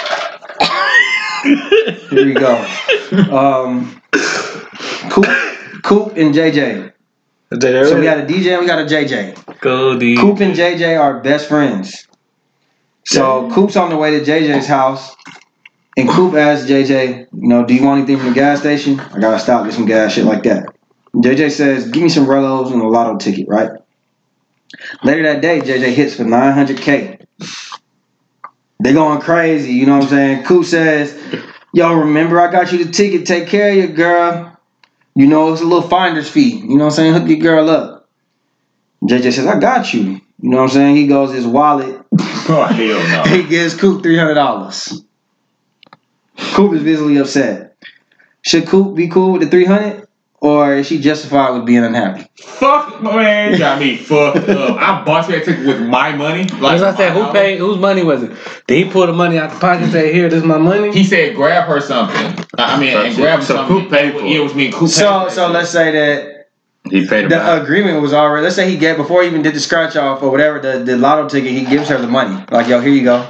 Here we go. Um, Coop, Coop and J J. So we got a D J and we got a J J. Go deep. Coop and J J are best friends. So Coop's on the way to J J's house, and Coop asks J J, you know, do you want anything from the gas station? I gotta stop, get some gas, shit like that. J J says, give me some Rellos and a lotto ticket, right? Later that day, J J hits for nine hundred K. They going crazy, you know what I'm saying? Coop says, yo, remember I got you the ticket, take care of your girl. You know, it's a little finder's fee. You know what I'm saying? Hook your girl up. J J says, I got you. You know what I'm saying? He goes his wallet. Oh, hell no. He gives Coop three hundred dollars. Coop is visibly upset. Should Coop be cool with the three hundred? Or is she justified with being unhappy? Fuck, man, you got me fucked up. I bought you that ticket with my money. Like, As I said, my who paid? Whose money was it? Did he pull the money out the pocket and say, "Here, this is my money"? He said, grab her something. I mean, and grab So something. Coop paid for it. Yeah, it was me. Coop paid So, for so it. let's say that He paid him the back. agreement was already. Let's say he get before he even did the scratch off or whatever the, the lotto ticket. He gives her the money. Like, yo, here you go.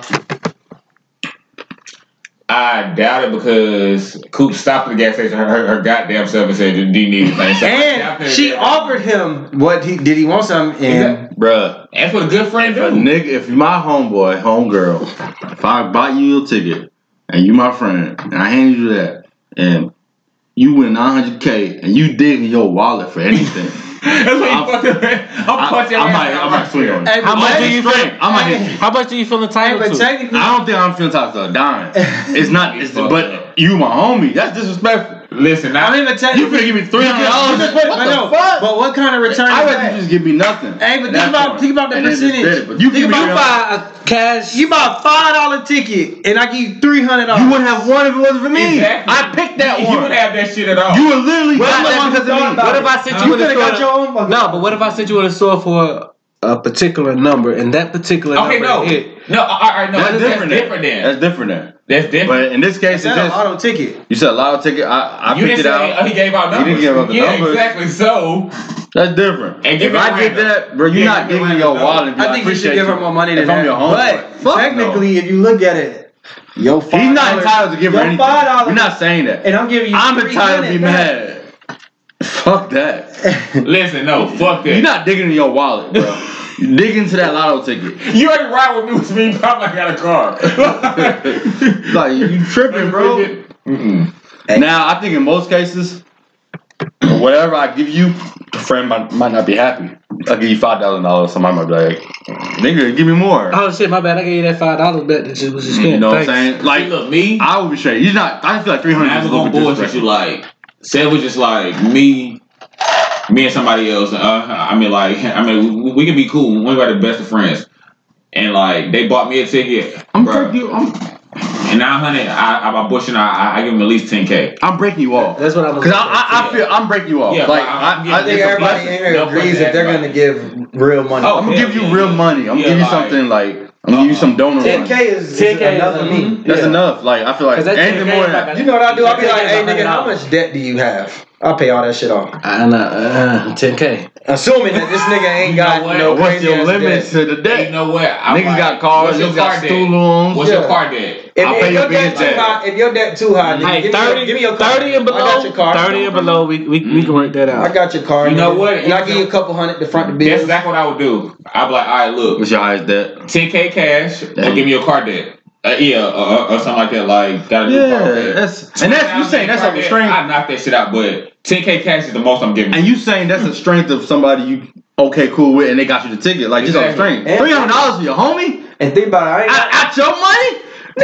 I doubt it because Coop stopped at the gas station, her, her, her goddamn self, and said, "Do you need anything?" So I stopped And at she the- offered him what he did. He want something, and Bruh, That's what a good friend if a do. nigga, if you my homeboy, homegirl, if I buy you a ticket and you my friend, and I hand you that, and you win nine hundred K and you dig in your wallet for anything, That's what I'm- you fucking. I'm I, punching your I ass might, out I might right swing there. on Hey, it. How but much do hey, you straight. feel? I might hey, hit you. How much do you feel hey, entitled but to? technically, I don't think I'm feeling talked to a dime. It's not, it's, but you my homie. That's disrespectful. Listen, now I'm even telling You finna give me three hundred dollars? But, What but the no, fuck? but what kind of return I is rather that? you just give me nothing. Hey, but At think that about point. think about the And then just percentage. did it. But you think give me about You buy a cash. you buy a five dollar ticket and I give you three hundred dollars. You wouldn't have won if it wasn't for me. Exactly. I picked that you one. would have that shit at all. You would literally What got if that I because of thought me. about What it? if I sent You you in the could have got store? your own fucking. No, but what if I sent you in the store for a particular number and that particular Okay, number no, hit? no, all right, no, That's that's, different. that's different then. That's different then. That's different. But in this case, Is it's that an just auto ticket? you said a lotto ticket. I, I you picked didn't it say out. he gave out He numbers. didn't give out the yeah, numbers. exactly. So That's different. And give if me I a get random. that, bro, you're Yeah, not give me giving a me your random. wallet. And be I like, think you should appreciate give her more money than if I'm that. your homeboy. But Fuck technically, if you look at it, yo, five He's not entitled to give her your anything. five dollars, We're not saying that. and I'm giving you. I'm three entitled to be hundred back. mad. Fuck that. Listen, no, fuck that. You're not digging in your wallet, bro. You dig into that lotto ticket. You already ride with me with me. Probably got a car. Like you tripping, bro. Mm-mm. Now I think in most cases, whatever I give you, the friend might, might not be happy. I'll give you five thousand dollars. Somebody might be like, "Nigga, give me more." Oh shit, my bad. I gave you that five dollars back that you was just You kidding. know what I'm Thanks. saying? Like, Look, me. I would be straight. You're not. I feel like three hundred I is a was little gonna bit bullshit you. disrespectful. Like, say it was just like me, me and somebody else. Uh, I mean, like, I mean, we, we can be cool. We are the best of friends, and like, they bought me a ticket. I'm bruh. breaking you. I'm, And nine hundred, I, I, I bush and I, I give them at least ten k. I'm breaking you off. That's what I was. Cause I, I, I feel I'm breaking you off. Yeah, like but I, I'm I, I think it's a everybody blessing. in here No agrees question that they're asked gonna give real money. Oh, I'm gonna yeah, give you yeah, real yeah. money. I'm gonna Yeah, give you like- something like I'm gonna give you some donor ten money. K is, ten is K enough is for me. That's Yeah. enough. Like I feel like 'Cause that anything ten K more is than like that. You know what I do? I'll be ten K like, is hey one hundred nigga, how dollars. much debt do you have? I'll pay all that shit off. I know, uh, ten k. Assuming that this nigga ain't You know got what? no What's crazy your ass limit debt. to the You debt? know what? I'm Niggas like, got cars. what's your Niggas got car debt? student loans. What's Yeah. your car debt? If, I'll if pay your your debt biggest too debt. high, if your debt too high, nigga, Hey, give, me thirty, your, give me your car. thirty and below. I got your car. Thirty and below. We we, we can work that I out. got your car. You know nigga. what? And I give you a couple hundred to front the That's bill. exactly what I would do. I'd be like, all right, look, What's your highest debt? ten k cash, or Damn. give me your car debt. Uh, yeah, or, or something like that. Like, gotta do Yeah, car debt. that's and that's you saying that's a restraint. I knock that shit out, but ten k cash is the most I'm giving. And you saying that's a strength of somebody you okay cool with, and they got you the ticket, like just a Exactly. strength. And- Three hundred dollars for your homie And think about it, I ain't got, out, out your money.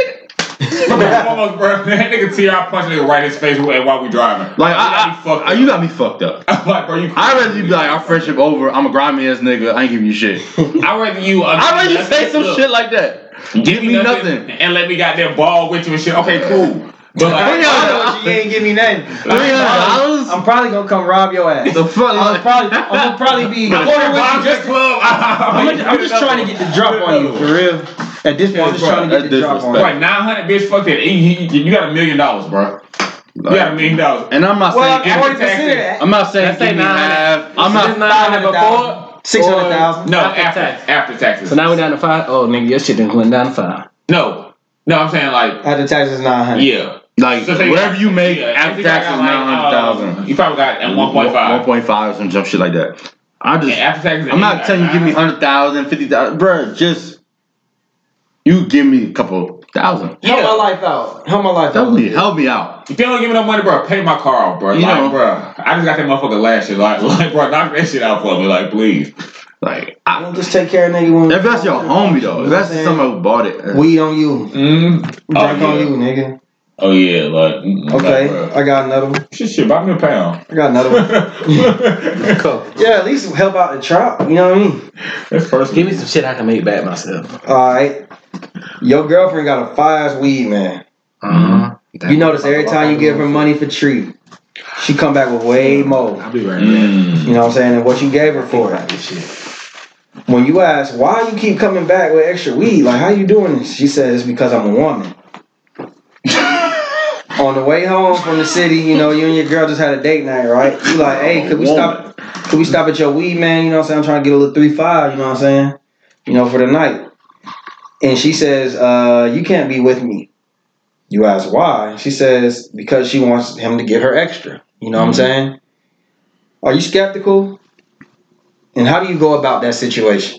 Almost, bro. That nigga T R punched nigga right in his face while we driving. Like I, You got me fucked I, up. you got me fucked up. I'm like, bro, you. I'd rather you be like, our friendship over. I'm a grimy ass nigga. I ain't giving you shit. I'd rather you. Uh, I'd rather you nothing. say some Look, shit like that. Give me nothing, and let me got that ball with you and shit. Okay, cool. But like, I know you ain't give me nothing. Three hundred dollars. I'm probably gonna come rob your ass. The fuck? I'm probably, I'm gonna probably be. I'm I'm, going to just club. I'm, I'm just trying to get the drop on you, for real. At this point, I'm just trying to get That's the drop on disrespect. you. Right, nine hundred, bitch. Fuck that. You, you- you got a million dollars, bro. You got a million dollars. And I'm not Well, saying. forty percent of that. I'm not saying Let's say give me nine hundred. half. I'm This is not. nine hundred before. Six hundred thousand. No, After after tax. after taxes. So now we're down to five. Oh nigga, your shit done went down to five. no, no. I'm saying like, After taxes, nine hundred. yeah. Like So say whatever got- you make yeah, after if you got taxes, like, nine hundred thousand. um, You probably got at one point One five. point five, some jump shit like that. I just. After taxes, I'm not telling you give me hundred thousand, fifty thousand, bro. Just you give me a couple thousand. Help Yeah. my life out. Help my life Help out. me, help me out. If you don't give me no money, bro, pay my car off, bro. You Like, know. bro, I just got that motherfucker last year. Like, like, bro, knock that shit out for me, like, please. Like, I I, don't just take care of nigga when. if that's your homie though, if that's You know what I'm saying? somebody who bought it, Weed on you. Mm. Drink Oh, on yeah. you, nigga. Oh yeah, like, mm, Okay, like, bro. I got another one. Shit, shit, buy me a pound. I got another one. Cool. Yeah, at least help out the trap. You know what I mean? That's first. Give me some shit I can make back myself. All right. Your girlfriend got a fire weed man. Uh-huh. You notice every time you give her money for treat, she come back with way more. I'll be right back. Mm. You know what I'm saying? And what you gave her for About it. this shit. When you ask why you keep coming back with extra weed, like how you doing this? She says because I'm a woman. On the way home from the city, you know, you and your girl just had a date night, right? You like, hey, could we stop? Could we stop at your weed man? You know what I'm saying? I'm trying to get a little three five. You know what I'm saying? You know, for the night. And she says, uh, you can't be with me. You ask why? She says because she wants him to get her extra. You know what I'm saying? Are you skeptical? And how do you go about that situation?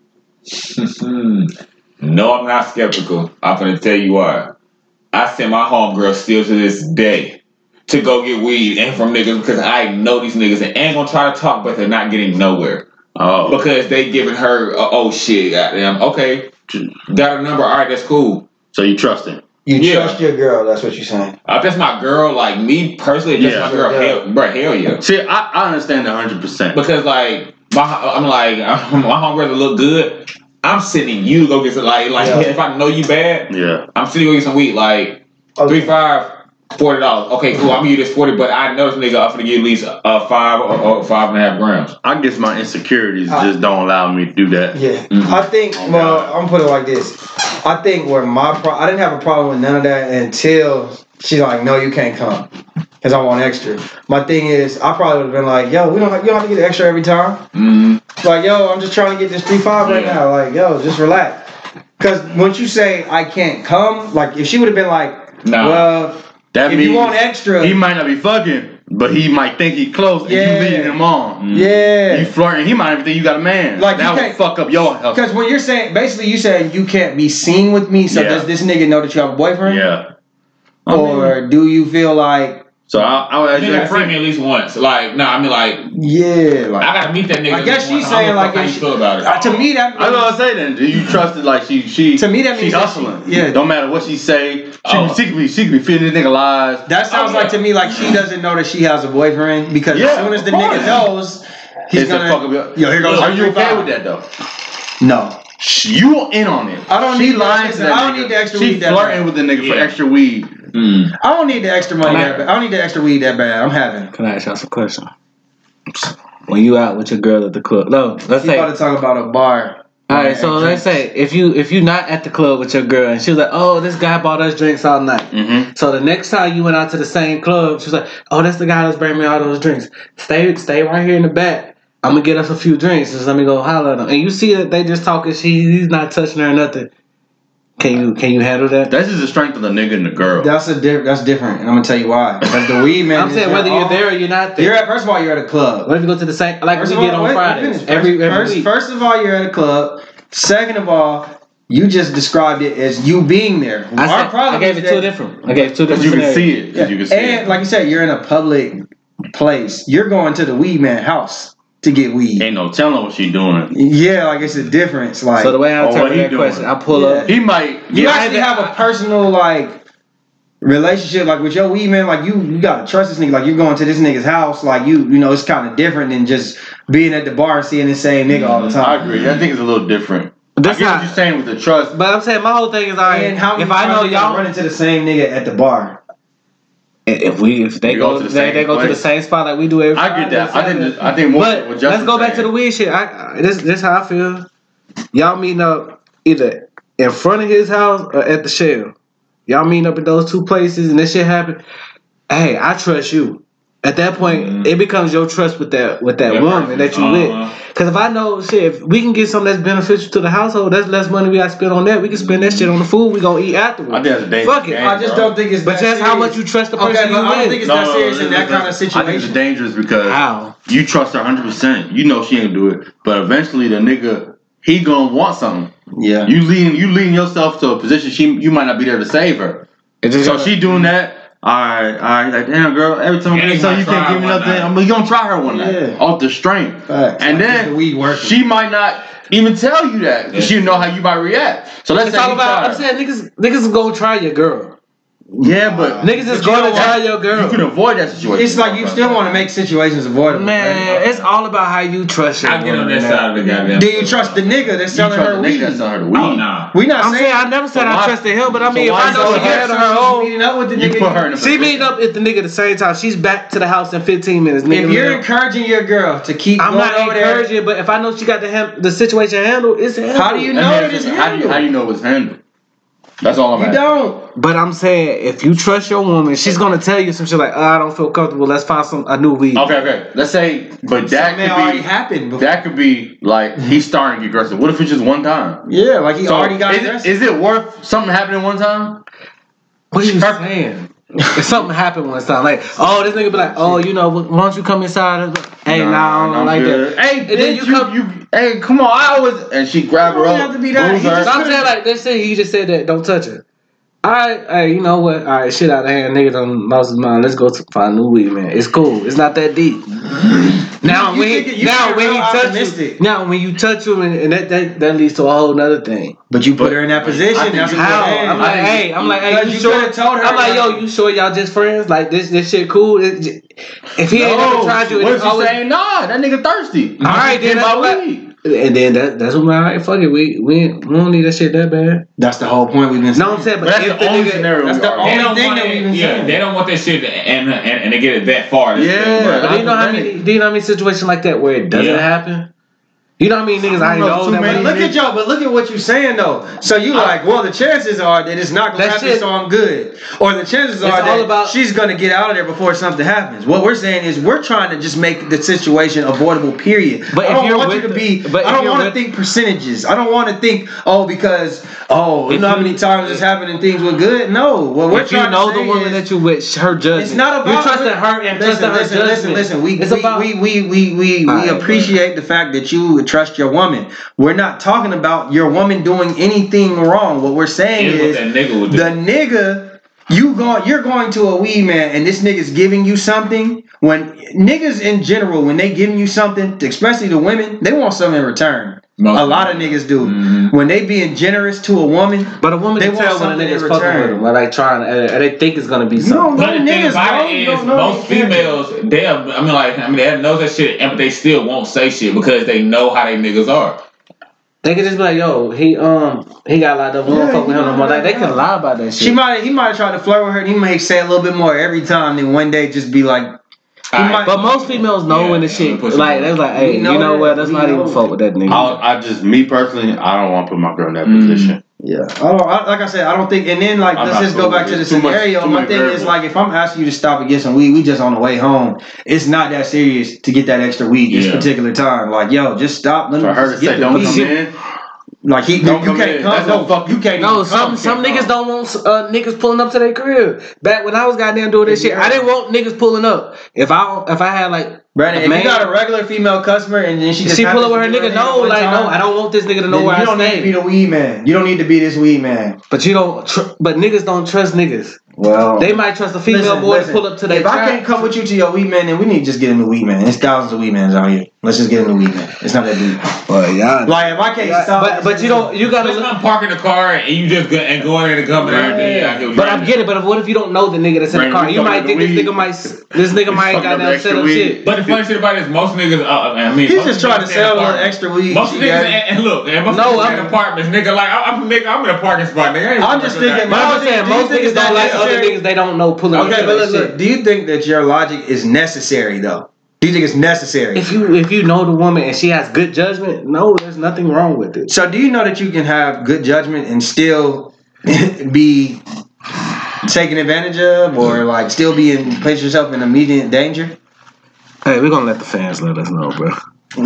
No, I'm not skeptical. I'm gonna tell you why. I send my homegirl still to this day to go get weed and from niggas because I know these niggas and ain't gonna try to talk, but they're not getting nowhere. oh, Because they giving her, uh, oh shit, goddamn, okay, got a number, all right, that's cool. so you trust him? You Yeah. trust your girl. That's what you're saying. If that's my girl, like me personally, if that's Yeah. my girl, Yeah. hell, bro, hell yeah. See, I, I understand that one hundred percent. Because like my, I'm like my homegirls look good. I'm sending you to go get some like like Yeah. if I know you bad, Yeah. I'm sending you to go get some weed like three five. Forty dollars. Okay, cool. I'm gonna give you this forty, but I know this nigga I'm gonna give at least uh five or, or five and a half grams. I guess my insecurities I- just don't allow me to do that. Yeah, Mhm. I think. Oh, Well, God. I'm gonna put it like this. I think where my pro- I didn't have a problem with none of that until she's like, "No, you can't come," because I want extra. My thing is, I probably would have been like, "Yo, we don't. Have, you don't have to get extra every time." Mm-hmm. Like, yo, I'm just trying to get this three five right Yeah. now. Like, yo, just relax. Because once you say I can't come, like if she would have been like, Nah. well, That if means you want extra, he might not be fucking, but he might think he close and Yeah. you leading him on. yeah. You flirting, he might even think you got a man. Like, you that would can't- fuck up your health. Because when you're saying, basically, you saying you can't be seen with me, so Yeah. does this nigga know that you have a boyfriend? Yeah. I mean, Or do you feel like, so I, I would ask You you gotta a see me friend. at least once. Like, nah, I mean like yeah, like, I gotta meet that nigga. I guess at least she's once. I saying don't like know how if you she, feel about it. uh, to me that I was gonna say then, do you trust it like she she To me, that she means that hustling? she- yeah. Don't matter what she say, she, Oh. she could be she could be feeding this nigga lies. that sounds Oh, yeah. like to me like she doesn't know that she has a boyfriend because Yeah, as soon as the of nigga course. knows, he's It's a gonna fuck up your- yo here goes. Are you three okay five. with that though? No. You in on it. I don't she need the lying extra- to that I don't nigga. need the extra She weed that flirting bad. with the nigga for Yeah. extra weed. Mm. I don't need the extra money Can I- that bad. I don't need the extra weed that bad. I'm having. Can I ask y'all some questions? When you out with your girl at the club, no, let's He's say. about to talk about a bar. All right, so let's say if you if you not at the club with your girl and she was like, oh, this guy bought us drinks all night. Mm-hmm. So the next time you went out to the same club, she was like, oh, that's the guy that's bringing me all those drinks. Stay stay right here in the back. I'm gonna get us a few drinks. Just let me go holler at him. And you see that they just talking. She he's not touching her or nothing. Can you can you handle that? That's just the strength of the nigga and the girl. That's a diff- That's different, and I'm gonna tell you why. Because the weed man. I'm is saying there whether you're all- there or you're not there. You're at first of all, you're at a club. What if you go to the same like First we of did all, on wait, Fridays finish. First, every every first, week? first of all, you're at a club. Second of all, you just described it as you being there. I, Our said, problem I gave is it two that- different. I gave two Because different. you can scenarios. see it. 'Cause you can see and it. like you said, you're in a public place. You're going to the weed man house to get weed. Ain't no telling what she doing. Yeah, like it's a difference. Like So the way I Oh, what interpret he that doing? question, I pull Yeah. up. He might. you yeah, actually I- have a personal like relationship, like with your weed man. Like you, you gotta trust this nigga. Like you're going to this nigga's house. Like you, you know, it's kind of different than just being at the bar and seeing the same nigga all the I time. agree. I think it's a little different. That's I get not- what you're saying with the trust. But I'm saying my whole thing is all right. And how many If I times know you gonna y'all, run into the same nigga at the bar? if we if they We go, go to the they, same they go to the place. same spot like we do every. I get that. I Friday, think. I think more. But what let's Justin's go back to saying. the weed shit. I, I this this how I feel. Y'all meeting up either in front of his house or at the shell. Y'all meeting up at those two places and this shit happen. Hey, I trust you. At that point, Mhm. it becomes your trust with that with that That woman person. that you Uh-huh. with. Because if I know shit, if we can get something that's beneficial to the household, that's less money we got to spend on that. We can spend that shit on the food we gonna eat afterwards. I think that's a dangerous Fuck it. game, I just bro. don't think it's. But that that's how serious. much you trust the person Okay, you but I don't with. think it's No, that no, serious in listen, that kind of listen. I think it's situation. dangerous because How? you trust her one hundred percent. You know she ain't gonna do it, but eventually the nigga he gonna want something. Yeah. You leading you leading yourself to a position she you might not be there to save her. It just So gotta- she doing that. All right, all right. Like damn, girl. Every time Yeah, I you get something, you gonna can't try give me one nothing. night. I'm gonna try her one night Yeah. off the strength. Facts. And Like, then is the weed working? she might not even tell you that because she know how you might react. So let's It's say all he about. tried I'm her. saying niggas, niggas is gonna try your girl. Yeah, but Niggas is But you gonna know try what? your girl. you can avoid that situation. It's like you still want to make situations avoidable. Man, right? it's all about how you trust your I get on woman, that man. side of the goddamn. Do you trust the nigga that's You selling trust her the weed? nigga that's selling her the weed. Oh nah. We not I'm saying. saying I never said So I why- trusted him, but I so mean if why I you know so she had upset? her own. meeting up with the You nigga. put her in a She meeting up at the nigga at the same time. She's back to the house in fifteen minutes. Nigga, If you're nigga. encouraging your girl to keep I'm going not over there, encouraging, but if I know she got the ham- the situation handled, it's handled. How do you know And then that it's how do you handled? how do you know it's handled? That's all I'm you asking. don't. But I'm saying if you trust your woman, she's gonna tell you some shit like, oh, I don't feel comfortable. Let's find some a new weed. Okay, okay. Let's say, but that Something could already be happened before. that could be like he's starting to get aggressive. What if it's just one time? Yeah, like he So already got is, aggressive. it, is it worth something happening one time? What are you Her- saying? If something happened one time, like, oh, this nigga be like, oh, you know, why don't you come inside? Hey, nah, I don't I'm like good. that. Hey, And then then you you, come- you, hey, come on, I always and she grab her Don't up. have to be that. moves He her. just- So I'm saying like, let's say he just said that, don't touch her. All right, hey, you know what? All right, shit out of hand, nigga done lost his mind. Let's go to find new weed, man. It's cool. It's not that deep. Now You when think he, it- you now think when real he touch you, optimistic. now when you touch him, and, and that, that that leads to a whole nother thing. But you put her in that position. I think That's you- what How? I'm I'm like, hey, I'm like, hey, Because you, you sure? coulda told her, I'm like, yo, like- you sure y'all just friends? Like this, this shit cool. It, j- if he ain't never tried you, what it's if you always, saying nah? That nigga thirsty. all right, then Get that's my what- weed. and then that, that's what I'm like, fuck it, we we, ain't- we don't need that shit that bad. That's the whole point we've been saying. No, I'm saying, but, But that's if the the only nigga, scenario. that's we the are. only They don't thing want that it, we've been yeah, saying. they don't want that shit to, and, and and to get it that far. That's Yeah, it, bro. But do you know how I many? prevent Do you know how many situations like that where it doesn't Yeah. happen? You know how many niggas I, I don't know, know too that many. when Look at y'all, but look at what you're saying though. So you like, well, the chances are that it's not gonna That happen, shit- so I'm good. Or the chances It's are all that about- she's gonna get out of there before something happens. What we're saying is we're trying to just make the situation avoidable. Period. But I if don't you're want you with to be. the- but I if don't you're want to with- think percentages. I don't want to think oh because oh you If know how you- many times it's happened and things were good. No, what we're if you trying know to say the woman is, that you with, her judgment. it's not about you trusting her and listen, trusting her listen, judgment. listen, listen. We it's we, about we we we we, we All right, appreciate the fact that you trust your woman. We're not talking about your woman doing anything wrong. What we're saying Here's is what that nigga would do. the nigga you going you're going to a weed man and this nigga's giving you something. When niggas in general, when they giving you something, especially the women, they want something in return. Most a lot of niggas do. Mhm. When they being generous to a woman, But a woman They can want tell when a something nigga's in fucking with return. them, or like trying, uh, they think it's gonna be you something. don't know But the thing niggas, about bro. it You is, don't know most their character. females, they have, I mean, like, I mean, they know that shit, but they still won't say shit because they know how they niggas are. They can just be like, yo, he um he got locked up. We don't Yeah, fuck with he him no got more. Like they locked can up. lie about that shit. She might he might have tried to flirt with her. And he may say a little bit more every time. Then one day just be like, he Alright, might- But most females know Yeah, when the yeah, shit push it like on. they was like, hey, We know you know that. what? Let's We not know even fuck with that nigga. I'll, I just, me personally, I don't want to put my girl in that Mm. position. yeah. I don't, I, like I said, I don't think. And then like I'm let's not just go cool back with to the it. Too much- scenario. too My many thing is variables. like if I'm asking you to stop and get some weed, we just on the way home. It's not that serious to get that extra weed this Yeah. particular time. Like yo, just stop. Let me For her to just get say, the don't weed. come in. Like he, Don't you come can't in. come. That's No, no fuck- you can't. No, even some come. some can't niggas come. don't want uh, niggas pulling up to their crib. Back when I was goddamn doing this shit, I didn't want niggas pulling up. If I if I had like Brandon, a if man- you got a regular female customer and then she just she pull up happens with her to be nigga, on no, here one like time, no, I don't want this nigga to know then where you I don't need to be stay. the weed man. You don't need to be this weed man. But you don't. Tr- but niggas don't trust niggas. Well, They might trust a female listen, more listen. to pull up to their If I trap. can't come with you to your weed man, then we need to just get a new weed man. There's thousands of weed mans out here. Let's just get a new weed man. It's not that deep. But yeah, Like if I can't yeah, stop, but but you don't. You gotta. Let's look- not park in the car and you just go, and go in there and come in there and then Yeah. I get But I get it. But if, what if you don't know the nigga that's in the Brandon, car? you You might fucking think this weed. nigga might. This nigga might fucking up goddamn extra sell him weed. shit. But the funny shit about it is most niggas, uh, I mean, he's most just niggas trying to stay in sell a little apartments. extra weed. Most She niggas, got it. and, and look, and most No, niggas I'm- in apartments, nigga, like, I- I'm, nigga, I'm in a parking spot, nigga. I ain't I'm just fucking thinking, with But that. I'm just saying, Do you most think niggas it's don't that like other necessary? niggas they don't know pulling up Okay, to but their look, look. shit. Do you think that your logic is necessary though? Do you think it's necessary? If you if you know the woman and she has good judgment, no, there's nothing wrong with it. So do you know that you can have good judgment and still be taken advantage of, or like still be in place yourself in immediate danger? Hey, we're gonna let the fans let us know, bro.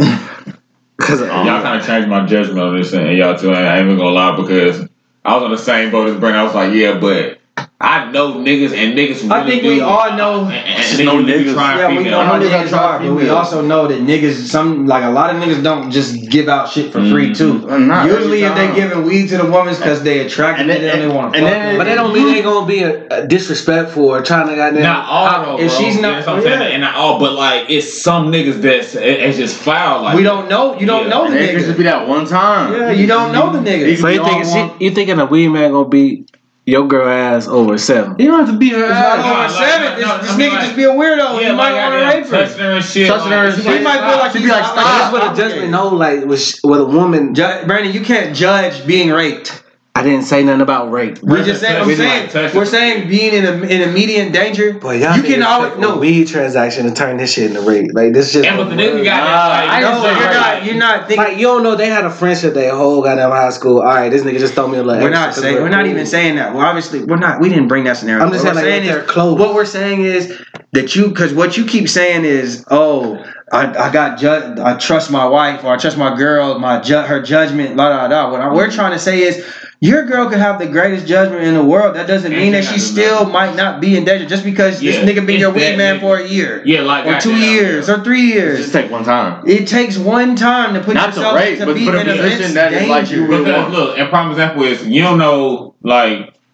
Cause Um, Y'all kind of changed my judgment on this, and y'all too. I ain't even gonna lie because I was on the same boat as Brandon. I was like, yeah, but I know niggas and niggas. Really I think we do, all know- And, and Just niggas know really be niggas. trying Yeah, we female. know how niggas niggas try are, but we females. also know that niggas, some like a lot of niggas don't just give out shit for free Mhm. too. Uh, not Usually, if every they time. giving weed to the women because they attracted And to then- them, they want to and fuck then- them. but that don't mean they gonna be a, a disrespectful or trying to goddamn. Not all, though, if bro. she's not- Yeah, that's what I'm saying. yeah. And not all, but like it's some niggas that's it, it's just foul. Like we don't know. You don't Yeah. know And the it could just nigga. be that one time. Yeah, you don't know the nigga. So you think she, you thinking a weed man gonna beat your girl ass over seven? You don't have to be her It's not ass. Nah, over like, seven. no, This, no, this I mean, nigga like- just be a weirdo. yeah, you might like, want to goddamn rape her. touching her and shit. Touching like, her and she shit. He might feel like She he's be like, not stop. That's what a judgment know. Like with with a woman, Ju- Brandon, you can't judge being raped. I didn't say nothing about rape. We just saying. I'm Really saying. like touching. We're saying being in a, in immediate danger. But y'all you can always a no. weed transaction and turn this shit into rape. Like this just And but the nigga got Nah, that. I Like, ain't No, saying you're rape. not. You're not thinking. like you don't know they had a friendship their whole goddamn high school. All right, this nigga just throw me a little. We're extra not 'cause saying. We're not cool. even saying that. Well, obviously, we're not. We didn't bring that scenario. I'm just What saying, we're like, if is- they're close. What we're saying is that you, because what you keep saying is, oh, I, I got ju- I trust my wife or I trust my girl, my ju- her judgment, la da da. What I- we're trying to say is, your girl could have the greatest judgment in the world. That doesn't And mean she that not she doing still nothing. might not be in danger just because Yeah, this nigga been it's your weed that man nigga. for a year. Yeah, like Or two goddamn, years yeah. or three years. Just take one time. It takes one time to put Not to yourself rape, to but be put a in position immense that is like you danger. really Because want. look, and prime example is you don't know like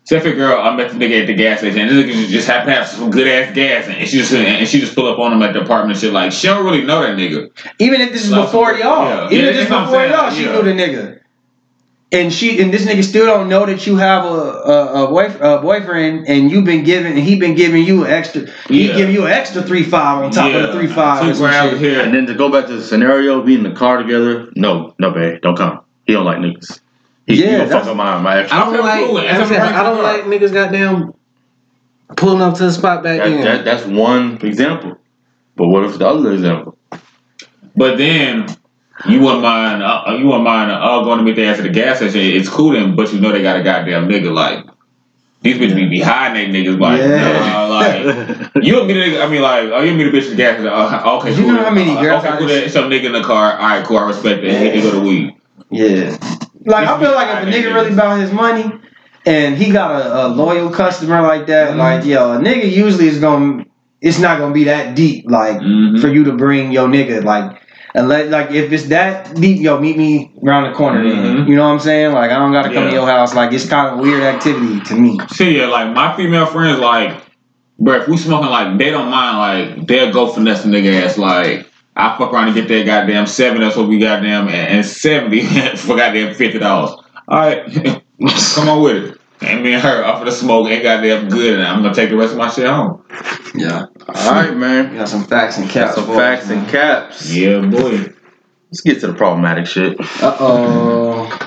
Say for a girl, I met the nigga at the gas station, and this nigga just happened to have some good ass gas, and she just and she just pull up on him at the apartment and shit. Like she don't really know that nigga. Even if this is Like, before y'all, yeah. even Yeah, if this is that's what I'm before saying, y'all, like, she yeah. knew the nigga, and she and this nigga still don't know that you have a a, a, boy, a boyfriend, and you've been giving, and he been giving you an extra, he Yeah. giving you an extra three five on top Yeah. of the three five. Two or some grand shit. here. And then to go back to the scenario, be in the car together. No, no, babe, don't come. He don't like niggas. He, Yeah, he gonna that's- fuck up my my extra. I don't feel like. cool. I don't, I don't like niggas goddamn pulling up to the spot back That, in. that, that's one example. But what if the other example? But then you wouldn't mind. Uh, you wouldn't mind. Uh, going to meet their ass at the gas station. It's cool then, but you know they got a goddamn nigga like. These bitches be behind they niggas like, Yeah. nah, like you meet a nigga. I mean, like, oh, you meet a bitch at the gas station. Oh, okay, You cool. know how many Uh, girls Okay, I cool. just- There's some nigga in the car. All right, cool. I respect that. He can go to weed. Yeah. Like I feel like if a nigga really about his money and he got a, a loyal customer like that, Mm-hmm. like yo, a nigga usually is gonna it's not gonna be that deep, like Mhm. for you to bring your nigga, like unless like if it's that deep, yo, meet me around the corner then. Mhm. You know what I'm saying? Like I don't gotta come to Yeah. your house. Like it's kind of weird activity to me. Shit, yeah, like my female friends, like, bro, if we smoking, like, they don't mind, like, they'll go finesse a nigga ass, like, I fuck around and get that goddamn seven, that's what we goddamn, and, and seventy for goddamn fifty dollars. Alright, come on with it. And me and her offer the smoke ain't goddamn good, and I'm gonna take the rest of my shit home. Yeah. All right, man. We got some facts and Got caps. some for us, facts man. and caps. Yeah, boy. Let's get to the problematic shit. Uh oh.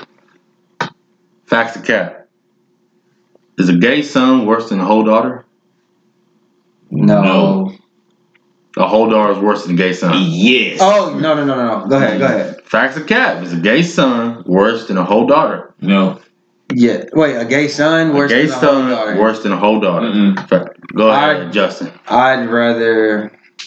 Facts and cap. Is a gay son worse than a whole daughter? No. No. A whole daughter is worse than a gay son. Yes. Oh no no no no no. Go ahead go ahead. Facts and cap. Is a gay son worse than a whole daughter? No. Yeah. Wait, a gay son A worse gay than a whole son daughter. worse than a whole daughter. Mm-mm. Fact. Go ahead, I- Justin. I'd rather.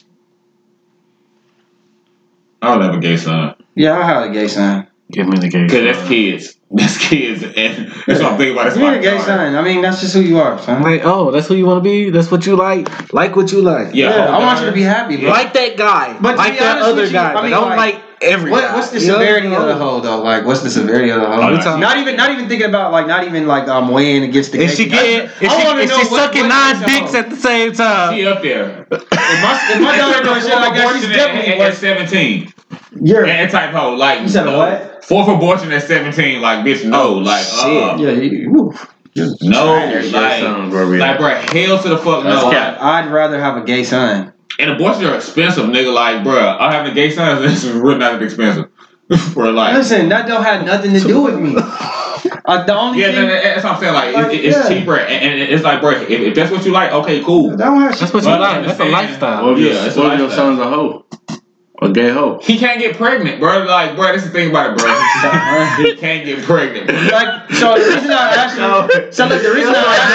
I would have a gay son. Yeah, I'll have a gay son. Give me the gay Because that's kids. That's kids, and that's what I'm thinking about. That's You're my a gay daughter. son. I mean, that's just who you are, son. Like, oh, that's who you want to be. That's what you like. Like what you like. Yeah, Yeah, whole I want you daughter. to be happy, bro. Like that guy. But to like be that honest other with you, guy. I but mean, don't like, like every What, guy. what's the You know? severity of the hoe though? Like, what's the severity of the hoe? Oh, We talking- Not even, not even thinking about like, not even like I'm weighing against the. If gay she thing. I getting, just- if I she, wanna if know she what- sucking what nine is a dicks hoe. at the same time, She up there. If my, if my daughter doing shit like that, she's definitely at, at worse. seventeen. You're, And type hoe, like You said a no. what? Fourth abortion at seventeen, like bitch, no, like uh, yeah, you, woof. no, Gay like, sons where we like, at. bro, hell to the fuck That's no. cap. I'd rather have a gay son. And abortions are expensive, nigga. Like, bro, I having a gay son this is really not that expensive. Bro, like, Listen, that don't have nothing to do with me. Uh, the only yeah, thing that, that's what I'm saying. Like, Like, it, it's yeah. cheaper, and, and it's like, bro, if, if that's what you like, okay, cool. that don't have that's what you Well, like. That's a understand. lifestyle. What if Yeah, your, it's a what if your lifestyle. son's a hoe? A gay hoe? He can't get pregnant, bro. Like, bro, that's the thing about it, bro. He can't get pregnant. Bro. Like, so the reason I asked you, so look, the reason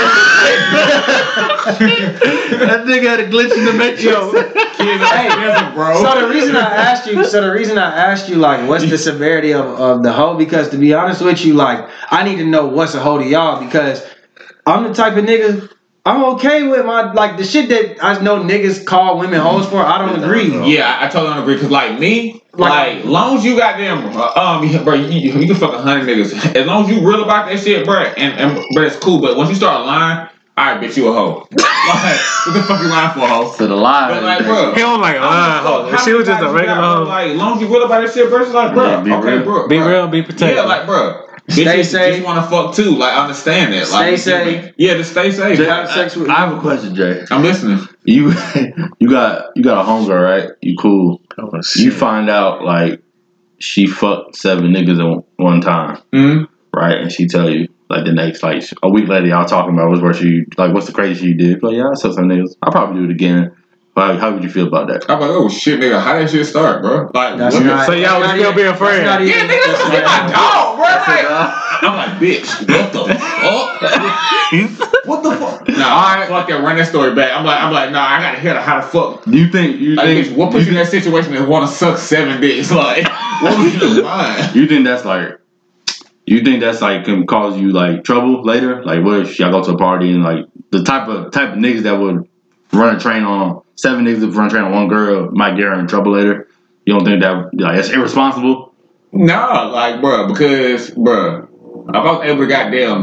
I asked you, That nigga had a glitch in the matrix. Kids are expensive, bro. so the reason I asked you, so the reason I asked you, like, what's the severity of, of the hoe? Because to be honest with you, like, I need to know what's a hoe to y'all because I'm the type of nigga. I'm okay with my like the shit that I know niggas call women hoes for. I don't agree. Yeah, I, I totally don't agree. Cause like me, Like- like, long as you got them, uh, um, bro, you, you, you can fuck a hundred niggas. As long as you real about that shit, bro, and, and but it's cool. But once you start lying, I bet you a hoe. Like, what the fuck you lying for, hoe? To the lie. But like, bro, He don't like a how line many- hoe. how She was many just a guys you regular got, bro? hoe. Like, as long as you real about that shit, bro, it's like, bro, Yeah, be okay, real. bro, Be bro. real, be protected. Yeah, like, bro. Stay Bitches safe. just want to fuck too. Like, I understand that. Stay Like, safe. Yeah, just stay safe. Jay, Have sex with- I, I have a question, Jay. I'm listening. You you got you got a homegirl, right? You cool. Oh, You shit. find out like she fucked seven niggas at one time, Mm-hmm. right? And she tell you like the next like a week later, y'all talking about what's where she like what's the crazy shit you did? Like yeah, I sucked some niggas. I'll probably do it again. But how would you feel about that? I'm like, oh shit, nigga, how that shit start, bro? Like, That's what the- not- So y'all that's would not still even- be a that's friend? not even- Yeah, nigga, that's that's my not- dog, bro. Like, I'm like, bitch, what the fuck? What the fuck? Nah, fuck that. Run that story back. I'm like, I'm like, nah, I gotta hear the, how the fuck. Do you think you Like, think bitch, what put you in you, that situation and want to suck seven dicks? Like, what was in your mind? you think that's like you think that's like can cause you like trouble later? Like what if y'all go to a party and like the type of type of niggas that would run a train on seven niggas that run a train on one girl might get her in trouble later? You don't think that like that's irresponsible? Nah, like, bro, because, bro, if I was able to goddamn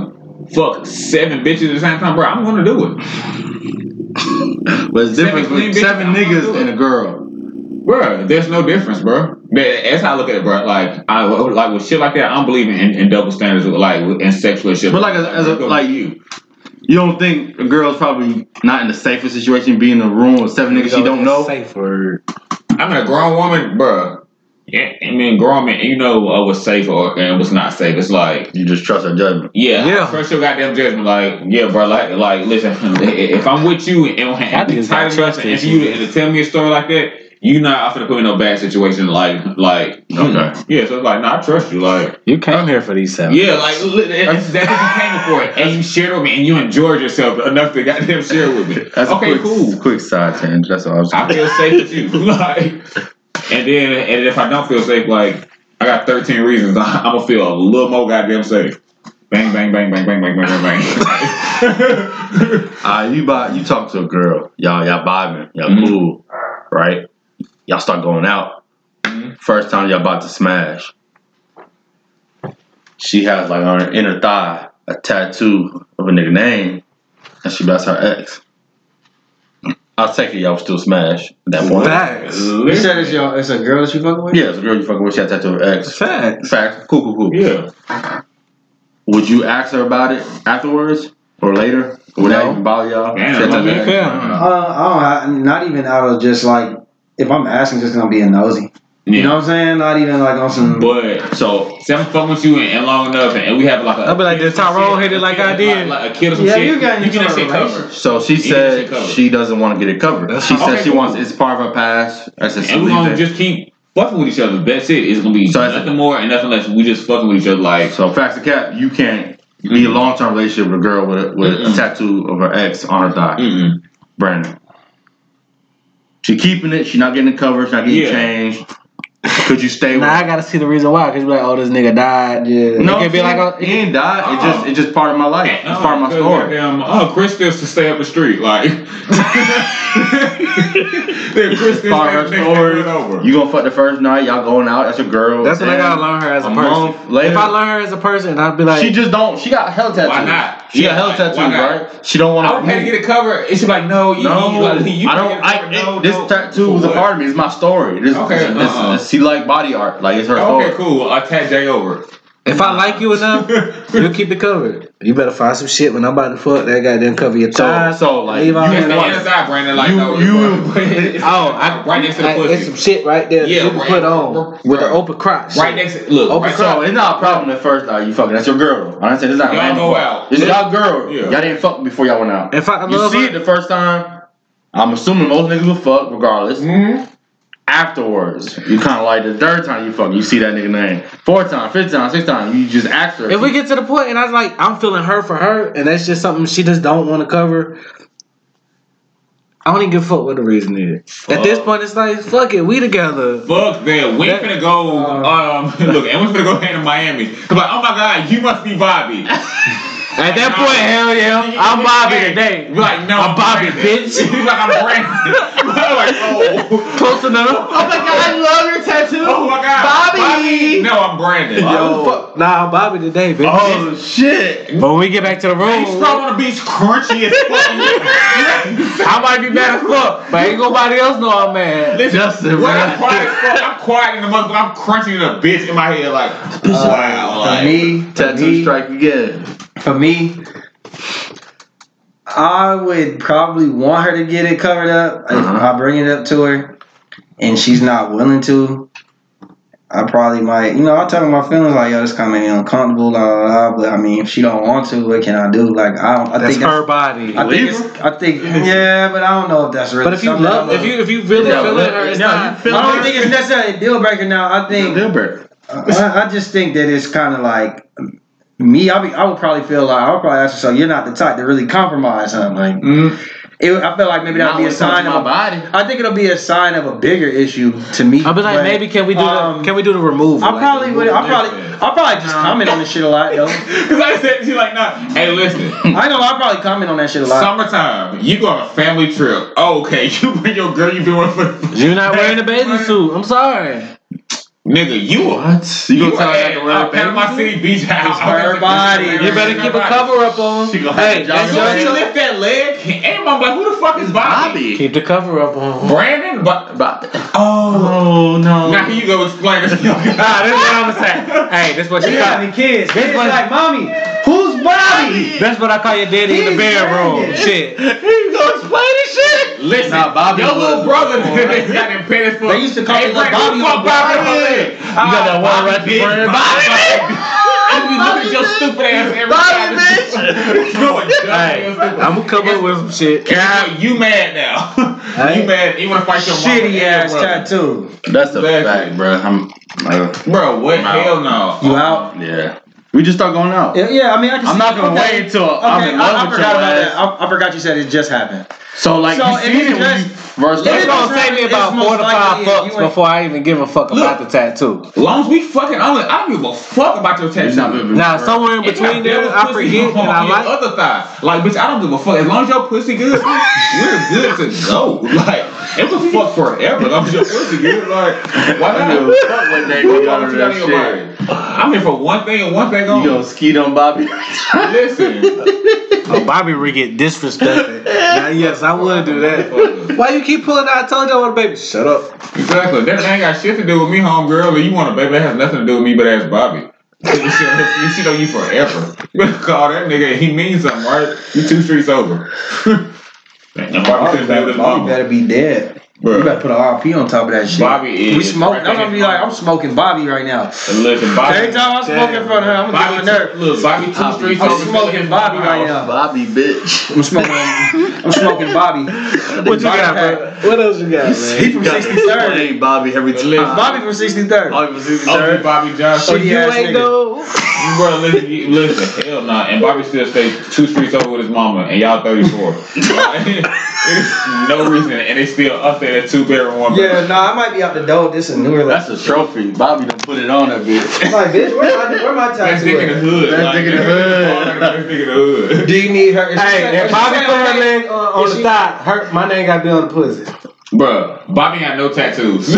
fuck seven bitches at the same time, bro, I'm gonna do it. But it's Seven different clean with bitches, seven I'm gonna do niggas it. and a girl. Bro, there's no difference, bro. That's how I look at it, bro. Like, I like with shit like that. I'm believing in, in double standards, with, like in sexual shit. But like as, as a, like you, you don't think a girl's probably not in the safest situation, being in a room with seven niggas she don't know. Safer. I mean, a grown woman, bro. Yeah, I mean, grown man, you know uh, what's safe or and what's not safe. It's like You just trust her judgment. yeah, Yeah. I trust your goddamn judgment. Like, yeah, bro. Like, like, listen, if I'm with you and, and, and just tight got enough trust and for issues. you to, and to tell me a story like that, you not finna put me in no bad situation. Like, like, Okay. yeah. So it's like, no, I trust you. Like, You came here for these seven. yeah, like li- that's that's what you came for it, and you shared with me, and you enjoyed yourself enough to goddamn share with me. That's okay, a quick, cool. quick side tangent. That's all I was I feel safe with you. Like, and then, and if I don't feel safe, like, I got thirteen reasons. I'm gonna feel a little more goddamn safe. Bang, bang, bang, bang, bang, bang, bang, bang, bang. Uh, you buy, you talk to a girl, y'all, y'all vibing, y'all Mhm. cool, right? Y'all start going out. Mhm. First time y'all about to smash. She has like on her inner thigh a tattoo of a nigga name, and she that's her ex. I'll take it, y'all still smash at that point. Facts. You said it's your, it's a girl that you fucking with? Yeah, it's a girl you fucking with. She had a tattoo of her ex. Facts. Facts. Cool, cool, cool. Yeah. Would you ask her about it afterwards or later? Would that No. even bother y'all? Damn, She had a I mean, tattoo of her ex. yeah. Uh, I don't have, not even out of just like, if I'm asking, just gonna be a nosy. You know what I'm saying? Not even like on some. But So say I'm fucking with you and, and long enough, and, and we have like a. I'll be like, kid or did some Tyrone shit, hit it like I a did? Like, like a kid or some Yeah, shit. you got you get that into a shit covered. relationship. So she You get said shit covered. she doesn't want to get it covered. That's She fine. said Okay, she cool. wants it's part of her past. That's a And we're gonna just keep fucking with each other. That's it. It's gonna be So that's nothing more and nothing less. We just fucking with each other. Like, So facts to cap, you can't be a long term relationship with a girl with, with a Mm-mm. tattoo of her ex on her thigh. mm-mm. Brandon. She keeping it, she not getting it covered, she not getting Yeah. changed. Could you stay with Nah, I gotta see the reason why. Cause you be like, oh, this nigga died. Yeah. No, It could be he, like a- he ain't died. It Oh. just it's just part of my life. It's part of my Because story. Goddamn, oh, Chris still to stay up the street. Like, then Chris still Part stay of up her the story. over. You gonna fuck the first night, y'all going out, that's your girl. That's when I and gotta learn her as a, a person. month later- If I learn her as a person, I'd be like, She just don't she got hell tattoos. Why not? She Yeah, got hell like, tattoos, why not? right? She don't I wanna would pay to get it covered. It's like, no, you, No, you, like, you I pay to don't. get it I covered. it, no, this no. tattoo was a What? part of me. It's my story. This, Okay, this, this, uh-uh. this- she like body art. Like it's her Okay, story. cool. I'll tag Jay over. if I like you enough, you'll keep it covered. You better find some shit when I'm about to fuck that goddamn cover your So, thighs. so like leave you all It's that the want- inside, Brandon. Like, You- no, you- it's Oh, I, right next to the like, pussy. There's some shit right there that Yeah, you can right- put on right- with right. the open crotch. Right next to, look, Open right So it's not a problem at first. Like you fucking, that's your girl. I didn't say this is not Y'all random go fuck. out. This is y'all girl. Yeah. Y'all didn't fuck before y'all went out. If I You love see her, it the first time. I'm assuming most niggas will fuck regardless. Mm-hmm. Afterwards, you kind of like the third time you fuck, you see that nigga name. Fourth time, fifth time, sixth time, you just ask her. if we get to the point and I was like, I'm feeling her for her, and that's just something she just don't want to cover, I don't even give a fuck what the reason is. At this point, it's like, fuck it, we together. Fuck that. We That- finna go. Um, look, and we finna go hand to Miami. Cause like, oh my god, you must be Bobby. At that point, hell yeah, I'm Bobby today. We're like, no, I'm Bobby, Brandon. bitch. We're like, I'm Brandon. We're like, oh. Close enough. Oh my god, I love your tattoo. Oh my god, Bobby. No, I'm Brandon. Yo, nah, I'm Bobby today, bitch. Oh shit! But when we get back to the room, He's probably on the beach crunchy as fuck. I might be mad as fuck, but ain't nobody else know I'm mad. Listen, Justin, when man. I'm quiet as fuck, I'm quiet in the motherfucker. I'm crunching a bitch in my head like, wow. For Like, me, for Tattoo me, strike again. for me, I would probably want her to get it covered up. If Uh-huh. I bring it up to her and she's not willing to, I probably might, you know, I'll tell her my feelings like, yo, this kind of made me uncomfortable, blah, blah, blah. But I mean, if she don't want to, what can I do? Like, I don't, I That's think her body. I think, it's, I think, yeah, but I don't know if that's really But if you something love, I'm if a- you if you really Yeah, feeling but- her, it's yeah, not. you feel I don't her. think it's necessarily a deal breaker now. I think, Deal breaker. I, I just think that it's kind of like, me, I be, I would probably feel like I would probably ask her, so you're not the type to really compromise, huh? Like, mm, it, I feel like maybe that would be a sign of my a, body. I think it'll be a sign of a bigger issue to me. I'll be like, but, maybe can we do um, the can we do the removal? I Like, probably would. I remove probably, this. I probably just comment on this shit a lot though. Cause I said, she's like, nah, hey, listen. I know I probably comment on that shit a lot. Summertime, you go on a family trip. Oh, okay, you bring your girl you been with for. You're not wearing a bathing suit. I'm sorry. Nigga, you What? You You gonna tell her at to wear uh, a Panama bathing suit? City Beach House. her body. You better keep a cover up on. She gonna Hey, have that's to So jog when he your lift that leg, everybody like, who the fuck is Bobby? Bobby. Keep the cover up on. Brandon? But Bobby. oh, Oh no. now here you go explain this. Nah, this is what I'm gonna say. Hey, this is what She you got. having kids. Kids one- like, mommy, who's Bobby? That's what I call your daddy in the He's bedroom. Brandon. Shit. You gonna explain this shit? Listen, Nah, Bobby your was- little brother got them pennies for. They used to call hey, me Lil Brandon, Bobby who the fuck on Bobby Bobby. is? You got that one right bitch, there, Bobby. Bobby. I be looking at your stupid ass every Bobby, time. bitch. Hey, I'm gonna come up with some shit. God, you mad now? Hey. You mad? You wanna fight your mama and Shitty your ass brother. tattoo. That's a Exactly. fact, bro. I'm. Uh, Bro, what? I'm out. Hell no. You out? yeah. We just start going out. Yeah, yeah, I mean, I can I'm see- not gonna okay. wait until Okay, I'm in love I, I with forgot your about ass. that. I, I forgot you said it just happened. So like So, you if seen it it when you just- first if It's it started. gonna take me It's about most four to five likely if you fucks ain't- before I even give a fuck about the tattoo. As long as we fucking on it, I don't give a fuck about your tattoo. It's not been- Now, somewhere in If between my there, devil's I pussy forget on and I your like. other thigh. Like, bitch, I don't give a fuck. As long as your pussy good, we're good to go. Like, it was fuck forever. As long as your pussy good, like, why I not? don't give a fuck what they What got got on you that got in your shit. body? I'm here for one thing and one thing You only. gonna skeet on Bobby? Listen, Oh, Bobby would get disrespected. Now, yes, I would do that. Why you keep pulling out? I told you I want a baby. Shut up. exactly. That ain't got shit to do with me, homegirl. If you want a baby, that has nothing to do with me, but ask Bobby. You shit on you forever. You better call that nigga. He means something, right? You two streets over. And Bobby Bobby said that better, with his Bobby mama. better be dead. Bruh. You better put an R P on top of that shit. Bobby is We smoke. right I'm gonna there. be like, I'm smoking Bobby right now. And listen, Bobby. Every time I'm smoking in front of her, I'm gonna Bobby, get on nerve. look, Bobby two Bobby. streets I'm over. smoking Bobby right now. Bobby, bitch. I'm smoking. I'm smoking Bobby. What you got, bro? What else you got, man? He from sixty-third. Hey, Bobby, every time. Listen, Bobby from sixty-third. Bobby from Oh, you sixty-third. Bobby Johnson. Shitty You ass ain't nigga. go. Bro, listen, you- listen, hell nah. And Bobby still stays two streets over with his mama, and y'all thirty-four. There's no reason, and they still up there at two bedroom, one bedroom. Yeah, nah, I might be out the door. This is newer. That's a trophy. Bobby done put it on that bitch. I'm like, bitch, where my where my Best tattoo nigga in the at? hood. Best like, nigga in the hood. Best nigga in the hood. Do you need her? Is she Hey, saying- if is she Bobby saying put her okay? leg on, on Is the she- thigh, her, my name got to be on the pussy. Bruh, Bobby got no tattoos.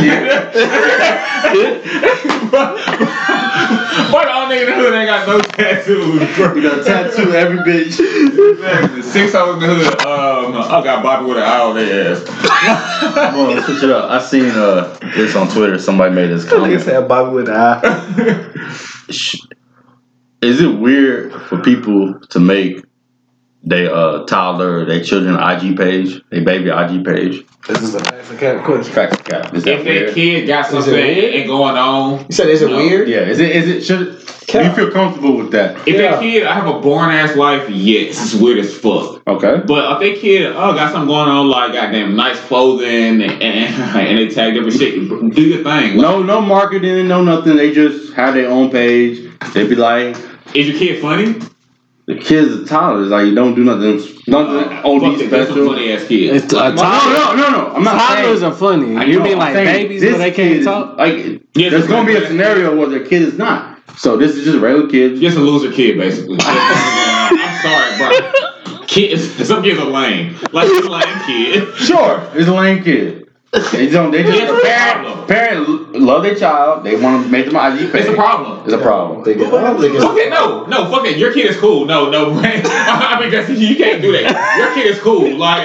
Boy, the only nigga in the hood ain't got no tattoos, bro. You got a tattoo every bitch. Exactly. Six hoes in the hood. Um, I got Bobby with an eye on their ass. Come on, let's switch it up. I seen uh this on Twitter. Somebody made this Nigga comment. said Bobby with the eye. Sh- Is it weird for people to make they uh toddler, their children I G page, they baby I G page? This is a that's a kind of question. Fact cap. Is that If that weird? kid got Is something it weird? and going on, You said, is it No. weird? Yeah. Is it? Is it? Should? Do you feel comfortable with that? if Yeah. that kid I have a boring ass life, yes, it's weird as fuck. Okay. But if that kid, oh, got something going on, like goddamn nice clothing and, and, and they tag different shit, do your thing. No, no marketing, no nothing. They just have their own page. They be like, Is your kid funny? the kids are toddlers. Like you don't do nothing, nothing Fuck O D it, that's some special. funny ass kids. It's a Like, No, toddler. no, no, no. I'm not Toddlers saying. are funny. I You know, mean I'm like saying babies this where they kid can't is- talk? Like, Yeah, there's this gonna be a is- scenario where their kid is not. So this is just regular kids. Just a loser kid, basically. I'm sorry, bro. Kids, some kids are lame. Like this lame kid. Sure, it's a lame kid. They don't. They just It's a the parent. problem. Parent love their child. They want to make them I G page. It's a problem. It's a problem. Think it- I don't think it's- Fuck it, no, no, fuck it. Your kid is cool. No, no, I mean, that's, you can't do that. Your kid is cool. Like,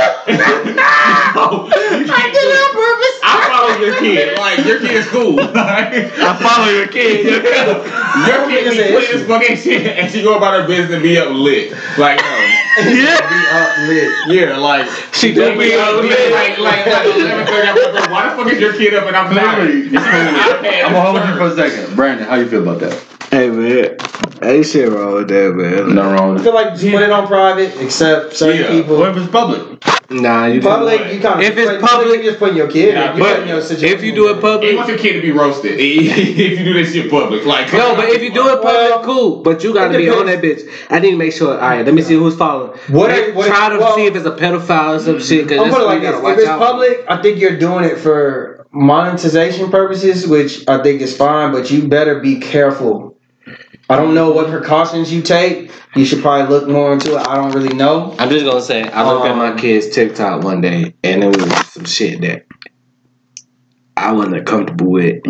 no, you can't do it on purpose. I follow your kid. Like, your kid is cool. Like, I follow your kid. your kid be lit as fucking shit, and she go about her business and be up lit. Like, no. Yeah. Be up lit. Yeah, like She do be up lit. Like, like, like eleven thirty. I'm like, why the fuck is your kid up and I'm Clearly, tired? I'm gonna hold you for a second. Brandon, how you feel about that? Hey man, ain't shit wrong with that, man. Nothing wrong I with feel like just put it on private, except certain Yeah. people. What if it's public? Nah, you Public, can't. you kind of. If it's public- you just putting your kid. Yeah, in. You But putting your situation if you do it You public, want your kid to be roasted if you do this shit public. Like, no, but if you do it public, Well, cool. But you gotta it be on that depends. bitch. I need to make sure. All right, let me see who's following. What Let- if- what if- try to well- see if it's a pedophile or some shit. Cause I'm that's put it what like you this: gotta watch if it's out for. public, I think you're doing it for monetization purposes, which I think is fine. But you better be careful. I don't know what precautions you take. You should probably look more into it. I don't really know. I'm just gonna say, I looked Um, at my kid's TikTok one day, and it was some shit that I wasn't comfortable with. Mm-hmm.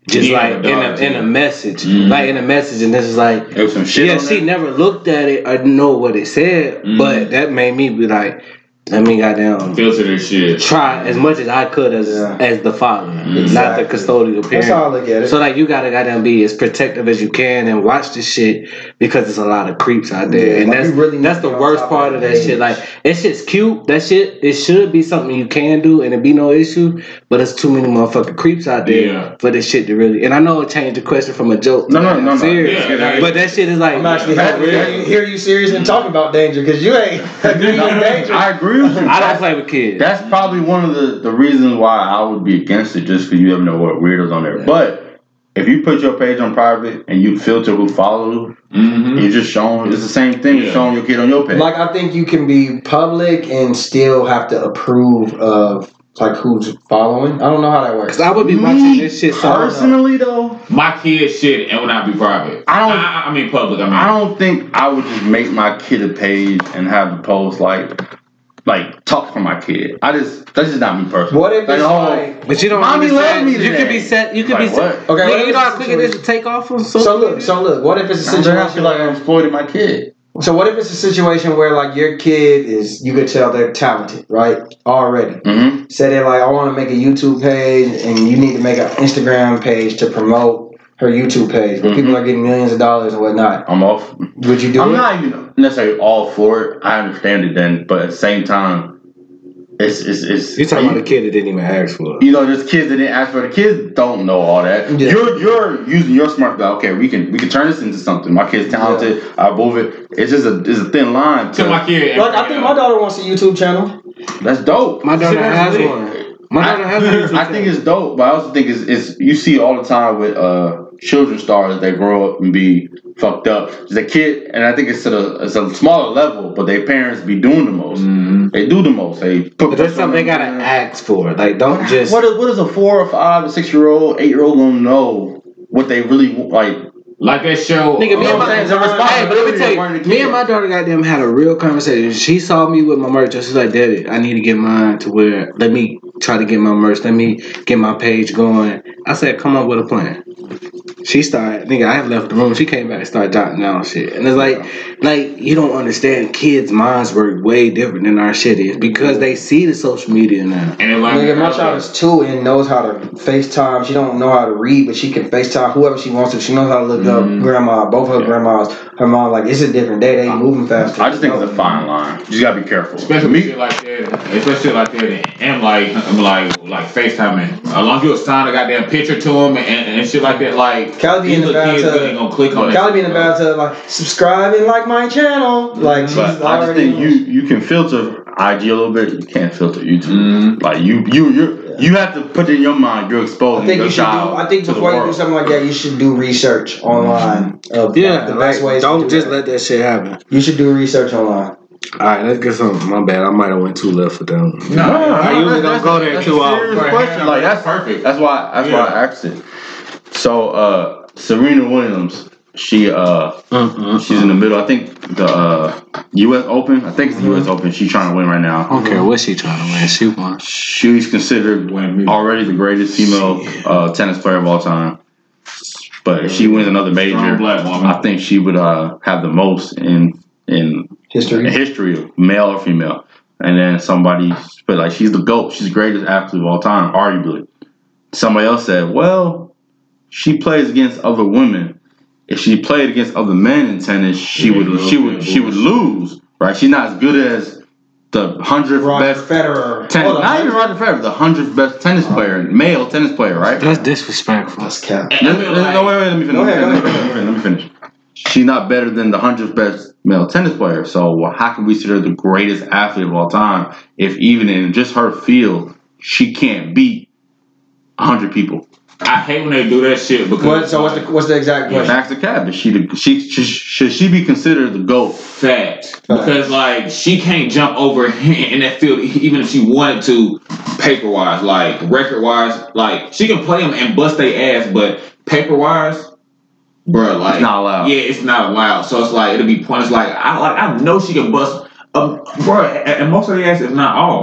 just Yeah, like in a dog, in yeah. a message, Mhm. like in a message, and this is like, There was some shit. yeah, on she there. never looked at it or know what it said, Mhm. but that made me be like, let me goddamn Filter this shit. try as much as I could as Yeah. as the father, Exactly. not the custodial parent. That's how I look at it. So like you gotta goddamn be as protective as you can and watch this shit because there's a lot of creeps out there, Yeah, and like that's you really need that's to the be on worst top part of of that that shit. age. Like that shit's cute. That shit it should be something you can do and it be no issue, but there's too many motherfucking creeps out there Yeah. for this shit to really. And I know it changed the question from a joke. No, to no, goddamn no, no. serious, Yeah, yeah, but that shit is like I'm actually That- happy to hear you, hear you serious and talk about danger because you ain't agreeing with danger. I agree with you. I don't play with kids. That's probably one of the, the reasons why I would be against it, just because you never know what weirdos on there. But if you put your page on private and you filter who follow you, Mm-hmm. you're just showing. It's the same thing. Yeah. You're showing your kid on your page. Like I think you can be public and still have to approve of like who's following. I don't know how that works. Cause I would be watching this shit so Personally, though, My kid shit and would not be private. I don't- I, I mean public. I mean. I don't think I would just make my kid a page and have the post like, like talk for my kid. I just that's just not me personally. What if Like, it's oh, like? But you don't Mommy understand. love me You today. could be set. You could Like be set. what? Okay, Nigga, what you if know how it's quick a it is to take off on social So look, media? so look. What if it's a Sometimes I situation feel like I'm exploiting my kid. So what if it's a situation where like your kid is you could tell they're talented, right? Already. Mm-hmm. Say they're like, I want to make a YouTube page and you need to make an Instagram page to promote her YouTube page where Mhm. people are getting millions of dollars and whatnot. I'm off. Would you do I'm it? not even necessarily all for it. I understand it then, but at the same time, it's it's it's. You talking about a kid that didn't even ask for it. You know, there's kids that didn't ask for it. The kids don't know all that. Yeah. You're you're using your smart. Like, okay, we can we can turn this into something. My kid's talented. I move it. It's just a it's a thin line. to To, my kid. Like I think my daughter wants a YouTube channel. that's dope. My daughter has Seriously. one. My daughter has a I, YouTube I think it's dope, but I also think it's, it's you see it all the time with uh children stars that grow up and be fucked up. The kid, and I think it's at a it's a smaller level, but their parents be doing the most. Mm-hmm. They do the most. They put. But that's something they gotta ask for. Like, don't just. What is, what is a four or five or six year old, eight year old gonna know what they really want? Like? Like that show. Nigga, me and uh, my It's a hey, but let me tell responsibility of running you, the me kid. and my daughter goddamn had a real conversation. She saw me with my merch. She's like, "Daddy, I need to get mine to where let me try to get my merch. Let me get my page going." I said, "Come up with a plan." She started, nigga. I had left the room. She came back and started jotting down shit. And it's like, like you don't understand. Kids' minds work way different than our shit is because they see the social media now. And it like Nigga, my child is two and knows how to FaceTime. She don't know how to read, but she can FaceTime whoever she wants to. She knows how to look Mhm. up grandma, both her Yeah. grandmas. Her mom, like, it's a different day. They moving faster. I just think it's a fine line. You just gotta be careful. Especially Me- with shit like that, especially shit like that, and like, I'm like, like FaceTiming. As long as you assign a goddamn picture to them and, and shit like that, like, Callie be in these the little kids bathtub. really gonna click on it. Callie be in the bathtub, like, subscribe and like my channel. Like, she's But I just already. think you you can filter I G a little bit. You can't filter YouTube. Mhm. Like you you you you have to put in your mind you're I exposing think your you should do. child I think to the before you do world. something like that, you should do research online of Yeah, the like, best ways. don't to do just that. let that shit happen. You should do research online. All right, let's get some. My bad. I might have went too left for them. No, I usually don't go there that's too a often. serious Right, question. yeah, Like that's that's perfect. That's why that's why Yeah. I asked it. So uh, Serena Williams, she uh Mm-mm. she's in the middle. I think the uh, U S Open. I think it's the U S Open. She's trying to win right I now. don't care what she trying to win. She won. She's considered Win me. already the greatest female uh, tennis player of all time. But if she wins another major, Strong black woman. I think she would uh, have the most in in History. the history of male or female. And then somebody, but like she's the GOAT. She's the greatest athlete of all time, arguably. Somebody else said, well, she plays against other women. If she played against other men in tennis, she Yeah, would no, she would she would lose. Right? She's not as good as the hundredth Roger best Federer. tennis. Hold on, Not even Roger Federer, the hundredth best tennis player, male tennis player, right? That's disrespectful. That's cap. And I No, feel no, like- no, wait, wait, let me finish. Go ahead, let, me go finish, let, me finish let me finish. She's not better than the hundredth best male tennis player. So well, how can we consider her the greatest athlete of all time if even in just her field she can't beat a hundred people? I hate when they do that shit because What? So what's the what's the exact question? Max the Cap, is she the she, she should she be considered the GOAT? fact because like she can't jump over in that field even if she wanted to, paper wise, like record wise, like she can play them and bust their ass, but paper wise, bro, like It's not allowed. Yeah, it's not allowed. So it's like it'll be pointless. Like I like I know she can bust, um, bro, and, and most of the ass, if not all.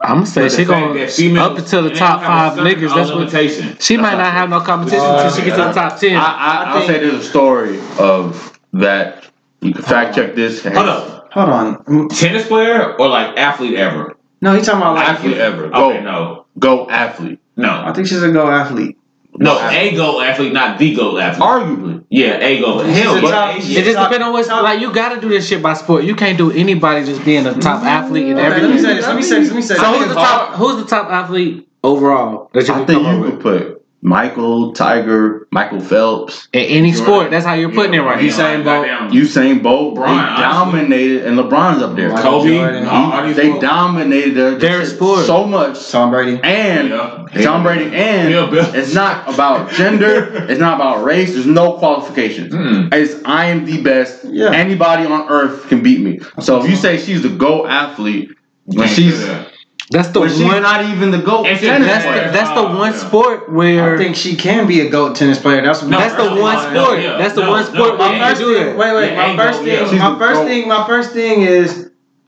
I'm gonna say But she the fact gonna that females- up until the and they top don't have a five certain niggas. That's what limitation. she might not have no competition Oh, until she get to the top ten. I, I, I'll think- say there's a story of that. You can fact check this. Hold up. Hold on. Tennis player or like athlete ever? No, he's talking about like. Athlete ever. Go. Okay, no. Go athlete. I No. think she's a go athlete. No, a GOAT athlete, not the GOAT athlete. Arguably. Yeah, a GOAT. She's Hell, a but top- It just depends on what's like. You gotta do this shit by sport. You can't do anybody just being a top athlete in Okay, let me everything. say this. Let me say this. Let me say So this. who's the top? Who's the top athlete overall that you I can think come up you with could put Michael, Tiger, Michael Phelps, in any sport? That's how you're putting it right. Usain Bolt. Usain Bolt. Bron, they honestly. dominated, and LeBron's up there. Michael Kobe. Jordan. all- all these They folks. dominated their, Their sport. so much. Tom Brady. And Yeah. Tom Brady, and Yeah, Bill. it's not about gender, it's not about race, there's no qualifications. Mm. It's I am the best. Yeah. Anybody on earth can beat me. So if you say she's the GOAT athlete, when Can't she's do that. That's the when she's one. not even the GOAT It's tennis That's player. the, that's the Oh, one yeah. sport where I think she can be a GOAT tennis player. That's No, that's the no, one no, sport. yeah. That's the No, one no, sport my where you first can do thing, that. wait, wait. Yeah, My ain't first go- thing, yeah. She's my the first GOAT. thing, my first thing is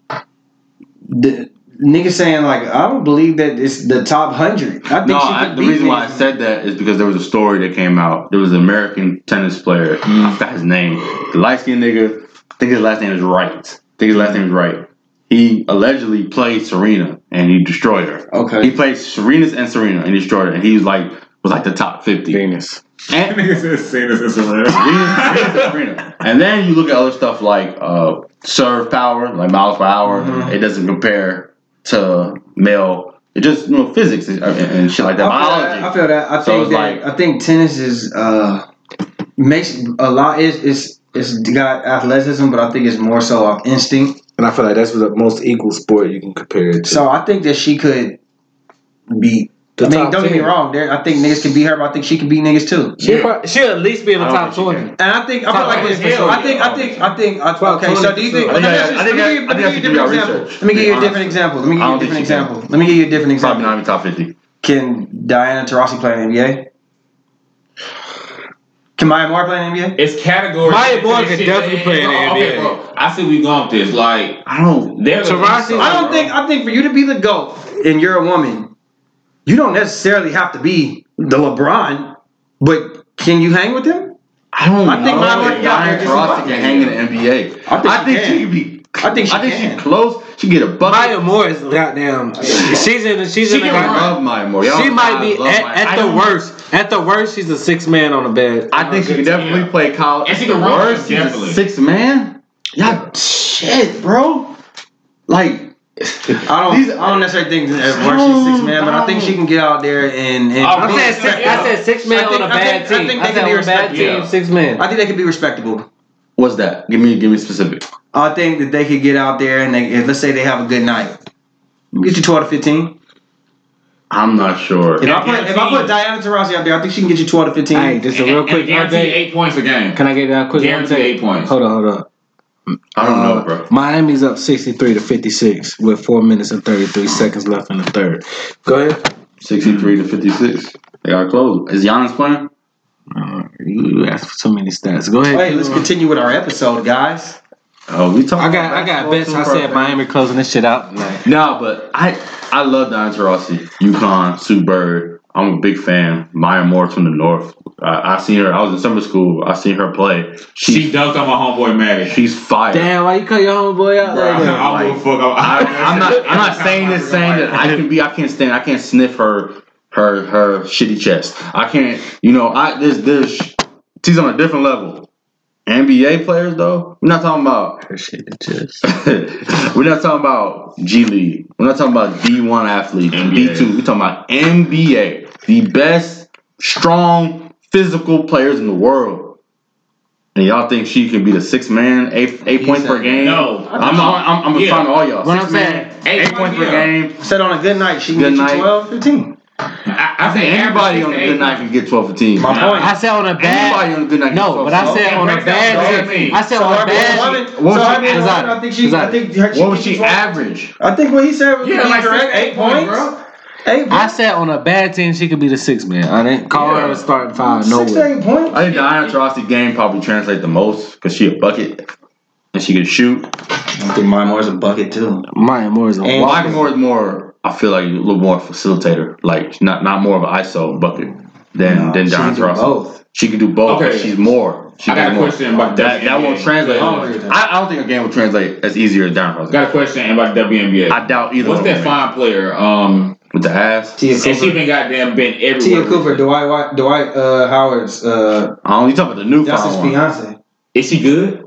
the niggas saying like I don't believe that it's the top hundred. I think No, she I, could the beat reason why I niggas. said that is because there was a story that came out. There was an American tennis player. I forgot his name. The light skinned nigga. I think his last name is Wright. I think his last name is Wright. He allegedly played Serena and he destroyed her. Okay. He played Serena's and Serena and he destroyed her. And he was like was like the top fifty. Venus. And Niggas said Venus is hilarious. Venus, Venus and Serena. And then you look at other stuff like uh, serve power, like miles per hour. Mhm. It doesn't compare to male. It just you know physics and, and shit like that. I feel Biology. that. I feel that. I So think it's that. like- I think tennis is uh makes a lot. It's it's it's got athleticism, but I think it's more so of instinct. And I feel like that's the most equal sport you can compare it to. So I think that she could beat. The I mean, top don't get me ten. wrong. There, I think niggas can beat her, but I think she can beat niggas too. She'll, probably, she'll at least be in the I don't top think she twenty. can. And I think I feel Top like twenty it's, for sure. I think I think I think I, Top okay. So do you think? twenty Let for me sure. ask you- I think let me I- give you- I let me think give you a I have to different do example. research, Let me give you a to be different example. Let me give I you a don't think different she can. example. Let me give you a different Probably example. not even top fifty. Can Diana Taurasi play in the N B A? Can Maya Moore play in the N B A? It's categories. Maya Moore It's- could it's- definitely it's- play in the okay, N B A. bro. I see we going with this. Like, I don't. they're the Taurasi- I don't think. I think for you to be the GOAT and you're a woman, you don't necessarily have to be the LeBron, but can you hang with him? I don't. I think know Maya Moore if got Diana there. Taurasi can hang in the N B A. I think she can. she can be. I think she I think can. she's close. She get a bucket. Maya Moore is goddamn. She's in. She's She in. The, can I run. love Maya Moore. Y'all she know might I be love at, Maya- at I the don't- worst. At the worst, she's a six man on the bed. I think she could definitely Yeah. play college. And she At the can run, worst, she's a definitely. six man. Yeah, shit, bro. Like I don't. These- I don't necessarily think that where she's six man, but I think she can get out there and. and I I think- said six. I said six man I think- on a I bad think- I team. think I they said can be on a bad respected. team, six man. I think they could be respectable. what's that? Give me, give me specific. I think that they could get out there and they, if, let's say they have a good night, get you twelve to fifteen. I'm not sure. If I put if I put Diana Taurasi out there, I think she can get you twelve to fifteen. Hey, just a And- real and quick guarantee update. eight points a game. Can I get that quick Guarantee update? eight points. Hold on, hold on. I don't know, Uh, bro. Miami's up sixty-three to fifty-six with four minutes and thirty-three seconds left in the third. Go ahead. Sixty-three to fifty-six. They got close. Is Giannis playing? Uh, you asked for so many stats. Go ahead. Hey, let's continue with our episode, guys. Oh, we talking. I got I got bets. I said Miami closing this shit out. Like, No, but I I love Diana Taurasi, UConn, Sue Bird. I'm a big fan. Maya Moore from the North. I, I seen her. I was in summer school. I seen her play. She She's dunked on my homeboy Maddie. she's fire. damn, why you cut your homeboy out Bro, like that? I don't give a fuck. I, I'm not. I'm not saying this. Saying that I can be. I can't stand. I can't sniff her. Her. Her shitty chest. I can't. You know. I. There's. There's. She's on a different level. N B A players though. We're not talking about. Her shit is just. We're not talking about G League. We're not talking about D one athletes, N B A. D two. We're talking about N B A, the best, strong, physical players in the world. And y'all think she can be the six man, eight eight He points said- per game? No. I'm I'm I'm, I'm Yeah. trying to all y'all. What Six I'm man, saying, eight, eight points per yeah. game. Said on a good night, she can Good get night. you twelve, fifteen. I, I I think think anybody on a good night can get twelve for team. My point. I said on a bad. Anybody on a good night can get No, twelve but I for said team. on a break down bad. the team. I said So on her a bad. woman, What was so she- her being a woman, I think she, I think her, What was can she get twelve. average? I think what he said was Yeah, yeah, like correct. six, Eight eight points, points, bro. Eight I points. said on a bad team she could be the six man. I didn't call Yeah. her a starting five. No Six to way. eight points. I think Diana Taurasi game probably translates the most because she a bucket and she can shoot. I think Maya Moore's a bucket too. Maya Moore is a And- walk. Maya Moore is more I feel like you're a little more facilitator, like not not more of an I S O bucket than No, than she can Diamondra do Russell. both. She can do both, Okay. but she's more. She I got does a more. question about that. W N B A. That won't translate. I don't agree with that. I, I don't think a game will translate as easier as Diamondra Russell. Got a question about W N B A. I doubt either. What's of that them, fine player? Um, with the ass? Tia and she Cooper. been goddamn been everywhere. Tia Cooper, Dwight White, Dwight uh, Howard's. Uh, I don't. You talking about the new that's his fine one? fiance. Is she good?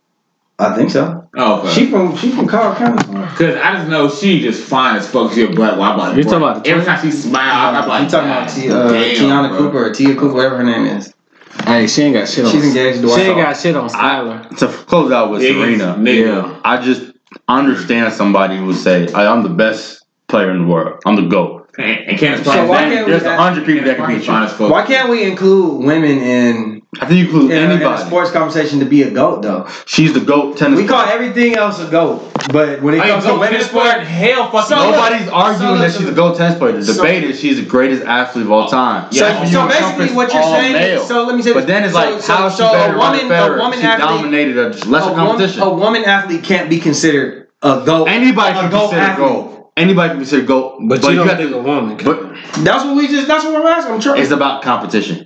I think so. Oh, okay. She from she from Carl County. Cause I just know she just fine as fuck. She a black white black. You talking about the every twin? time she smile, I'm like, I'm talking about T, uh, damn, Tiana bro. Cooper or Tia Cooper, whatever her name is. Hey, she ain't got shit on. She's engaged to She Dwight ain't Howard. got shit on Skylar. To close out with Yeah, Serena, nigga. I just understand somebody who would say, "I'm the best player in the world. I'm the GOAT." And, and Candace So Parker. why can't we There's a have- hundred people that can beat fine you. as fuck. Why can't we include women in, I think you include in, a, in a anybody. sports conversation to be a GOAT though? She's the GOAT tennis. We call everything else a GOAT, but when it Hey, comes to go women's tennis player, sport, hell fucking So no. look- Nobody's arguing so that look- she's a GOAT tennis player. The so- debate is she's the greatest athlete of all time. So, Yeah, so you basically, encompass what you're all saying. male. So let me say. But then it's so, like, so, how is she so better a than woman, Roger Federer? a woman She athlete, dominated a lesser a, competition. Woman, a woman athlete can't be considered a GOAT. Anybody a can GOAT consider athlete. GOAT. Anybody can consider GOAT. But, you don't got think to- a woman can. But That's what we just. That's what we're asking. I'm trying. it's about competition.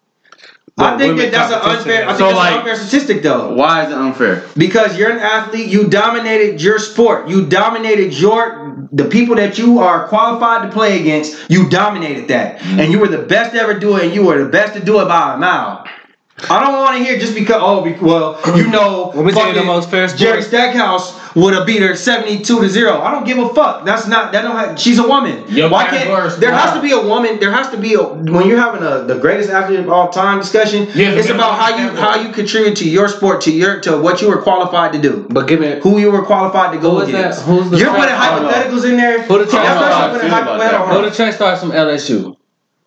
I But think that women that's an competition unfair. I is- think So, that's like- an unfair statistic though. Why is it unfair? Because you're an athlete, you dominated your sport. You dominated your the people that you are qualified to play against. You dominated that, Mm-hmm. and you were the best to ever do it. And you were the best to do it by a mile. I don't want to hear just because. Oh, be- well, you know, Let me tell you the fucking most fair Jerry sport. Stackhouse would have beat her seventy-two to zero. I don't give a fuck. That's not. That don't. Have, she's a woman. Your Why category is can't there has small. to be a woman? There has to be a when you're having a the greatest athlete of all time discussion. Yeah, it's yeah, about how you yeah. how you contribute to your sport, to your to what you were qualified to do. But give me Who you were qualified to go Who is that? against. Who's the You're track- putting hold on. hypotheticals in there. Who the track That's star? not putting I feel about that. hypotheticals. Who the track stars from L S U?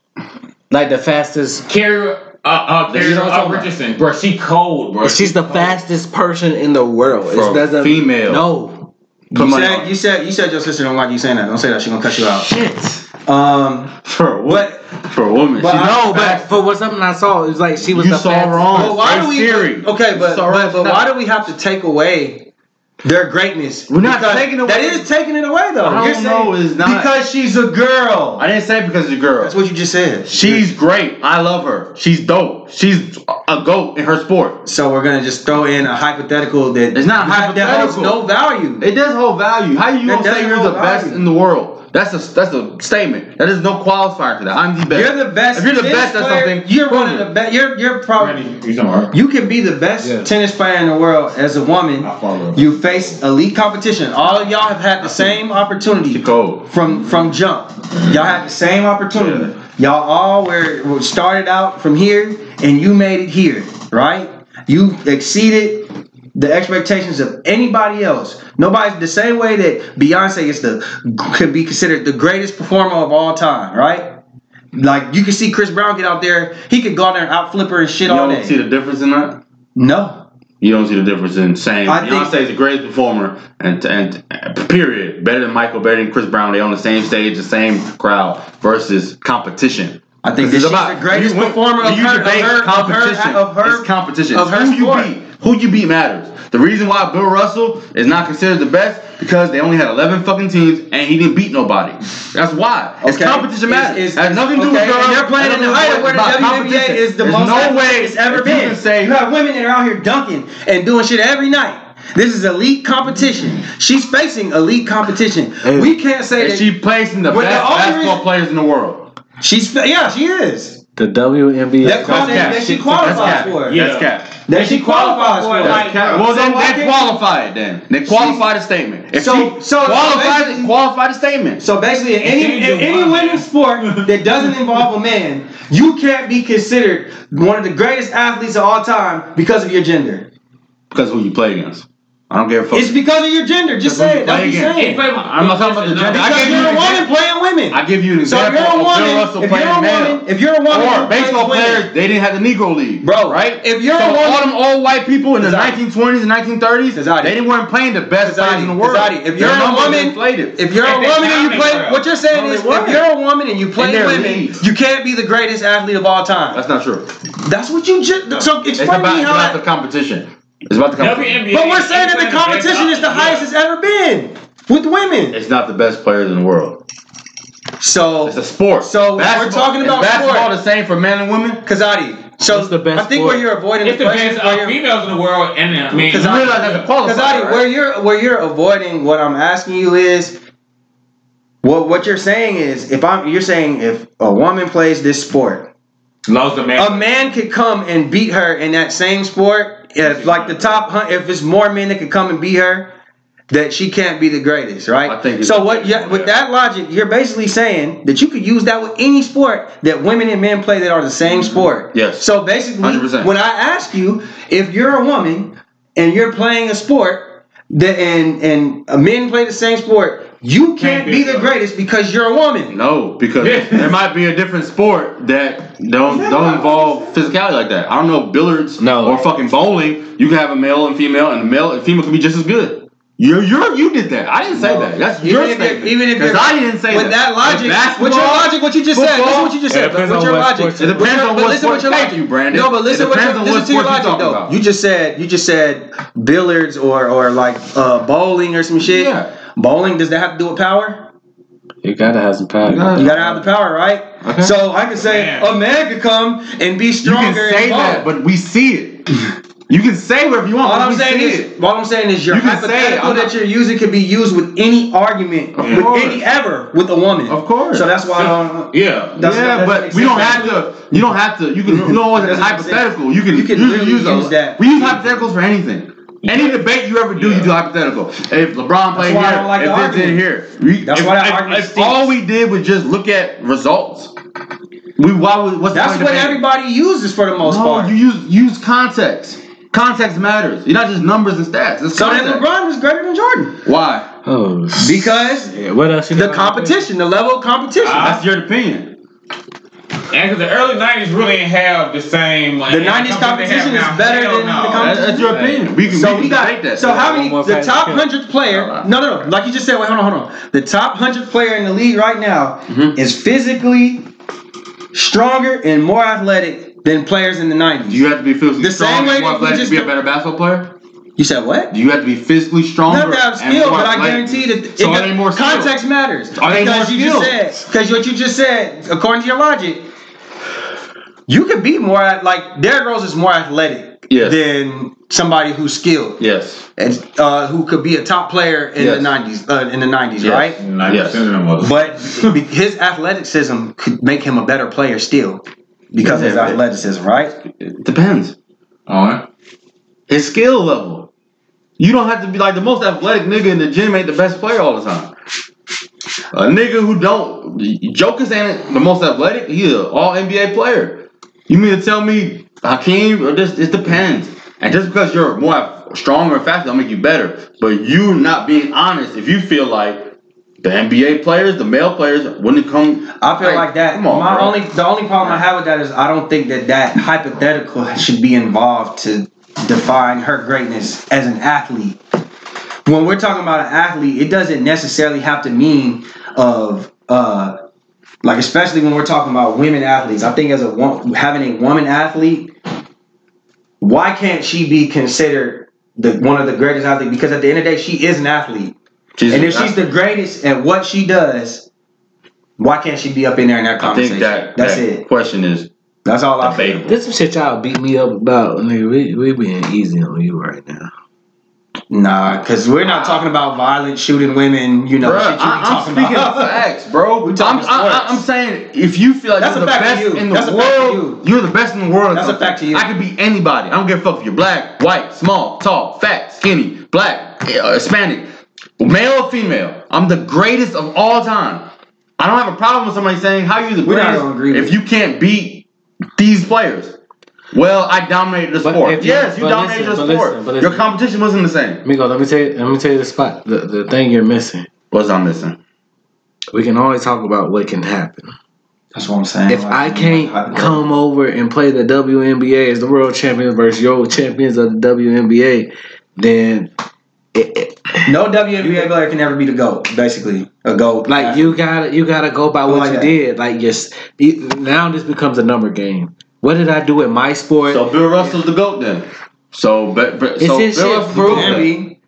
Like the fastest. Carrie, uh, uh, Carrie You know what I'm uh, talking about? Richardson, bro. She cold, bro. She's the fastest person in the world. For It doesn't female. No. Put You money said, on you said you said your sister don't like you saying that. Don't say that. She gonna cut you out. Shit. Um, For a woman. but For a woman. But She's I- not No, but fast. for what something I saw, it was like she was You the saw fastest wrong. person. but why It's do we? theory. Okay, but Sorry, but, it's but not. why do we have to take away their greatness? We're not Because taking away- That is taking it away though. I You're don't saying know, it's not. because she's a girl. I didn't say it because she's a girl. That's what you just said. She's great. I love her. She's dope. She's a GOAT in her sport. So we're gonna just throw in a hypothetical that It's not that, that holds hypothetical. no value. It does hold value. How you That gonna say doesn't you're hold the best value. in the world? That's a that's a statement. That is no qualifier to that. I'm the best. You're the best. If you're the tennis best, that's player. something. You're Prove one of it. the best. You're you're probably. You talking about her? You can be the best Yeah. tennis player in the world as a woman. I follow her. You face elite competition. All of y'all have had the same opportunity She cold. from from jump. Y'all had the same opportunity. Y'all all were were started out from here, and you made it here, right? You exceeded the expectations of anybody else. Nobody's the same way that Beyonce is the could be considered the greatest performer of all time, right? Like you can see Chris Brown get out there, he could go out there and out flip her and shit You all don't day. see the difference in that. No. You don't see the difference in saying I think- Beyonce is the greatest performer and and period, better than Michael, better than Chris Brown. They on the same stage, the same crowd versus competition. I think that This she's is about the greatest you win- performer of you her, debate of her, of her, competition. of her, It's competition. of her who you sport. beat, who you beat matters. The reason why Bill Russell is not considered the best because they only had eleven fucking teams and he didn't beat nobody. That's why. It's Okay. competition Is- matters. is- It has nothing to do okay, with girls. and they're playing in the Nothing to height do of where the with- it's about W N B A competition. is the There's most no athletic way it's ever if been. You can say you have women that are out here dunking and doing shit every night. This is elite competition. She's facing elite competition. Hey. We can't say is that she placing the With the best only basketball reason- players in the world. she's yeah she is. The W N B A. That qual- cap. that she That's qualifies cap. for. Yeah. That's cap. That she qualifies for. That's Like, cap. Well, so then why they can't- qualify it. Then they qualify the statement. If So- she so- so qualifies basically- it, qualify the statement. So basically, in any can't in do any one. women's sport that doesn't involve a man, you can't be considered one of the greatest athletes of all time because of your gender. Because who you play against. I don't give a fuck. It's because of your gender. Just Because say who it. That's what you you're play saying. against. I'm not talking about the gender. I Because gave you you're a an woman example. playing women. I give you an So if example you're a of Bill woman, Russell if playing you're a male. woman, if you're a woman, Or who plays baseball women, players, they didn't have the Negro League. Bro, right? if you're so a woman- all them old white people in the Tazadi. nineteen twenties and nineteen thirties, Tazadi. they didn't weren't playing the best players in the world. Tazadi, if you're Their a numbers woman, inflated. if you're a If they woman and you dominate play, girls. what you're saying No, is, they if weren't. you're a woman and you play In their women, leagues. you can't be the greatest athlete of all time. That's not true. That's what you just. So It's explain about, to me it's how about that. the competition. It's about the competition. W N B A But we're saying that the ain't playing competition best is the option. highest it's ever been. with women. It's not the best players in the world. So it's a sport. So basketball, we're talking about is basketball sport. the same for men and women? Kazadi. So the best I think sport. where you're avoiding It's the the question, best where uh, you're- females in the world, and I mean, Because I realize that's a qualifier. Kazadi, right? where you're where you're avoiding what I'm asking you is, what what you're saying is, if I'm you're saying if a woman plays this sport, loves the man. a man could come and beat her in that same sport. If like the top, hun- if it's more men that could come and beat her, that she can't be the greatest, right? I think it's- so. What? Yeah, with that logic, you're basically saying that you could use that with any sport that women and men play that are the same sport. Yes. So basically, one hundred percent. when I ask you if you're a woman and you're playing a sport that and and a men play the same sport, you can't, Can't be be the so. greatest because you're a woman. No, because there might be a different sport that don't don't involve physicality like that. I don't know, billiards No. or fucking bowling. You can have a male and female, and the male and female can be just as good. You you you did that. I didn't say No. that. That's Even your if you're- statement. even if because you're- I didn't say with that logic, Basketball, with your logic, what you just said, listen what you just It said. depends With on your what logic, sports- It depends With your- on but what listen sport. what your Thank logic. you, Brandon. No, but listen It what your depends on listen what to your sport you're logic talking though. about. You just said you just said billiards or or like uh, bowling or some shit. Yeah. Bowling, does that have to do with power? You gotta have some power. gotta- You gotta have the power, right? Okay. So I could say Man. a man could come and be You stronger. can say and bowl. that, but we see it. You can say whatever you want. All but I'm we saying see is, it. all I'm saying is, your You can say it, hypothetical I'm that not- you're using could be used with any argument, Of with course. any ever, with a woman. Of course. So that's why. I don't, Yeah. that's, yeah, that doesn't but make we don't sense. have to. You don't have to. You can. You don't always have Doesn't a make sense. hypothetical. You can. You can usually literally use, a- use that. We use hypotheticals for anything. Any debate you ever do, you do hypothetical. If LeBron played why I here, don't like the if this did argument. here, we, That's if, why that if, argument if stinks. all we did was just look at results, we why would what's That's the point what of debating? everybody uses for the most No, part. you use use context. Context matters. You're not just numbers and stats. It's so then context. LeBron is greater than Jordan Why? Oh, because yeah. What else? You the got? competition, the level of competition. Ah. That's your opinion. And because the early nineties really didn't have the same. Like, The nineties competition is better than the competition. That's, that's your opinion. We can, So we we can got debate that. so how many One more the fact top check. hundredth player? No, no, no. Like you just said. Wait, hold on, hold on. The top hundredth player in the league right now Mhm. is physically stronger and more athletic than players in the nineties. Do you have to be physically The same strong way and more that we athletic just to be a do- better basketball player? You said what? Do you have to be physically You stronger? have to have and skill, more but I athletic? guarantee that So it are they more skilled? context matters. Are they more because you skilled? just said because what you just said, according to your logic, you could be more at- like Derrick Rose is more athletic Yes. than somebody who's skilled. Yes. And uh, who could be a top player in Yes. the nineties, uh, in the nineties, Yes. right? Ninety percent of them motherfuckers. But be- his athleticism could make him a better player still because of his Yeah. athleticism, right? It depends. Alright. His skill level. You don't have to be like the most athletic nigga in the gym ain't the best player all the time. A nigga who don't Jokic ain't the most athletic, he's an all N B A player. You mean to tell me Hakeem or this it depends. And just because you're more stronger and faster, that'll make you better. But you not being honest if you feel like the N B A players, the male players, wouldn't come. I feel like, that. Come on, my bro. only, the only problem I have with that is I don't think that that hypothetical should be involved to define her greatness as an athlete. When we're talking about an athlete, it doesn't necessarily have to mean of uh, like especially when we're talking about women athletes. I think as a wo- having a woman athlete, why can't she be considered the one of the greatest athletes? Because at the end of the day, she is an athlete. She's And an if she's athlete. the greatest at what she does, why can't she be up in there in that I conversation? think that, That's that it. question is That's all I feel. debatable. This some shit y'all beat me up about. Nigga, we we being easy on you right now. Nah, because we're not talking about violent shooting women, you know, Bruh, shit you be I, I'm talking speaking about. of facts, bro. We I'm, talking I, I, sports. I'm saying if you feel like That's you're a the fact to best you. in the That's a fact to world, you're the best in the world. That's a fact to you. I could be anybody. I don't give a fuck if you're black, white, small, tall, fat, skinny, black, uh, Hispanic, male or female. I'm the greatest of all time. I don't have a problem with somebody saying how you the We're not greatest gonna agree with if you can't beat these players. Well, I dominated the But sport. if you- Yes, you but dominated listen, the but sport. listen, but Your listen. competition wasn't the same. Migo, let me tell you. Let me tell you the spot. The the thing you're missing. What's I'm missing? We can always talk about what can happen. That's what I'm saying. If I can't come over and play the W N B A as the world champion versus your champions of the W N B A, then it, it, no W N B A player can ever be the GOAT, basically. A GOAT. like you gotta you gotta go by what Like you that. did. Like yes, it- now this becomes a number game. What did I do at my sport? So Bill Russell's the GOAT then. So, but, but It's so his Bill shit, Russell's the bro. GOAT Can then. be.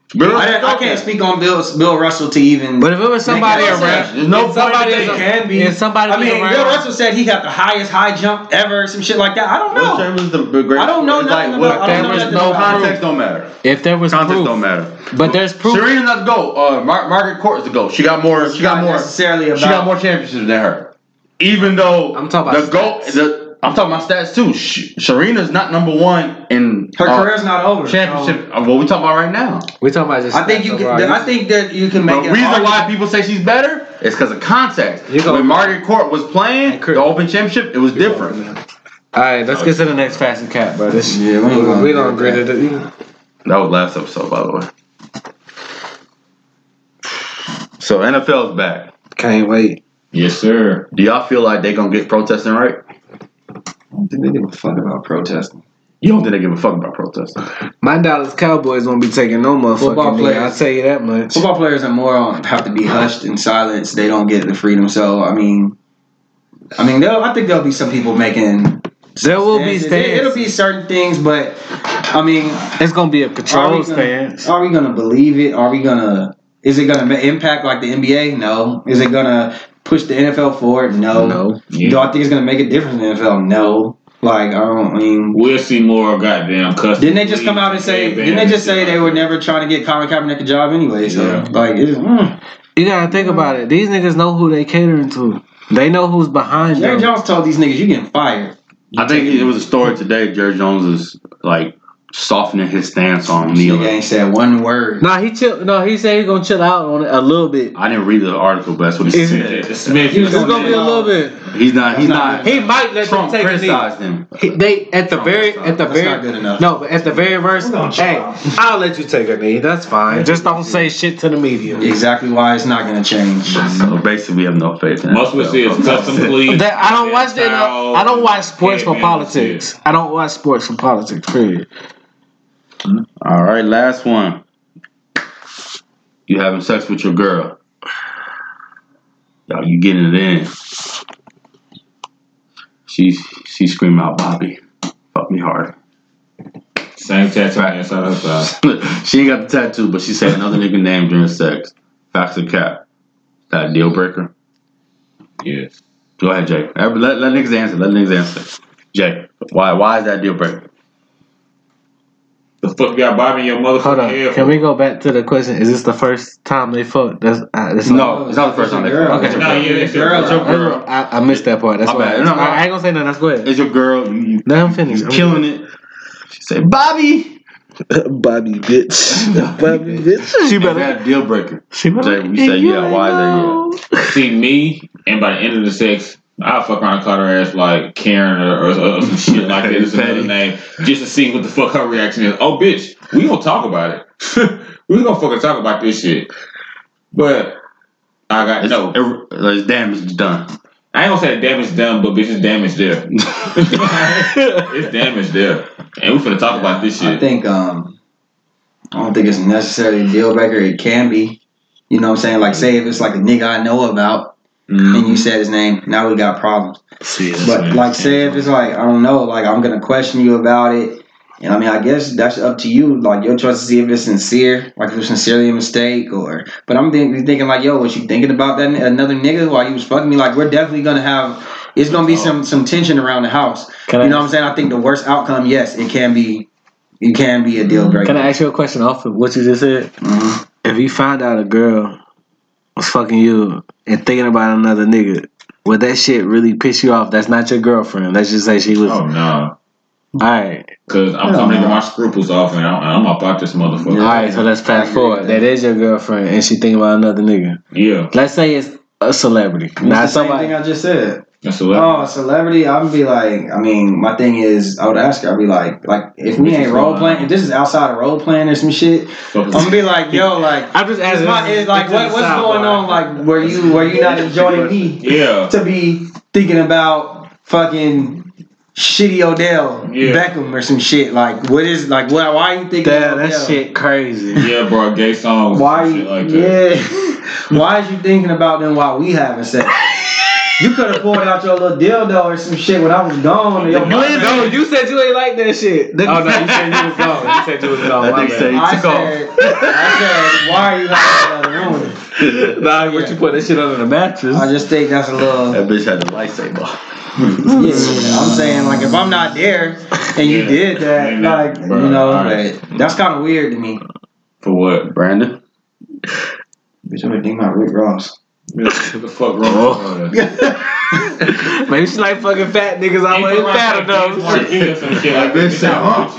Bill I, didn't, I can't speak on Bill Bill Russell to even. But if it was somebody Make it around, There's no if somebody It is a- can be. if somebody I mean, around, Bill Russell said he got the highest high jump ever, some shit like that. I don't Will know. Chamberlain's the greatest. I don't know It's nothing like, about- what- I don't know there was nothing no about context. Don't matter. if there was Context proof, don't matter. but there's proof. Serena's not the GOAT. Uh, Mar- Margaret Court is the GOAT. She got more. She got Not more. necessarily She got about- more championships than her. Even though I'm talking about the GOAT. stats. The, I'm talking about stats too. Sh- Serena's not number one in Her uh, career's not over. championship. Uh, what we talking about right now? We talking about just. I think you stats can. overall. I think that you can make The it. reason argument- why people say she's better is because of context. You go- When Margaret Court was playing Chris- the Open Championship, it was different. All right, let's get to the next fast and cap, bro. This Yeah, we we, ain't gonna we don't agree agree with to it. That was last episode, by the way. So N F L is back. Can't wait. Yes, sir. Do y'all feel like they gonna get protesting right? I don't think they give a fuck about protesting. You don't think they give a fuck about protesting? My Dallas Cowboys won't be taking no motherfucking Football knee. players. I'll tell you that much. Football players are more on have to be hushed and silenced. They don't get the freedom. So I mean, I mean, there'll- I think there'll be some people making. There will be stances. It, stands. it'll be certain things, but I mean, It's gonna be a are we control gonna, stance. are we gonna believe it? Are we gonna? Is it gonna ma- impact like the N B A? No. Is it gonna push the N F L forward? No. No. Yeah. Do I think it's gonna make a difference in the N F L? No. Like I don't. I mean. We'll see more goddamn custom. Didn't they just come out and say? Didn't they just say they were never trying to get Colin Kaepernick a job anyway? So Yeah. like, it's, mm. You gotta think about it. These niggas know who they catering to. They know who's behind Jerry them. Jones told these niggas, "You getting fired." I think it was a story today. Jerry Jones is like softening his stance on Nigga kneeling. ain't said one word. Nah, he chill. No, he said he's gonna chill out on it a little bit. I didn't read the article, but that's what he Is said. The Smith. He was It's gonna be a little bit. He's not. He's That's not not. good. He might let Trump them take a knee. criticized him. He, they at the Trump very criticized. at the That's very not good enough. no, but at the very verse. We're gonna Hey, try. I'll let you take a knee. That's fine. Just don't say shit to the media. Exactly why it's not gonna change. So basically, we have no faith in Most of it N F L. is custom cleats. That, I don't watch that. towels, I don't watch sports for headbands, politics. I don't watch sports for politics. Period. All right, last one. You having sex with your girl? Yo, you getting it in? She's she's screaming out, "Bobby, fuck me hard." Same tattoo inside her thigh. She ain't got the tattoo, but she said another nigga name during sex. Facts or cap? That a deal breaker? Yes. Go ahead, Jay. Let, let niggas answer. Let niggas answer. Jay, why why is that a deal breaker? The fuck you got Bobby in your Hold motherfucking on. head Can for? we go back to the question? Is this the first time they fucked? That's, uh, that's No, it's not the first time they Girl. fucked. Okay. No, yeah, that's your Girl. girl. It's your girl. I, I missed that part. That's My why. bad. No, no. I, I ain't gonna say nothing. Let's go ahead. It's your girl. You, you, Let him finish. you killing it. She said, "Bobby." Bobby, bitch. Bobby, bitch. She Is better. that a deal breaker? She better. Jay, you say yeah. Why is that yeah? See me, and by the end of the sex, I'll fuck around and call her ass like Karen or, or, or some shit like that. It's another Petty. name, just to see what the fuck her reaction is. Oh, bitch, we gonna talk about it. we gonna fucking talk about this shit. But I got It's, no. it, it's damage done. I ain't gonna say damage done, but bitch, it's damage there. It's damage there, and we finna talk about this I shit. think um, I don't think it's necessarily a deal breaker. It can be. You know what I'm saying? Like, say if it's like a nigga I know about, Mhm. and you said his name, now we got problems. See, But Yeah. like, say if it's like I don't know, like I'm gonna question you about it, and I mean I guess that's up to you, like your choice to see if it's sincere, like if it's sincerely a mistake, or. But I'm thinking, thinking like, yo, was you thinking about that another nigga while you was fucking me? Like we're definitely gonna have, it's gonna be some some tension around the house. Can You I, know what I'm saying? I think the worst outcome, yes, it can be, it can be a deal breaker. can I ask you a question off of what you just said? Mhm. If you found out a girl was fucking you and thinking about another nigga, would that shit really piss you off? That's not your girlfriend. Let's just say she was. Oh no, Alright. because I'm Hell coming to no. get my scruples off, and I'm, I'm up out this motherfucker. Yeah. Alright, so let's I fast agree forward. with That that. is your girlfriend and she thinking about another nigga. Yeah, Let's say it's a celebrity. It's Not the same somebody. thing I just said. that's a Oh, a celebrity, I would be like, I mean, my thing is, I would ask her, I'd be like, like, if we ain't role playing, if this is outside of role playing or some shit, I'm gonna be like, yo, like, I'm just it's asking. my, it's like, what, what's going on? Like, were you, were you not enjoying me Yeah, to be thinking about fucking shitty Odell Yeah. Beckham or some shit? Like, what is, like, what? Why are you thinking? Damn, of that Odell? shit crazy. yeah, bro, gay songs, Why? and shit like that. Yeah. Why is you thinking about them while we having sex? You could have pulled out your little dildo or some shit when I was gone. Or your No, you said you ain't like that shit. Oh no, you said you was gone. You said you was gone. That My nigga bad. said he I took off. said, I said, why are you hiding the other room? Nah, but you put that shit under the mattress. I just think that's a little. That bitch had the lightsaber. Yeah, yeah, I'm saying like if I'm not there and you Yeah. did that, Yeah, like bro, you know, alright. but that's kind of weird to me. For what? Brandon? Bitch, I'm gonna think about Rick Ross. What the fuck wrong with her? Maybe she like fucking fat niggas. I wasn't fat enough. Like bitch said, huh?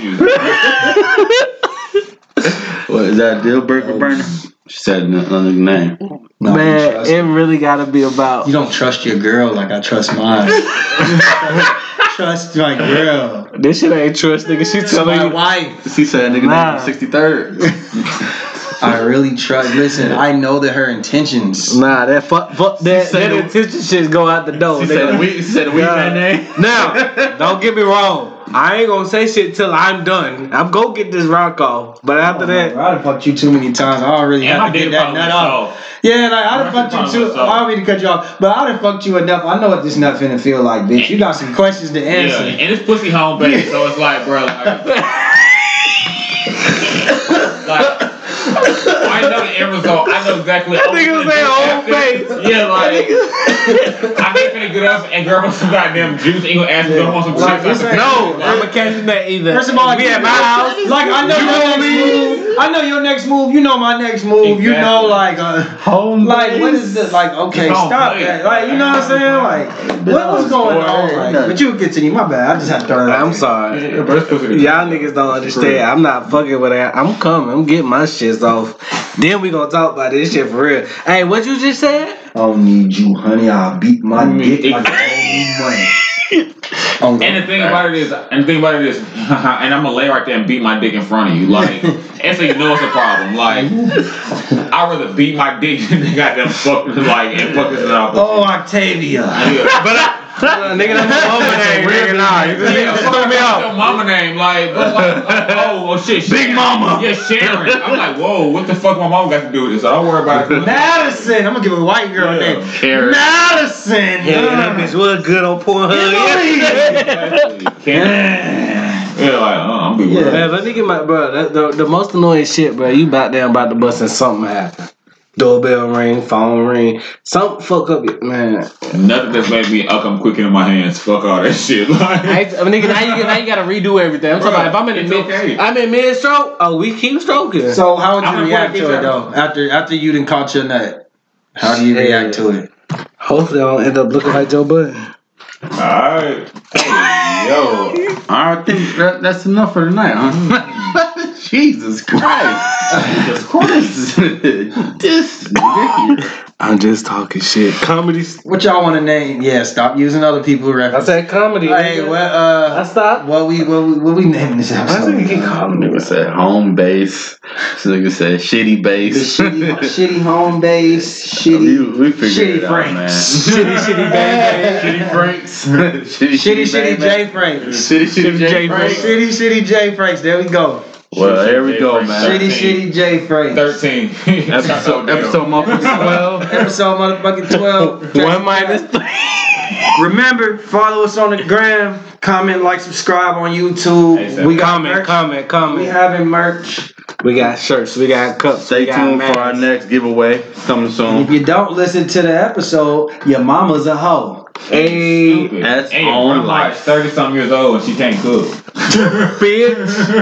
What is that, deal breaker, Brandon? She said another name. No, Man, trust it me. really gotta be about. You don't trust your girl like I trust mine. Trust my girl. This shit ain't trust, nigga. She telling My you. wife. She said nigga Nah. name sixty-third. I really trust. Listen, I know that her intentions. Nah, that fuck, fuck that, said that the- intention shit go out the door. She nigga. said the weed, she said the weed Yeah. man name. Now, don't get me wrong. I ain't gonna say shit till I'm done. I'm gonna get this rock off. But after that, I done fucked you too many times. I don't really And have my to get dick that probably nut was off. soft. Yeah, like I done My fucked you dick too. probably was I don't mean to cut you off, but I done fucked you enough. I know what this nut finna feel like, bitch. You got some questions to Yeah, answer. and it's pussy home base, so it's like, bro, like, like I know the end result. I know exactly. That nigga say home base. Yeah, like I ain't finna get up and grab some goddamn juice. Ain't gonna ask me to want some Like, chips. this ain't- no, I'm gonna catch that either. First of all, we you- at my house. Like I know You your know next me. move. I know your next move. You know my next move. You know, like, uh, Home like what is this? Like, okay, It's on stop play. that. Like, you know what I'm saying? Like, what, what's going on? Like, but you continue. My bad. I just have to turn it I'm off. sorry. Yeah, bro, it's pussy. Y'all niggas don't understand. I'm not fucking with that. I'm coming. I'm getting my shits off. Then we gonna talk about this shit for real. Hey, what you just said? I don't need you, honey. I'll beat my dick like I owe you money. Oh, And the thing about it is, and the thing about it is, and I'm gonna lay right there and beat my dick in front of you, like, and so you know it's a problem. Like, I'd rather beat my dick than goddamn fuck, like, and fuck this shit out. Oh, Octavia. Yeah. But I, uh, nigga, that's my mama name. Nigga, nah, you just Yeah, nigga fuck threw me your off. mama name, like, but like, like, oh, oh shit, Big Sharon. Mama. Yeah, Sharon. I'm like, whoa, what the fuck my mama got to do with this? So don't worry about it. Madison. I'm gonna give a white girl Yeah. name. Karen. Madison. Yeah, that bitch was good on Pornhub. Yeah, like, uh, I'm be Yeah. worried. Man, let me get my bro. That, the, the most annoying shit, bro. You about damn about to bust and something happen. Doorbell ring, phone ring, something fuck up, your- man. Nothing that's made me up, I'm quicker in my hands. Fuck all that shit. Like, I, I mean, nigga, now you now you gotta redo everything. I'm talking about if I'm in the It's mid, okay. I'm in mid stroke. Oh, we keep stroking. So how would you I'm gonna react put to it it though? After after you done caught your nut, how do you Shit. react to it? Hopefully, I don't end up looking like Joe Budden. alright. Hey, yo. I think that, that's enough for tonight, huh? Jesus Christ. Jesus Christ. This nigga. I'm just talking shit. Comedy. What y'all want to name? Yeah, stop using other people's I references. said comedy. Hey, nigga. what I uh, stopped. what we what we what we naming this I episode? think you keep calling me. Nigga said home base. This nigga said shitty The base. shitty, shitty home base, we, shitty, we figured shitty it out, Franks. man. Shitty, shitty baby. Shitty Franks. shitty, shitty, shitty baby. J Franks, Shitty, shitty J Franks. shitty, shitty J Franks. There we go. Well, here we go, man. Shitty, shitty J Franks. thirteen. Episode, episode motherfucking twelve. Episode motherfucking twelve. One minus three. Remember, follow us on the gram. Comment, like, subscribe on YouTube. Hey, We got Comment, merch. comment, We comment. having merch. We got shirts. We got cups. Stay we got tuned masks. for our next giveaway coming If soon. you don't listen to the episode, your mama's a hoe. Hey, That's Hey, on grandma life. is thirty something years old and she can't cook. bitch.